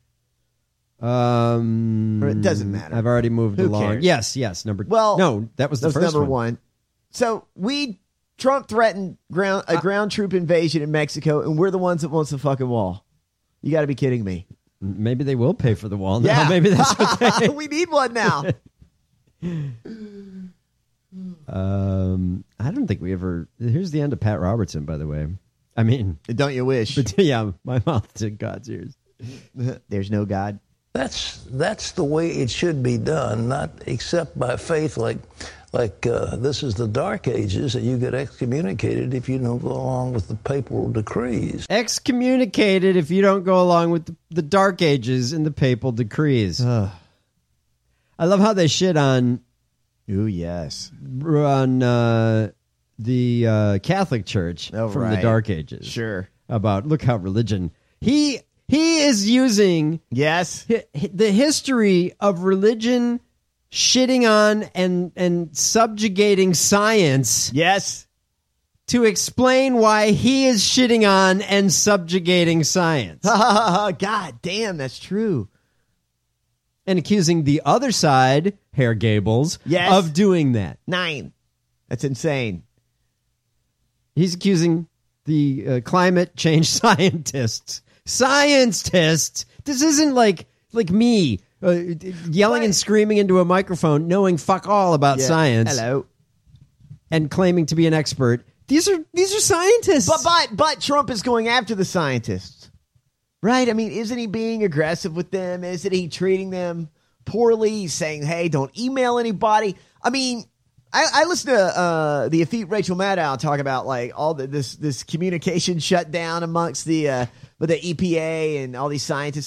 Speaker 8: Um,
Speaker 9: Or it doesn't matter.
Speaker 8: I've already moved
Speaker 9: Who
Speaker 8: along.
Speaker 9: cares?
Speaker 8: Yes, yes. Number
Speaker 9: Well,
Speaker 8: no, that was the
Speaker 9: That's
Speaker 8: first
Speaker 9: number
Speaker 8: one.
Speaker 9: one. So we, Trump threatened ground a ground troop invasion in Mexico, and we're the ones that wants the fucking wall. You got to be kidding me.
Speaker 8: Maybe they will pay for the wall now.
Speaker 9: Yeah.
Speaker 8: Maybe that's what they.
Speaker 9: We need one now.
Speaker 8: Um, I don't think we ever. Here's the end of Pat Robertson, by the way. I mean,
Speaker 9: Don't you wish?
Speaker 8: but yeah, my mouth to God's ears.
Speaker 9: There's no God.
Speaker 3: That's that's the way it should be done, not except by faith. Like like uh, this is the Dark Ages, and you get excommunicated if you don't go along with the papal decrees.
Speaker 8: Excommunicated if you don't go along with the, the Dark Ages and the papal decrees. I love how they shit on
Speaker 9: Ooh, yes.
Speaker 8: on uh, the uh, Catholic Church
Speaker 9: Oh,
Speaker 8: from
Speaker 9: right.
Speaker 8: the Dark Ages.
Speaker 9: Sure.
Speaker 8: About look how religion he he is using
Speaker 9: Yes.
Speaker 8: hi- hi- the history of religion shitting on and and subjugating science
Speaker 9: Yes.
Speaker 8: to explain why he is shitting on and subjugating science
Speaker 9: God damn, that's true.
Speaker 8: and accusing the other side, Herr Gables,
Speaker 9: Yes.
Speaker 8: of doing that.
Speaker 9: Nine. That's insane.
Speaker 8: He's accusing the uh, climate change scientists. Scientists. This isn't like like me uh, yelling and screaming into a microphone, knowing fuck all about
Speaker 9: Yeah.
Speaker 8: science,
Speaker 9: Hello.
Speaker 8: and claiming to be an expert. These are these are scientists.
Speaker 9: But but but Trump is going after the scientists, right? I mean, isn't he being aggressive with them? Isn't he treating them poorly? He's saying, "Hey, don't email anybody." I mean, I, I listened to uh, the effete Rachel Maddow talk about like all the, this this communication shutdown amongst the uh, with the E P A and all these scientists.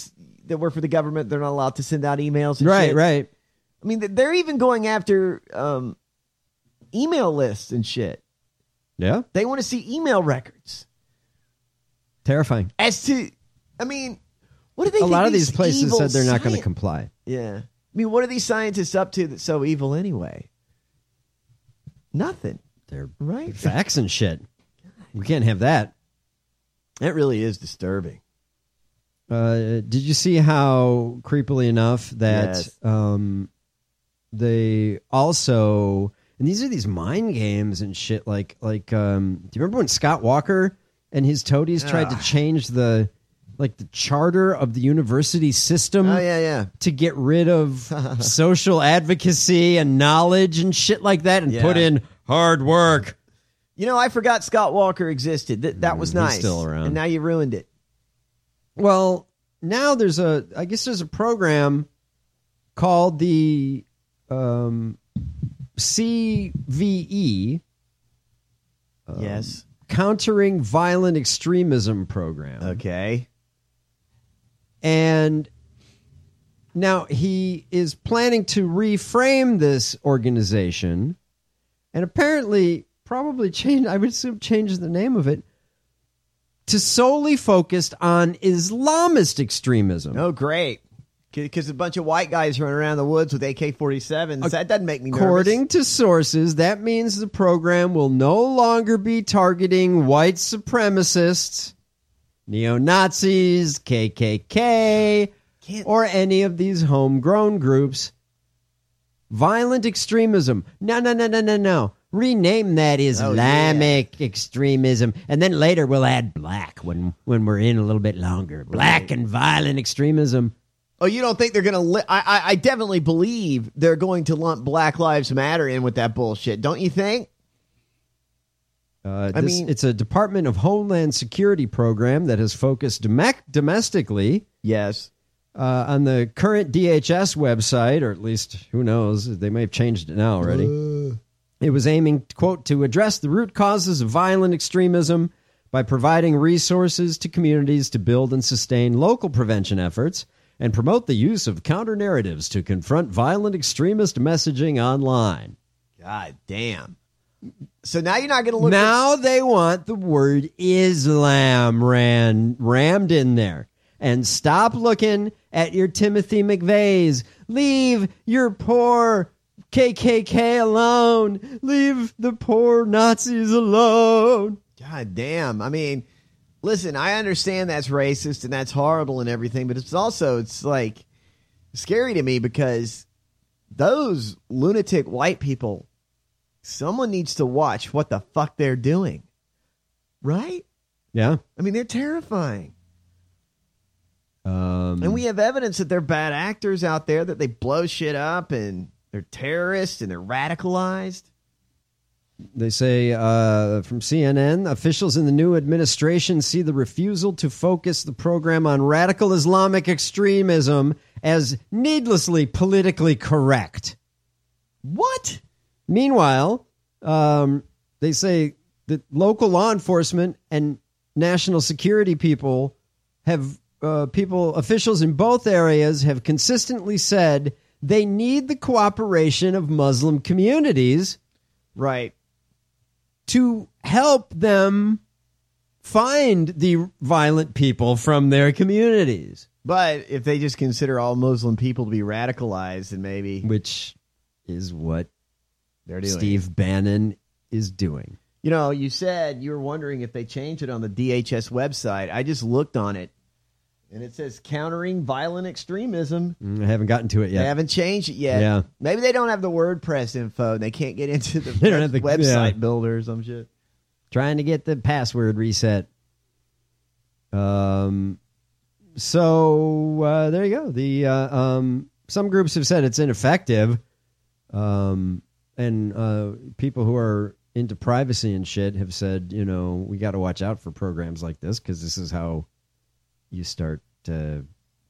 Speaker 9: that work for the government, they're not allowed to send out emails. And
Speaker 8: Right,
Speaker 9: shit.
Speaker 8: right.
Speaker 9: I mean, they're even going after um, email lists and shit.
Speaker 8: Yeah.
Speaker 9: They want to see email records.
Speaker 8: Terrifying.
Speaker 9: As to, I mean, what do they
Speaker 8: A
Speaker 9: think
Speaker 8: lot of
Speaker 9: these
Speaker 8: these places
Speaker 9: evil
Speaker 8: said they're not going to
Speaker 9: scien-
Speaker 8: comply.
Speaker 9: Yeah. I mean, what are these scientists up to that's so evil anyway? Nothing.
Speaker 8: They're
Speaker 9: right.
Speaker 8: Facts and shit. We can't have that.
Speaker 9: That really is disturbing.
Speaker 8: Uh, did you see how creepily enough that
Speaker 9: Yes.
Speaker 8: um, they also, and these are these mind games and shit. Like, like, um, do you remember when Scott Walker and his toadies tried to
Speaker 9: Ugh.
Speaker 8: change the, like, the charter of the university system?
Speaker 9: Oh, yeah, yeah.
Speaker 8: To get rid of social advocacy and knowledge and shit like that, and
Speaker 9: Yeah.
Speaker 8: put in hard work.
Speaker 9: You know, I forgot Scott Walker existed. That that was
Speaker 8: Mm, he's
Speaker 9: nice.
Speaker 8: still around.
Speaker 9: And now you ruined it.
Speaker 8: Well, now there's a, I guess there's a program called the um, C V E. um,
Speaker 9: Yes.
Speaker 8: Countering Violent Extremism Program.
Speaker 9: Okay.
Speaker 8: And now he is planning to reframe this organization and apparently probably change, I would assume change the name of it to solely focused on Islamist extremism.
Speaker 9: Oh, great. Because a bunch of white guys running around the woods with A K forty-sevens. That doesn't make me nervous.
Speaker 8: According to sources, that means the program will no longer be targeting white supremacists, neo-Nazis, K K K,
Speaker 9: Can't-
Speaker 8: or any of these homegrown groups. Violent extremism. No, no, no, no, no, no. Rename that Islamic extremism. And then later we'll add black when, when we're in a little bit longer. Black
Speaker 9: Right.
Speaker 8: and violent extremism.
Speaker 9: Oh, you don't think they're going to... Li- I, I I definitely believe they're going to lump Black Lives Matter in with that bullshit. Don't you think?
Speaker 8: Uh,
Speaker 9: I
Speaker 8: this,
Speaker 9: mean-
Speaker 8: it's a Department of Homeland Security program that has focused dom- domestically
Speaker 9: Yes.
Speaker 8: uh, on the current D H S website, or at least, who knows, they may have changed it now already.
Speaker 9: Uh.
Speaker 8: It was aiming, quote, to address the root causes of violent extremism by providing resources to communities to build and sustain local prevention efforts and promote the use of counter-narratives to confront violent extremist messaging online.
Speaker 9: God damn. So now you're not going to look...
Speaker 8: Now they want the word Islam ran, rammed in there. And stop looking at your Timothy McVeighs. Leave your poor K K K alone. Leave the poor Nazis alone.
Speaker 9: God damn. I mean, listen, I understand that's racist and that's horrible and everything, but it's also, it's like scary to me because those lunatic white people, someone needs to watch what the fuck they're doing. Right?
Speaker 8: Yeah.
Speaker 9: I mean, they're terrifying.
Speaker 8: Um,
Speaker 9: And we have evidence that they're bad actors out there, that they blow shit up and they're terrorists and they're radicalized.
Speaker 8: They say uh, from C N N, officials in the new administration see the refusal to focus the program on radical Islamic extremism as needlessly politically correct.
Speaker 9: What?
Speaker 8: Meanwhile, um, they say that local law enforcement and national security people have uh, people, officials in both areas have consistently said they need the cooperation of Muslim communities.
Speaker 9: Right.
Speaker 8: To help them find the violent people from their communities.
Speaker 9: But if they just consider all Muslim people to be radicalized, then maybe...
Speaker 8: Which is what
Speaker 9: they're doing.
Speaker 8: Steve Bannon is doing.
Speaker 9: You know, you said you were wondering if they changed it on the D H S website. I just looked on it, and it says countering violent extremism.
Speaker 8: Mm, I haven't gotten to it yet.
Speaker 9: They haven't changed it yet.
Speaker 8: Yeah.
Speaker 9: Maybe they don't have the WordPress info, and they can't get into the,
Speaker 8: They don't have the-
Speaker 9: website
Speaker 8: yeah.
Speaker 9: builder or some shit.
Speaker 8: Trying to get the password reset. Um. So uh, there you go. The uh, um some groups have said it's ineffective. Um, and uh, people who are into privacy and shit have said, you know, we got to watch out for programs like this because this is how you start uh,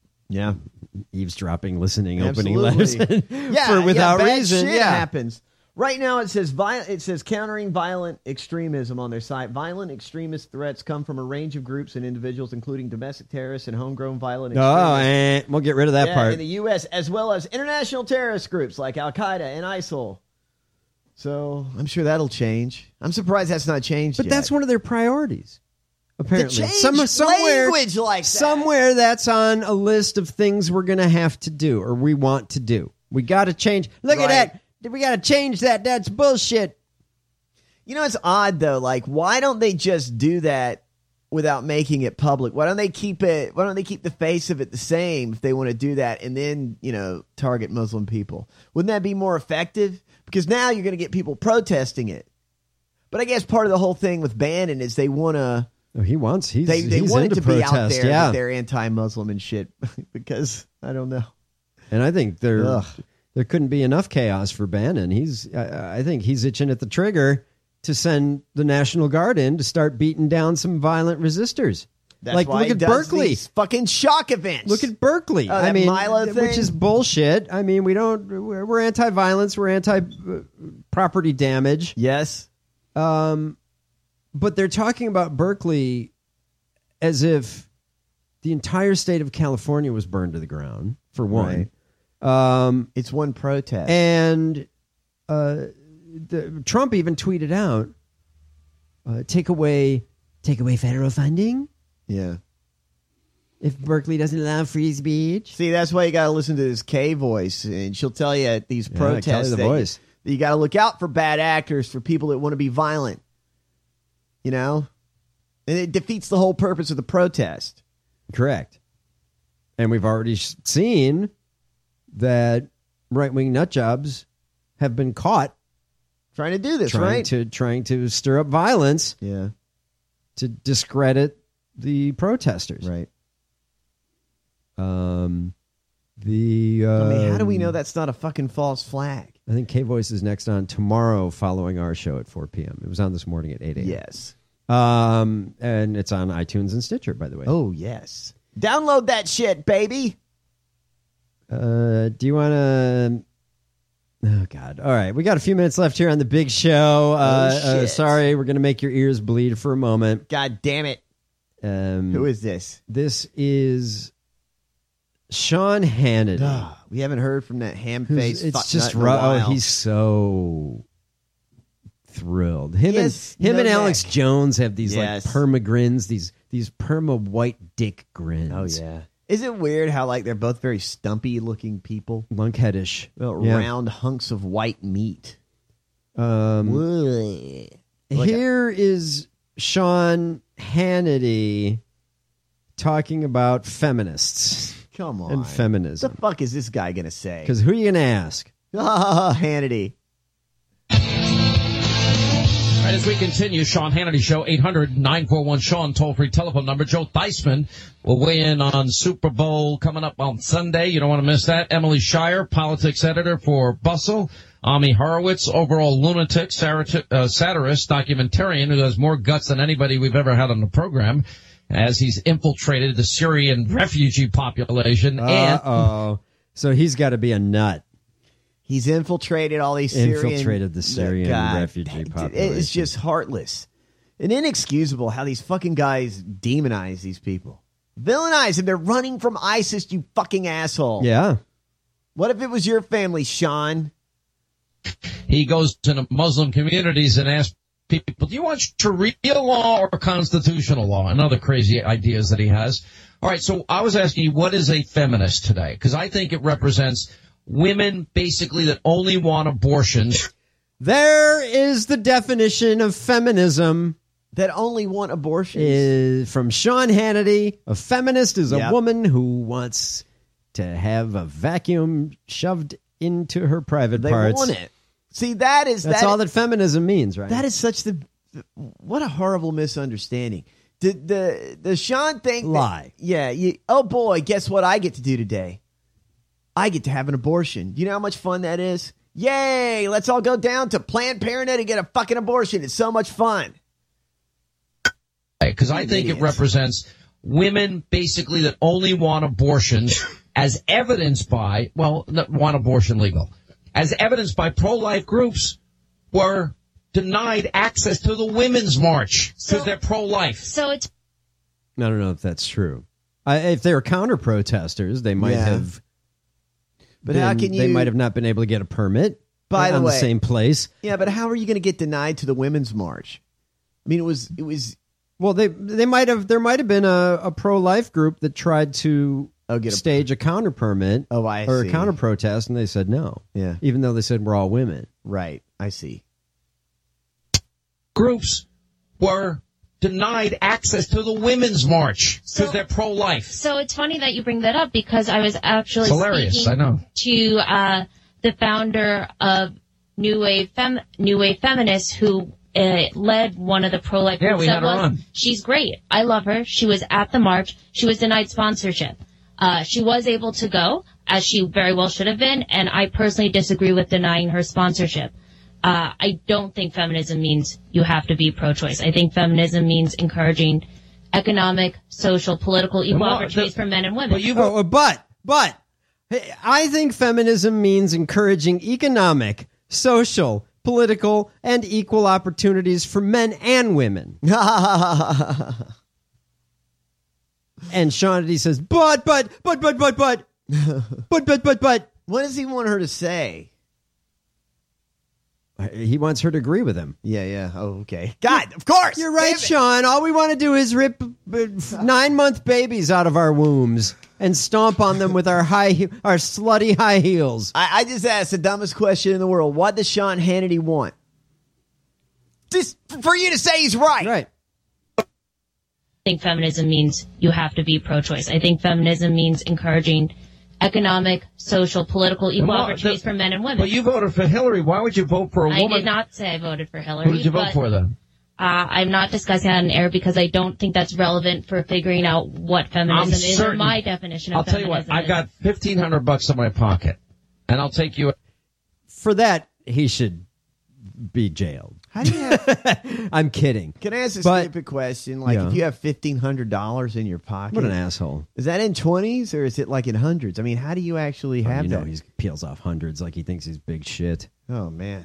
Speaker 9: yeah
Speaker 8: eavesdropping, listening,
Speaker 9: Absolutely.
Speaker 8: opening letters
Speaker 9: yeah,
Speaker 8: for without
Speaker 9: yeah, bad
Speaker 8: reason.
Speaker 9: Shit
Speaker 8: yeah,
Speaker 9: happens. Right now, it says viol- it says countering violent extremism on their site. Violent extremist threats come from a range of groups and individuals, including domestic terrorists and homegrown violent extremists.
Speaker 8: Oh, and we'll get rid of that
Speaker 9: yeah,
Speaker 8: part.
Speaker 9: In the U S, as well as international terrorist groups like Al-Qaeda and ISIL. So I'm sure that'll change. I'm surprised that's not changed
Speaker 8: But
Speaker 9: yet.
Speaker 8: that's one of their priorities. Apparently,
Speaker 9: To change
Speaker 8: Some, somewhere,
Speaker 9: language like that.
Speaker 8: somewhere that's on a list of things we're going to have to do or we want to do. We got to change. Look
Speaker 9: Right.
Speaker 8: at that. We got to change that. That's bullshit.
Speaker 9: You know, it's odd, though. Like, why don't they just do that without making it public? Why don't they keep it? Why don't they keep the face of it the same if they want to do that and then, you know, target Muslim people? Wouldn't that be more effective? Because now you're going to get people protesting it. But I guess part of the whole thing with Bannon is they want to.
Speaker 8: Oh, he wants. He's,
Speaker 9: they they
Speaker 8: he's
Speaker 9: want
Speaker 8: into
Speaker 9: it to be
Speaker 8: protest,
Speaker 9: out there
Speaker 8: yeah.
Speaker 9: that they're anti-Muslim and shit. Because I don't know.
Speaker 8: And I think there
Speaker 9: Ugh.
Speaker 8: there couldn't be enough chaos for Bannon. He's I, I think he's itching at the trigger to send the National Guard in to start beating down some violent resistors.
Speaker 9: That's
Speaker 8: like
Speaker 9: why
Speaker 8: look
Speaker 9: he
Speaker 8: at
Speaker 9: does
Speaker 8: Berkeley.
Speaker 9: these fucking shock events.
Speaker 8: Look at Berkeley.
Speaker 9: Oh,
Speaker 8: I
Speaker 9: that
Speaker 8: mean,
Speaker 9: Milo
Speaker 8: th-
Speaker 9: thing?
Speaker 8: which is bullshit. I mean, we don't. We're, we're anti-violence. We're anti-property damage.
Speaker 9: Yes.
Speaker 8: Um, but they're talking about Berkeley as if the entire state of California was burned to the ground. For one,
Speaker 9: Right.
Speaker 8: um,
Speaker 9: It's one protest.
Speaker 8: and uh, the, Trump even tweeted out, uh, "Take away, take away federal funding."
Speaker 9: Yeah.
Speaker 8: If Berkeley doesn't allow free speech.
Speaker 9: See, that's why you got to listen to this K voice, and she'll tell you at these
Speaker 8: Yeah,
Speaker 9: protests
Speaker 8: Kelly the
Speaker 9: that
Speaker 8: voice.
Speaker 9: You, you got to look out for bad actors, for people that want to be violent. You know, and it defeats the whole purpose of the protest.
Speaker 8: Correct. And we've already sh- seen that right-wing nutjobs have been caught
Speaker 9: Trying to do this,
Speaker 8: trying
Speaker 9: right?
Speaker 8: to trying to stir up violence
Speaker 9: yeah.
Speaker 8: to discredit the protesters.
Speaker 9: Right.
Speaker 8: Um, the uh,
Speaker 9: I mean, how do we know that's not a fucking false flag?
Speaker 8: I think K Voice is next on tomorrow, following our show at four p.m. It was on this morning at eight a.m.
Speaker 9: Yes.
Speaker 8: Um, and it's on iTunes and Stitcher, by the way.
Speaker 9: Oh, yes. Download that shit, baby.
Speaker 8: Uh, do you want to? Oh God! All right, we got a few minutes left here on the big show. Uh,
Speaker 9: Oh,
Speaker 8: uh,
Speaker 9: shit.
Speaker 8: sorry, we're gonna make your ears bleed for a moment.
Speaker 9: God damn it.
Speaker 8: Um,
Speaker 9: Who is this?
Speaker 8: This is Sean Hannity.
Speaker 9: Ugh, we haven't heard from that ham
Speaker 8: Who's-
Speaker 9: face.
Speaker 8: It's just ru- oh, he's so thrilled. Him
Speaker 9: He
Speaker 8: and
Speaker 9: has
Speaker 8: him
Speaker 9: no
Speaker 8: and Alex
Speaker 9: neck.
Speaker 8: Jones have these
Speaker 9: Yes.
Speaker 8: like perma grins, these these perma white dick grins.
Speaker 9: Oh yeah. Is it weird how like they're both very stumpy looking people?
Speaker 8: lunkheadish.
Speaker 9: Well,
Speaker 8: Yeah.
Speaker 9: round hunks of white meat.
Speaker 8: Um,
Speaker 9: Like
Speaker 8: Here is Sean Hannity talking about feminists
Speaker 9: Come on.
Speaker 8: and feminism.
Speaker 9: What the fuck is this guy gonna say?
Speaker 8: Because who are you going to ask?
Speaker 9: Hannity.
Speaker 1: All right, as we continue, Sean Hannity Show, eight hundred nine four one Sean, toll-free telephone number. Joe Theismann will weigh in on Super Bowl coming up on Sunday. You don't want to miss that. Emily Shire, politics editor for Bustle. Ami Horowitz, overall lunatic, satir- uh, satirist, documentarian who has more guts than anybody we've ever had on the program, as he's infiltrated the Syrian refugee population. And
Speaker 8: Uh-oh. So he's got to be a nut.
Speaker 9: He's infiltrated all these Syrian...
Speaker 8: Infiltrated the Syrian
Speaker 9: God,
Speaker 8: refugee
Speaker 9: that-
Speaker 8: population.
Speaker 9: It's just heartless and inexcusable how these fucking guys demonize these people. Villainize them. They're running from ISIS, you fucking asshole.
Speaker 8: Yeah.
Speaker 9: What if it was your family, Sean?
Speaker 1: he goes to Muslim communities and asks people, do you want Sharia law or constitutional law? And other crazy ideas that he has. All right, so I was asking you, what is a feminist today? Because I think it represents women basically that only want abortions.
Speaker 8: There is the definition of feminism.
Speaker 9: That only want abortions?
Speaker 8: Is from Sean Hannity. A feminist is a
Speaker 9: Yep.
Speaker 8: woman who wants to have a vacuum shoved into her private
Speaker 9: They
Speaker 8: parts.
Speaker 9: want it. See, that is...
Speaker 8: That's
Speaker 9: that
Speaker 8: all that feminism means, right?
Speaker 9: That is such the... What a horrible misunderstanding. The the the Sean thing... that-
Speaker 8: Lie.
Speaker 9: yeah. You, oh, boy, guess what I get to do today? I get to have an abortion. You know how much fun that is? Yay! Let's all go down to Planned Parenthood and get a fucking abortion. It's so much fun.
Speaker 1: Because I think it represents women basically that only want abortions as evidenced by, well, not want abortion legal, as evidenced by pro-life groups were denied access to the Women's March because
Speaker 15: So-
Speaker 1: they're pro-life.
Speaker 15: So it's
Speaker 8: I don't know if that's true. I, if they were counter protesters, they might
Speaker 9: Yeah.
Speaker 8: have.
Speaker 9: But
Speaker 8: been-
Speaker 9: how can
Speaker 8: They
Speaker 9: you-
Speaker 8: might have not been able to get a permit.
Speaker 9: By the
Speaker 8: on
Speaker 9: way-
Speaker 8: the same place.
Speaker 9: Yeah, but how are you going to get denied to the Women's March? I mean, it was it was.
Speaker 8: Well, they they might have. There might have been a, a pro-life group that tried to
Speaker 9: Oh, get a-
Speaker 8: stage a counter permit.
Speaker 9: Oh, I
Speaker 8: or
Speaker 9: see.
Speaker 8: a counter protest, and they said no.
Speaker 9: Yeah.
Speaker 8: Even though they said we're all women.
Speaker 9: Right. I see.
Speaker 1: Groups were denied access to the Women's March because
Speaker 15: So-
Speaker 1: they're pro-life.
Speaker 15: So it's funny that you bring that up because I was actually
Speaker 1: It's hilarious,
Speaker 15: speaking
Speaker 1: I know.
Speaker 15: to uh, the founder of New Wave Fem- New Wave Feminists who uh, led one of the pro-life
Speaker 1: Yeah,
Speaker 15: groups
Speaker 1: we
Speaker 15: that
Speaker 1: had her
Speaker 15: was.
Speaker 1: on.
Speaker 15: She's great. I love her. She was at the march. She was denied sponsorship. Uh, she was able to go, as she very well should have been, and I personally disagree with denying her sponsorship. Uh, I don't think feminism means you have to be pro-choice. I think feminism means encouraging economic, social, political equal
Speaker 8: Well,
Speaker 15: opportunities
Speaker 8: the-
Speaker 15: for men and women.
Speaker 8: But, oh, but, but, hey, I think feminism means encouraging economic, social, political, and equal opportunities for men and women. And Sean Hannity says, but, but, but, but, but, but, but, but, but, but.
Speaker 9: What does he want her to say?
Speaker 8: He wants her to agree with him.
Speaker 9: Yeah, yeah. Oh, okay. God, of course.
Speaker 8: You're right, Sean. All we want to do is rip nine-month babies out of our wombs and stomp on them with our high, he- our slutty high heels.
Speaker 9: I, I just asked the dumbest question in the world. What does Sean Hannity want? Just for you to say he's right.
Speaker 8: Right.
Speaker 15: I think feminism means you have to be pro-choice. I think feminism means encouraging economic, social, political equal
Speaker 1: Well,
Speaker 15: opportunities
Speaker 1: the-
Speaker 15: for men and women.
Speaker 1: But you voted for Hillary. Why would you vote for a
Speaker 15: I
Speaker 1: woman?
Speaker 15: did not say I voted for Hillary.
Speaker 1: Who did you vote
Speaker 15: but,
Speaker 1: for then?
Speaker 15: Uh, I'm not discussing that on air because I don't think that's relevant for figuring out what feminism
Speaker 1: I'm
Speaker 15: is or
Speaker 1: certain-
Speaker 15: my definition of
Speaker 1: I'll tell you
Speaker 15: feminism.
Speaker 1: what. I've
Speaker 15: is.
Speaker 1: got fifteen hundred bucks in my pocket, and I'll take you.
Speaker 8: For that, he should be jailed.
Speaker 9: How do you have?
Speaker 8: I'm kidding.
Speaker 9: Can I ask a
Speaker 8: But-
Speaker 9: stupid question? Like,
Speaker 8: Yeah.
Speaker 9: if you have fifteen hundred dollars in your pocket,
Speaker 8: What an asshole.
Speaker 9: Is that in twenties or is it like in hundreds? I mean, how do you actually have
Speaker 8: you
Speaker 9: that?
Speaker 8: know he peels off hundreds like he thinks he's big shit.
Speaker 9: Oh man.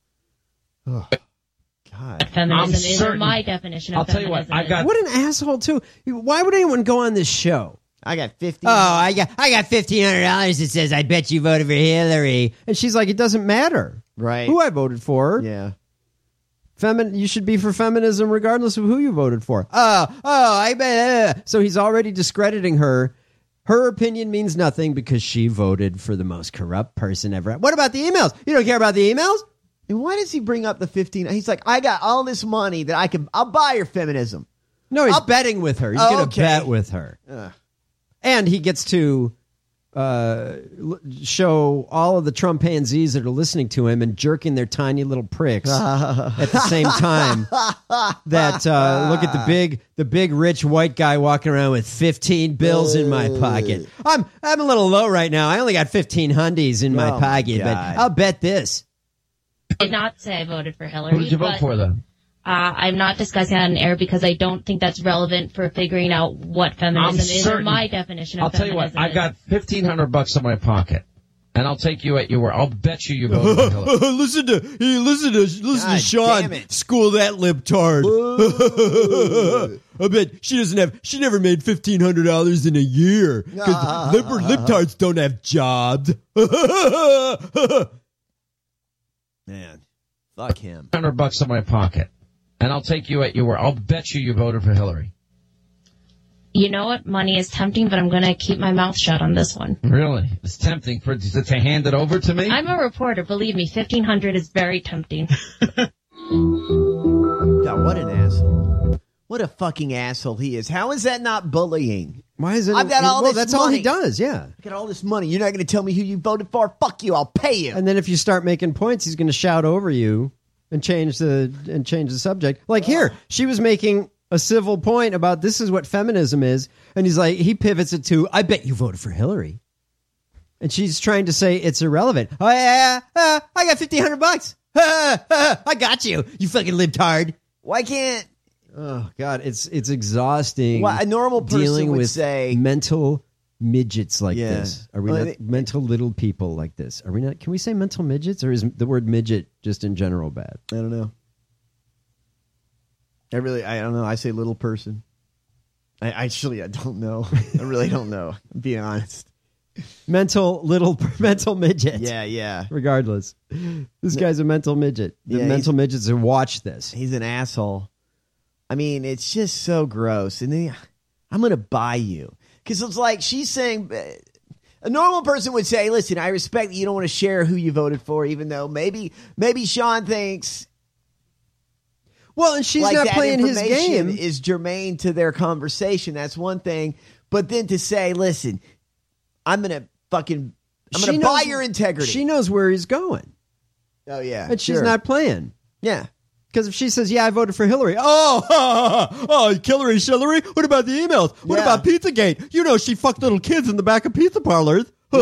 Speaker 9: Oh God.
Speaker 15: Feminism
Speaker 8: I'm
Speaker 15: is or
Speaker 8: certain-
Speaker 15: my definition of
Speaker 8: I'll tell you what,
Speaker 15: feminism
Speaker 8: I
Speaker 15: is.
Speaker 8: got. What an asshole too. Why would anyone go on this show?
Speaker 9: I got fifty.
Speaker 8: Oh, I got I got fifteen hundred dollars that says I bet you voted for Hillary, and she's like, it doesn't matter,
Speaker 9: right?
Speaker 8: Who I voted for?
Speaker 9: Yeah.
Speaker 8: Femin, you should be for feminism regardless of who you voted for. Oh, oh, I bet. Uh. So he's already discrediting her. Her opinion means nothing because she voted for the most corrupt person ever. What about the emails? You don't care about the emails?
Speaker 9: And why does he bring up the fifteen? He's like, I got all this money that I can. I'll buy your feminism.
Speaker 8: No, he's
Speaker 9: I'll-
Speaker 8: betting with her. He's
Speaker 9: Oh,
Speaker 8: going to
Speaker 9: okay.
Speaker 8: bet with her.
Speaker 9: Ugh.
Speaker 8: And he gets to uh, l- show all of the Trumpanzees that are listening to him and jerking their tiny little pricks at the same time. That uh, look at the big, the big rich white guy walking around with fifteen bills in my pocket. I'm I'm a little low right now. I only got fifteen hundies in my
Speaker 9: Oh, my
Speaker 8: pocket, but
Speaker 9: God.
Speaker 8: I'll bet this.
Speaker 15: I did not say I voted for Hillary.
Speaker 1: Who did you vote
Speaker 15: but,
Speaker 1: for then?
Speaker 15: Uh, I'm not discussing that on air because I don't think that's relevant for figuring out what feminism
Speaker 1: I'm
Speaker 15: is or
Speaker 1: certain-
Speaker 15: my definition of
Speaker 1: I'll tell you
Speaker 15: feminism
Speaker 1: what. I've
Speaker 15: is.
Speaker 1: got fifteen hundred bucks in my pocket, and I'll take you at your word. I'll bet you you voted for Hillary.
Speaker 8: listen to he listen to listen
Speaker 9: God
Speaker 8: to Sean
Speaker 9: damn it.
Speaker 8: school that libtard. I bet she doesn't have. She never made fifteen hundred dollars in a year because lib- libtards don't have jobs.
Speaker 9: Man, fuck him.
Speaker 1: Hundred bucks in my pocket, and I'll take you at your word. I'll bet you you voted for Hillary.
Speaker 15: You know what? Money is tempting, but I'm going to keep my mouth shut on this one.
Speaker 1: Really? It's tempting for to, to hand it over to me.
Speaker 15: I'm a reporter. Believe me, fifteen hundred is very tempting.
Speaker 9: God, what an asshole. What a fucking asshole he is. How is that not bullying?
Speaker 8: Why is it?
Speaker 9: I've got all
Speaker 8: well,
Speaker 9: this
Speaker 8: that's all he
Speaker 9: money.
Speaker 8: does. Yeah.
Speaker 9: I got all this money. You're not going to tell me who you voted for? Fuck you. I'll pay you.
Speaker 8: And then if you start making points, he's going to shout over you and change the and change the subject. Like here, she was making a civil point about this is what feminism is, and he's like, he pivots it to, I bet you voted for Hillary, and she's trying to say it's irrelevant. Oh yeah, uh, I got fifteen hundred bucks. I got you, you fucking libtard.
Speaker 9: Why can't
Speaker 8: Oh God, it's it's exhausting.
Speaker 9: Well, a normal person
Speaker 8: dealing
Speaker 9: would
Speaker 8: with
Speaker 9: say-
Speaker 8: mental midgets like
Speaker 9: Yeah.
Speaker 8: this? Are we
Speaker 9: Well,
Speaker 8: not
Speaker 9: they-
Speaker 8: mental little people like this? Are we not? Can we say mental midgets, or is the word midget just in general bad?
Speaker 9: I don't know. I really, I don't know. I say little person. I actually, I don't know. I really don't know. I'm being honest.
Speaker 8: Mental little mental midget.
Speaker 9: Yeah, yeah.
Speaker 8: Regardless, this guy's a mental midget. The
Speaker 9: Yeah,
Speaker 8: mental
Speaker 9: he's-
Speaker 8: midgets who watch this.
Speaker 9: He's an asshole. I mean, it's just so gross. And then I'm going to buy you. Because it's like she's saying, a normal person would say, listen, I respect that you don't want to share who you voted for, even though maybe maybe Sean thinks.
Speaker 8: Well, and she's
Speaker 9: like
Speaker 8: not
Speaker 9: that
Speaker 8: playing his
Speaker 9: information
Speaker 8: game.
Speaker 9: is germane to their conversation. That's one thing. But then to say, listen, I'm going to fucking, I'm
Speaker 8: She
Speaker 9: going to buy
Speaker 8: knows-
Speaker 9: your integrity.
Speaker 8: She knows where he's going.
Speaker 9: Oh, yeah.
Speaker 8: And she's
Speaker 9: sure.
Speaker 8: not playing.
Speaker 9: Yeah.
Speaker 8: Because if she says, yeah, I voted for Hillary. Oh, oh, Hillary, Hillary. What about the emails? What
Speaker 9: Yeah.
Speaker 8: about Pizzagate? You know, she fucked little kids in the back of pizza parlors.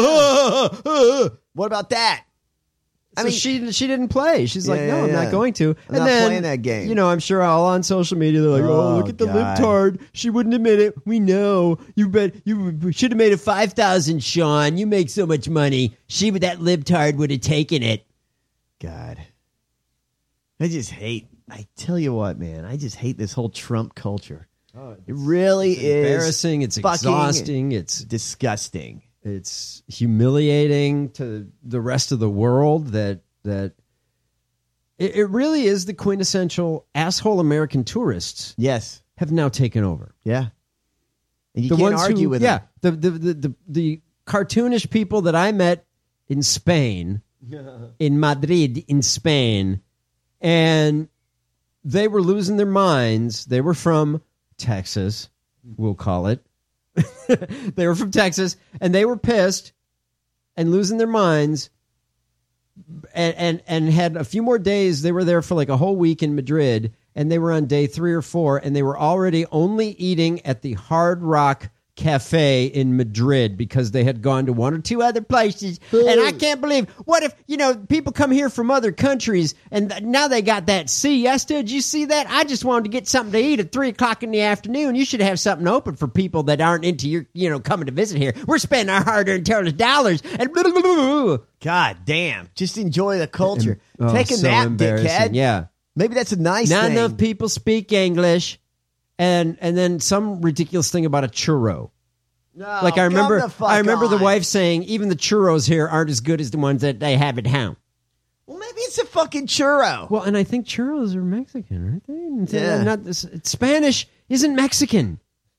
Speaker 9: What about that?
Speaker 8: I
Speaker 9: I
Speaker 8: mean,
Speaker 9: mean-
Speaker 8: she she didn't play. She's like,
Speaker 9: Yeah,
Speaker 8: no,
Speaker 9: yeah,
Speaker 8: I'm
Speaker 9: yeah.
Speaker 8: not going to.
Speaker 9: I'm
Speaker 8: and
Speaker 9: not
Speaker 8: then,
Speaker 9: playing that game.
Speaker 8: You know, I'm sure all on social media they're like, oh,
Speaker 9: Oh,
Speaker 8: look at the
Speaker 9: God.
Speaker 8: libtard. She wouldn't admit it. We know. You bet you should have made it five thousand, Sean. You make so much money. She with that libtard would have taken it.
Speaker 9: God. I just hate, I tell you what, man, I just hate this whole Trump culture.
Speaker 8: Oh,
Speaker 9: it really
Speaker 8: it's
Speaker 9: is
Speaker 8: embarrassing. It's
Speaker 9: fucking
Speaker 8: exhausting. It's
Speaker 9: disgusting.
Speaker 8: It's humiliating to the rest of the world that that it, it really is the quintessential asshole American tourists.
Speaker 9: Yes,
Speaker 8: have now taken over.
Speaker 9: Yeah, and you
Speaker 8: the
Speaker 9: can't
Speaker 8: ones
Speaker 9: argue
Speaker 8: who,
Speaker 9: with
Speaker 8: yeah,
Speaker 9: them.
Speaker 8: the the, the the the cartoonish people that I met in Spain, in Madrid, in Spain, and they were losing their minds. They were from Texas, we'll call it. They were from Texas, and they were pissed and losing their minds, and, and and had a few more days. They were there for like a whole week in Madrid, and they were on day three or four, and they were already only eating at the Hard Rock Cafe in Madrid because they had gone to one or two other places. And I can't believe, what if, you know, people come here from other countries and th- now they got that siesta. Did you see that? I just wanted to get something to eat at three o'clock in the afternoon. You should have something open for people that aren't into your, you know, coming to visit here. We're spending our hard-earned dollars and blah, blah, blah, blah.
Speaker 9: God damn. Just enjoy the culture.
Speaker 8: Oh,
Speaker 9: Take a
Speaker 8: so
Speaker 9: nap,
Speaker 8: embarrassing.
Speaker 9: dickhead.
Speaker 8: Yeah.
Speaker 9: Maybe that's a nice
Speaker 8: Not
Speaker 9: thing.
Speaker 8: enough people speak English. And and then some ridiculous thing about a churro.
Speaker 9: No,
Speaker 8: like I
Speaker 9: come
Speaker 8: remember,
Speaker 9: the fuck
Speaker 8: I remember the
Speaker 9: on.
Speaker 8: wife saying, even the churros here aren't as good as the ones that they have at home.
Speaker 9: Well, maybe it's a fucking churro.
Speaker 8: Well, and I think churros are Mexican, aren't they? And so
Speaker 9: Yeah.
Speaker 8: Not this, Spanish isn't Mexican.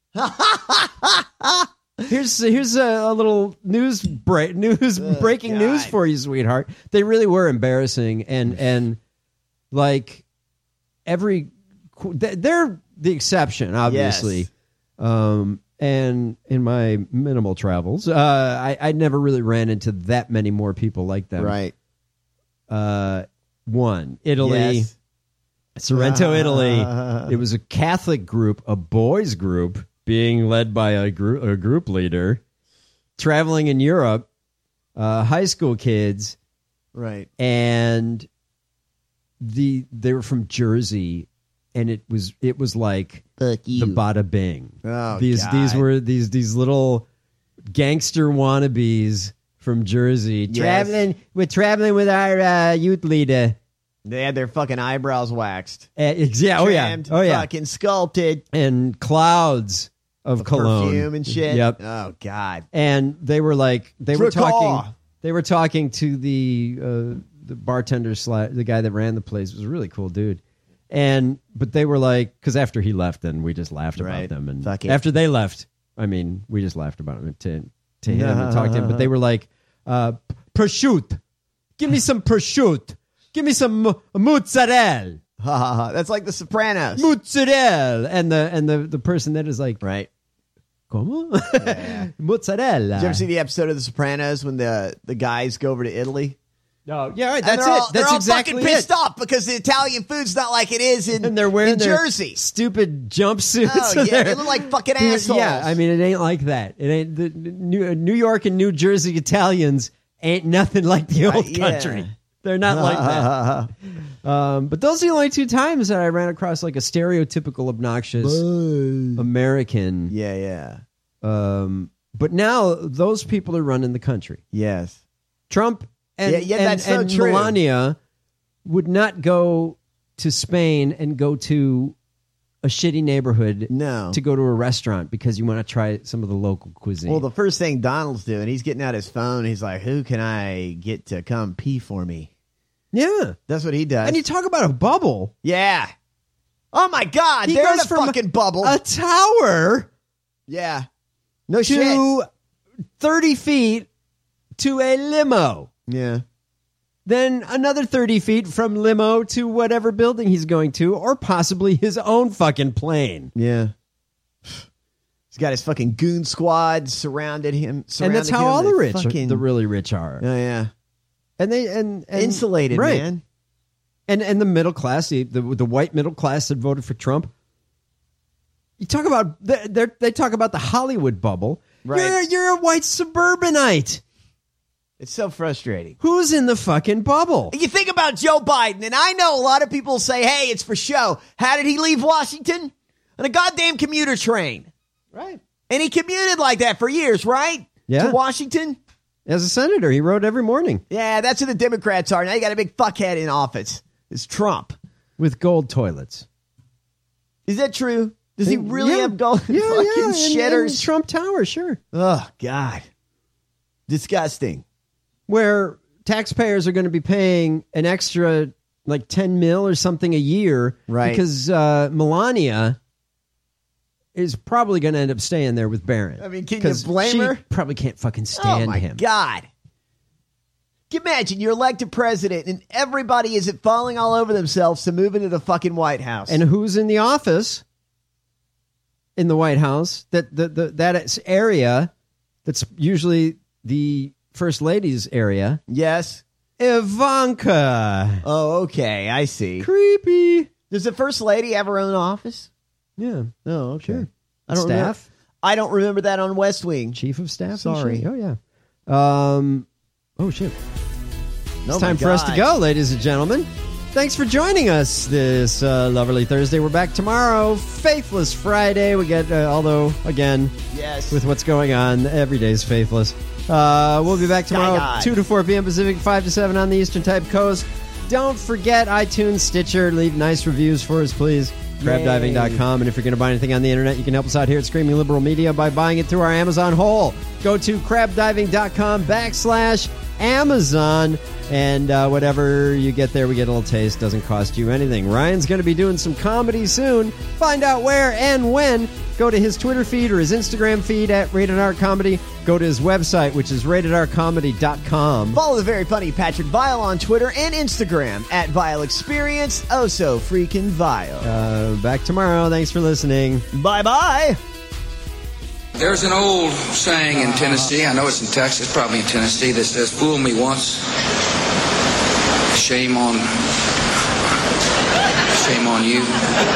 Speaker 8: Here's here's a, a little news break, news breaking
Speaker 9: God.
Speaker 8: news for you, sweetheart. They really were embarrassing, and and like every they're the exception, obviously.
Speaker 9: Yes.
Speaker 8: Um, and in my minimal travels, uh, I I never really ran into that many more people like them.
Speaker 9: Right.
Speaker 8: Uh, one Italy.
Speaker 9: Yes.
Speaker 8: Sorrento, Italy.
Speaker 9: Uh.
Speaker 8: It was a Catholic group, a boys group, being led by a group, a group leader, traveling in Europe, uh, high school kids,
Speaker 9: Right.
Speaker 8: and the they were from Jersey, and it was it was like
Speaker 9: Fuck you.
Speaker 8: the Bada Bing.
Speaker 9: Oh,
Speaker 8: these
Speaker 9: God.
Speaker 8: these were these these little gangster wannabes from Jersey
Speaker 9: Yes.
Speaker 8: traveling. We're traveling with our uh, youth leader.
Speaker 9: They had their fucking eyebrows waxed.
Speaker 8: Uh, yeah, oh yeah,
Speaker 9: Trimmed,
Speaker 8: oh yeah,
Speaker 9: fucking sculpted.
Speaker 8: and clouds of cologne,
Speaker 9: Perfume and shit.
Speaker 8: Yep.
Speaker 9: Oh, God.
Speaker 8: And they were like, they were
Speaker 9: Trick-aw.
Speaker 8: talking, they were talking to the uh, the bartender, slash, the guy that ran the place. It was a really cool dude. And but they were like, because after he left, then we just laughed
Speaker 9: Right.
Speaker 8: about them. And
Speaker 9: Fuck it.
Speaker 8: after they left, I mean, we just laughed about him to to him and talked to him. But they were like, uh, prosciutto, give me some prosciutto. Give me some mo- mozzarella.
Speaker 9: Ha ha ha. That's like The Sopranos.
Speaker 8: Mozzarella. And the and the, the person that is like,
Speaker 9: Right.
Speaker 8: como?
Speaker 9: Yeah.
Speaker 8: Mozzarella.
Speaker 9: Did you ever see the episode of The Sopranos when the, the guys go over to Italy?
Speaker 8: No, yeah, right,
Speaker 9: And
Speaker 8: that's
Speaker 9: they're
Speaker 8: it.
Speaker 9: all, they're
Speaker 8: That's
Speaker 9: all
Speaker 8: exactly
Speaker 9: fucking pissed
Speaker 8: it.
Speaker 9: off because the Italian food's not like it is in,
Speaker 8: And they're wearing
Speaker 9: in
Speaker 8: their
Speaker 9: Jersey.
Speaker 8: stupid jumpsuits.
Speaker 9: Oh,
Speaker 8: So
Speaker 9: yeah,
Speaker 8: they're-
Speaker 9: they look like fucking assholes.
Speaker 8: Yeah, I mean, it ain't like that. It ain't the New, New York and New Jersey Italians ain't nothing like the
Speaker 9: Right,
Speaker 8: old
Speaker 9: yeah.
Speaker 8: country. They're not like that. Um, but those are the only two times that I ran across like a stereotypical obnoxious American.
Speaker 9: Yeah, yeah.
Speaker 8: Um, But now those people are running the country.
Speaker 9: Yes.
Speaker 8: Trump and,
Speaker 9: yeah, yeah,
Speaker 8: and,
Speaker 9: that's so
Speaker 8: and
Speaker 9: true.
Speaker 8: Melania would not go to Spain and go to a shitty neighborhood
Speaker 9: no.
Speaker 8: to go to a restaurant because you want to try some of the local cuisine.
Speaker 9: Well, the first thing Donald's doing, he's getting out his phone. He's like, who can I get to come pee for me?
Speaker 8: Yeah.
Speaker 9: That's what he does.
Speaker 8: And you talk about a bubble.
Speaker 9: Yeah. Oh, my God.
Speaker 8: He
Speaker 9: They're in
Speaker 8: goes
Speaker 9: a
Speaker 8: from
Speaker 9: fucking bubble.
Speaker 8: A tower.
Speaker 9: Yeah. No
Speaker 8: to
Speaker 9: shit.
Speaker 8: thirty feet to a limo.
Speaker 9: Yeah.
Speaker 8: Then another thirty feet from limo to whatever building he's going to, or possibly his own fucking plane.
Speaker 9: Yeah. He's got his fucking goon squad surrounded him.
Speaker 8: And that's how
Speaker 9: him.
Speaker 8: all the
Speaker 9: They
Speaker 8: rich,
Speaker 9: fucking,
Speaker 8: the really rich are.
Speaker 9: Oh, yeah.
Speaker 8: And they and, and
Speaker 9: insulated,
Speaker 8: right.
Speaker 9: man.
Speaker 8: And and the middle class, the, the the white middle class that voted for Trump. You talk about they they talk about the Hollywood bubble.
Speaker 9: Right.
Speaker 8: You're, you're a white suburbanite.
Speaker 9: It's so frustrating.
Speaker 8: Who's in the fucking bubble?
Speaker 9: You think about Joe Biden, and I know a lot of people say, hey, it's for show. How did he leave Washington? On a goddamn commuter train.
Speaker 8: Right.
Speaker 9: And he commuted like that for years, right?
Speaker 8: Yeah.
Speaker 9: To Washington.
Speaker 8: As a senator, he rode every morning.
Speaker 9: Yeah, that's who the Democrats are. Now you got a big fuckhead in office. It's Trump.
Speaker 8: With gold toilets.
Speaker 9: Is that true? Does he really
Speaker 8: yeah.
Speaker 9: have gold
Speaker 8: yeah,
Speaker 9: fucking
Speaker 8: yeah.
Speaker 9: shitters?
Speaker 8: In, in Trump Tower, sure.
Speaker 9: Oh, God. Disgusting.
Speaker 8: Where taxpayers are going to be paying an extra like ten mil or something a year.
Speaker 9: Right.
Speaker 8: Because uh, Melania is probably going to end up staying there with Barron.
Speaker 9: I mean, can you blame
Speaker 8: she
Speaker 9: her?
Speaker 8: Probably can't fucking stand
Speaker 9: oh, my
Speaker 8: him.
Speaker 9: God. Can you imagine you're elected president and everybody is falling all over themselves to move into the fucking White House.
Speaker 8: And who's in the office in the White House? That the, the that area that's usually the First Lady's area.
Speaker 9: Yes.
Speaker 8: Ivanka.
Speaker 9: Oh, okay. I see.
Speaker 8: Creepy.
Speaker 9: Does the First Lady have her own office?
Speaker 8: Yeah.
Speaker 9: Oh, okay.
Speaker 8: Sure.
Speaker 9: I don't
Speaker 8: Staff.
Speaker 9: Remember, I don't remember that on West Wing.
Speaker 8: Chief of Staff.
Speaker 9: Sorry.
Speaker 8: Oh, yeah. Um. Oh, shit.
Speaker 9: Oh,
Speaker 8: it's time for us to go, ladies and gentlemen. Thanks for joining us this uh, lovely Thursday. We're back tomorrow. Faithless Friday. We get, uh, although, again,
Speaker 9: yes,
Speaker 8: with what's going on, every day's faithless. Uh, we'll be back tomorrow,
Speaker 9: God.
Speaker 8: two to four p.m. Pacific, five to seven on the Eastern Type Coast. Don't forget iTunes, Stitcher. Leave nice reviews for us, please. crab diving dot com. And if you're going to buy anything on the internet, you can help us out here at Screaming Liberal Media by buying it through our Amazon hole. Go to crab diving dot com backslash Amazon. And uh, whatever you get there, we get a little taste. Doesn't cost you anything. Ryan's going to be doing some comedy soon. Find out where and when. Go to his Twitter feed or his Instagram feed at Rated R Comedy. Go to his website, which is rated r comedy dot com.
Speaker 9: Follow the very funny Patrick Vile on Twitter and Instagram at Vile Experience. Oh, so freaking vile.
Speaker 8: Uh, back tomorrow. Thanks for listening.
Speaker 9: Bye-bye.
Speaker 16: There's an old saying in Tennessee, I know it's in Texas, probably in Tennessee, that says, fool me once, shame on, shame on you.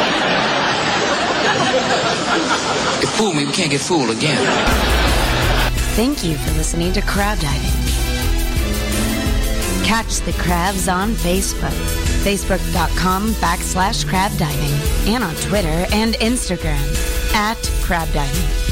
Speaker 16: If fool me, we can't get fooled again.
Speaker 7: Thank you for listening to Crab Diving. Catch the crabs on Facebook, facebook.com backslash crab diving, and on Twitter and Instagram at crab diving.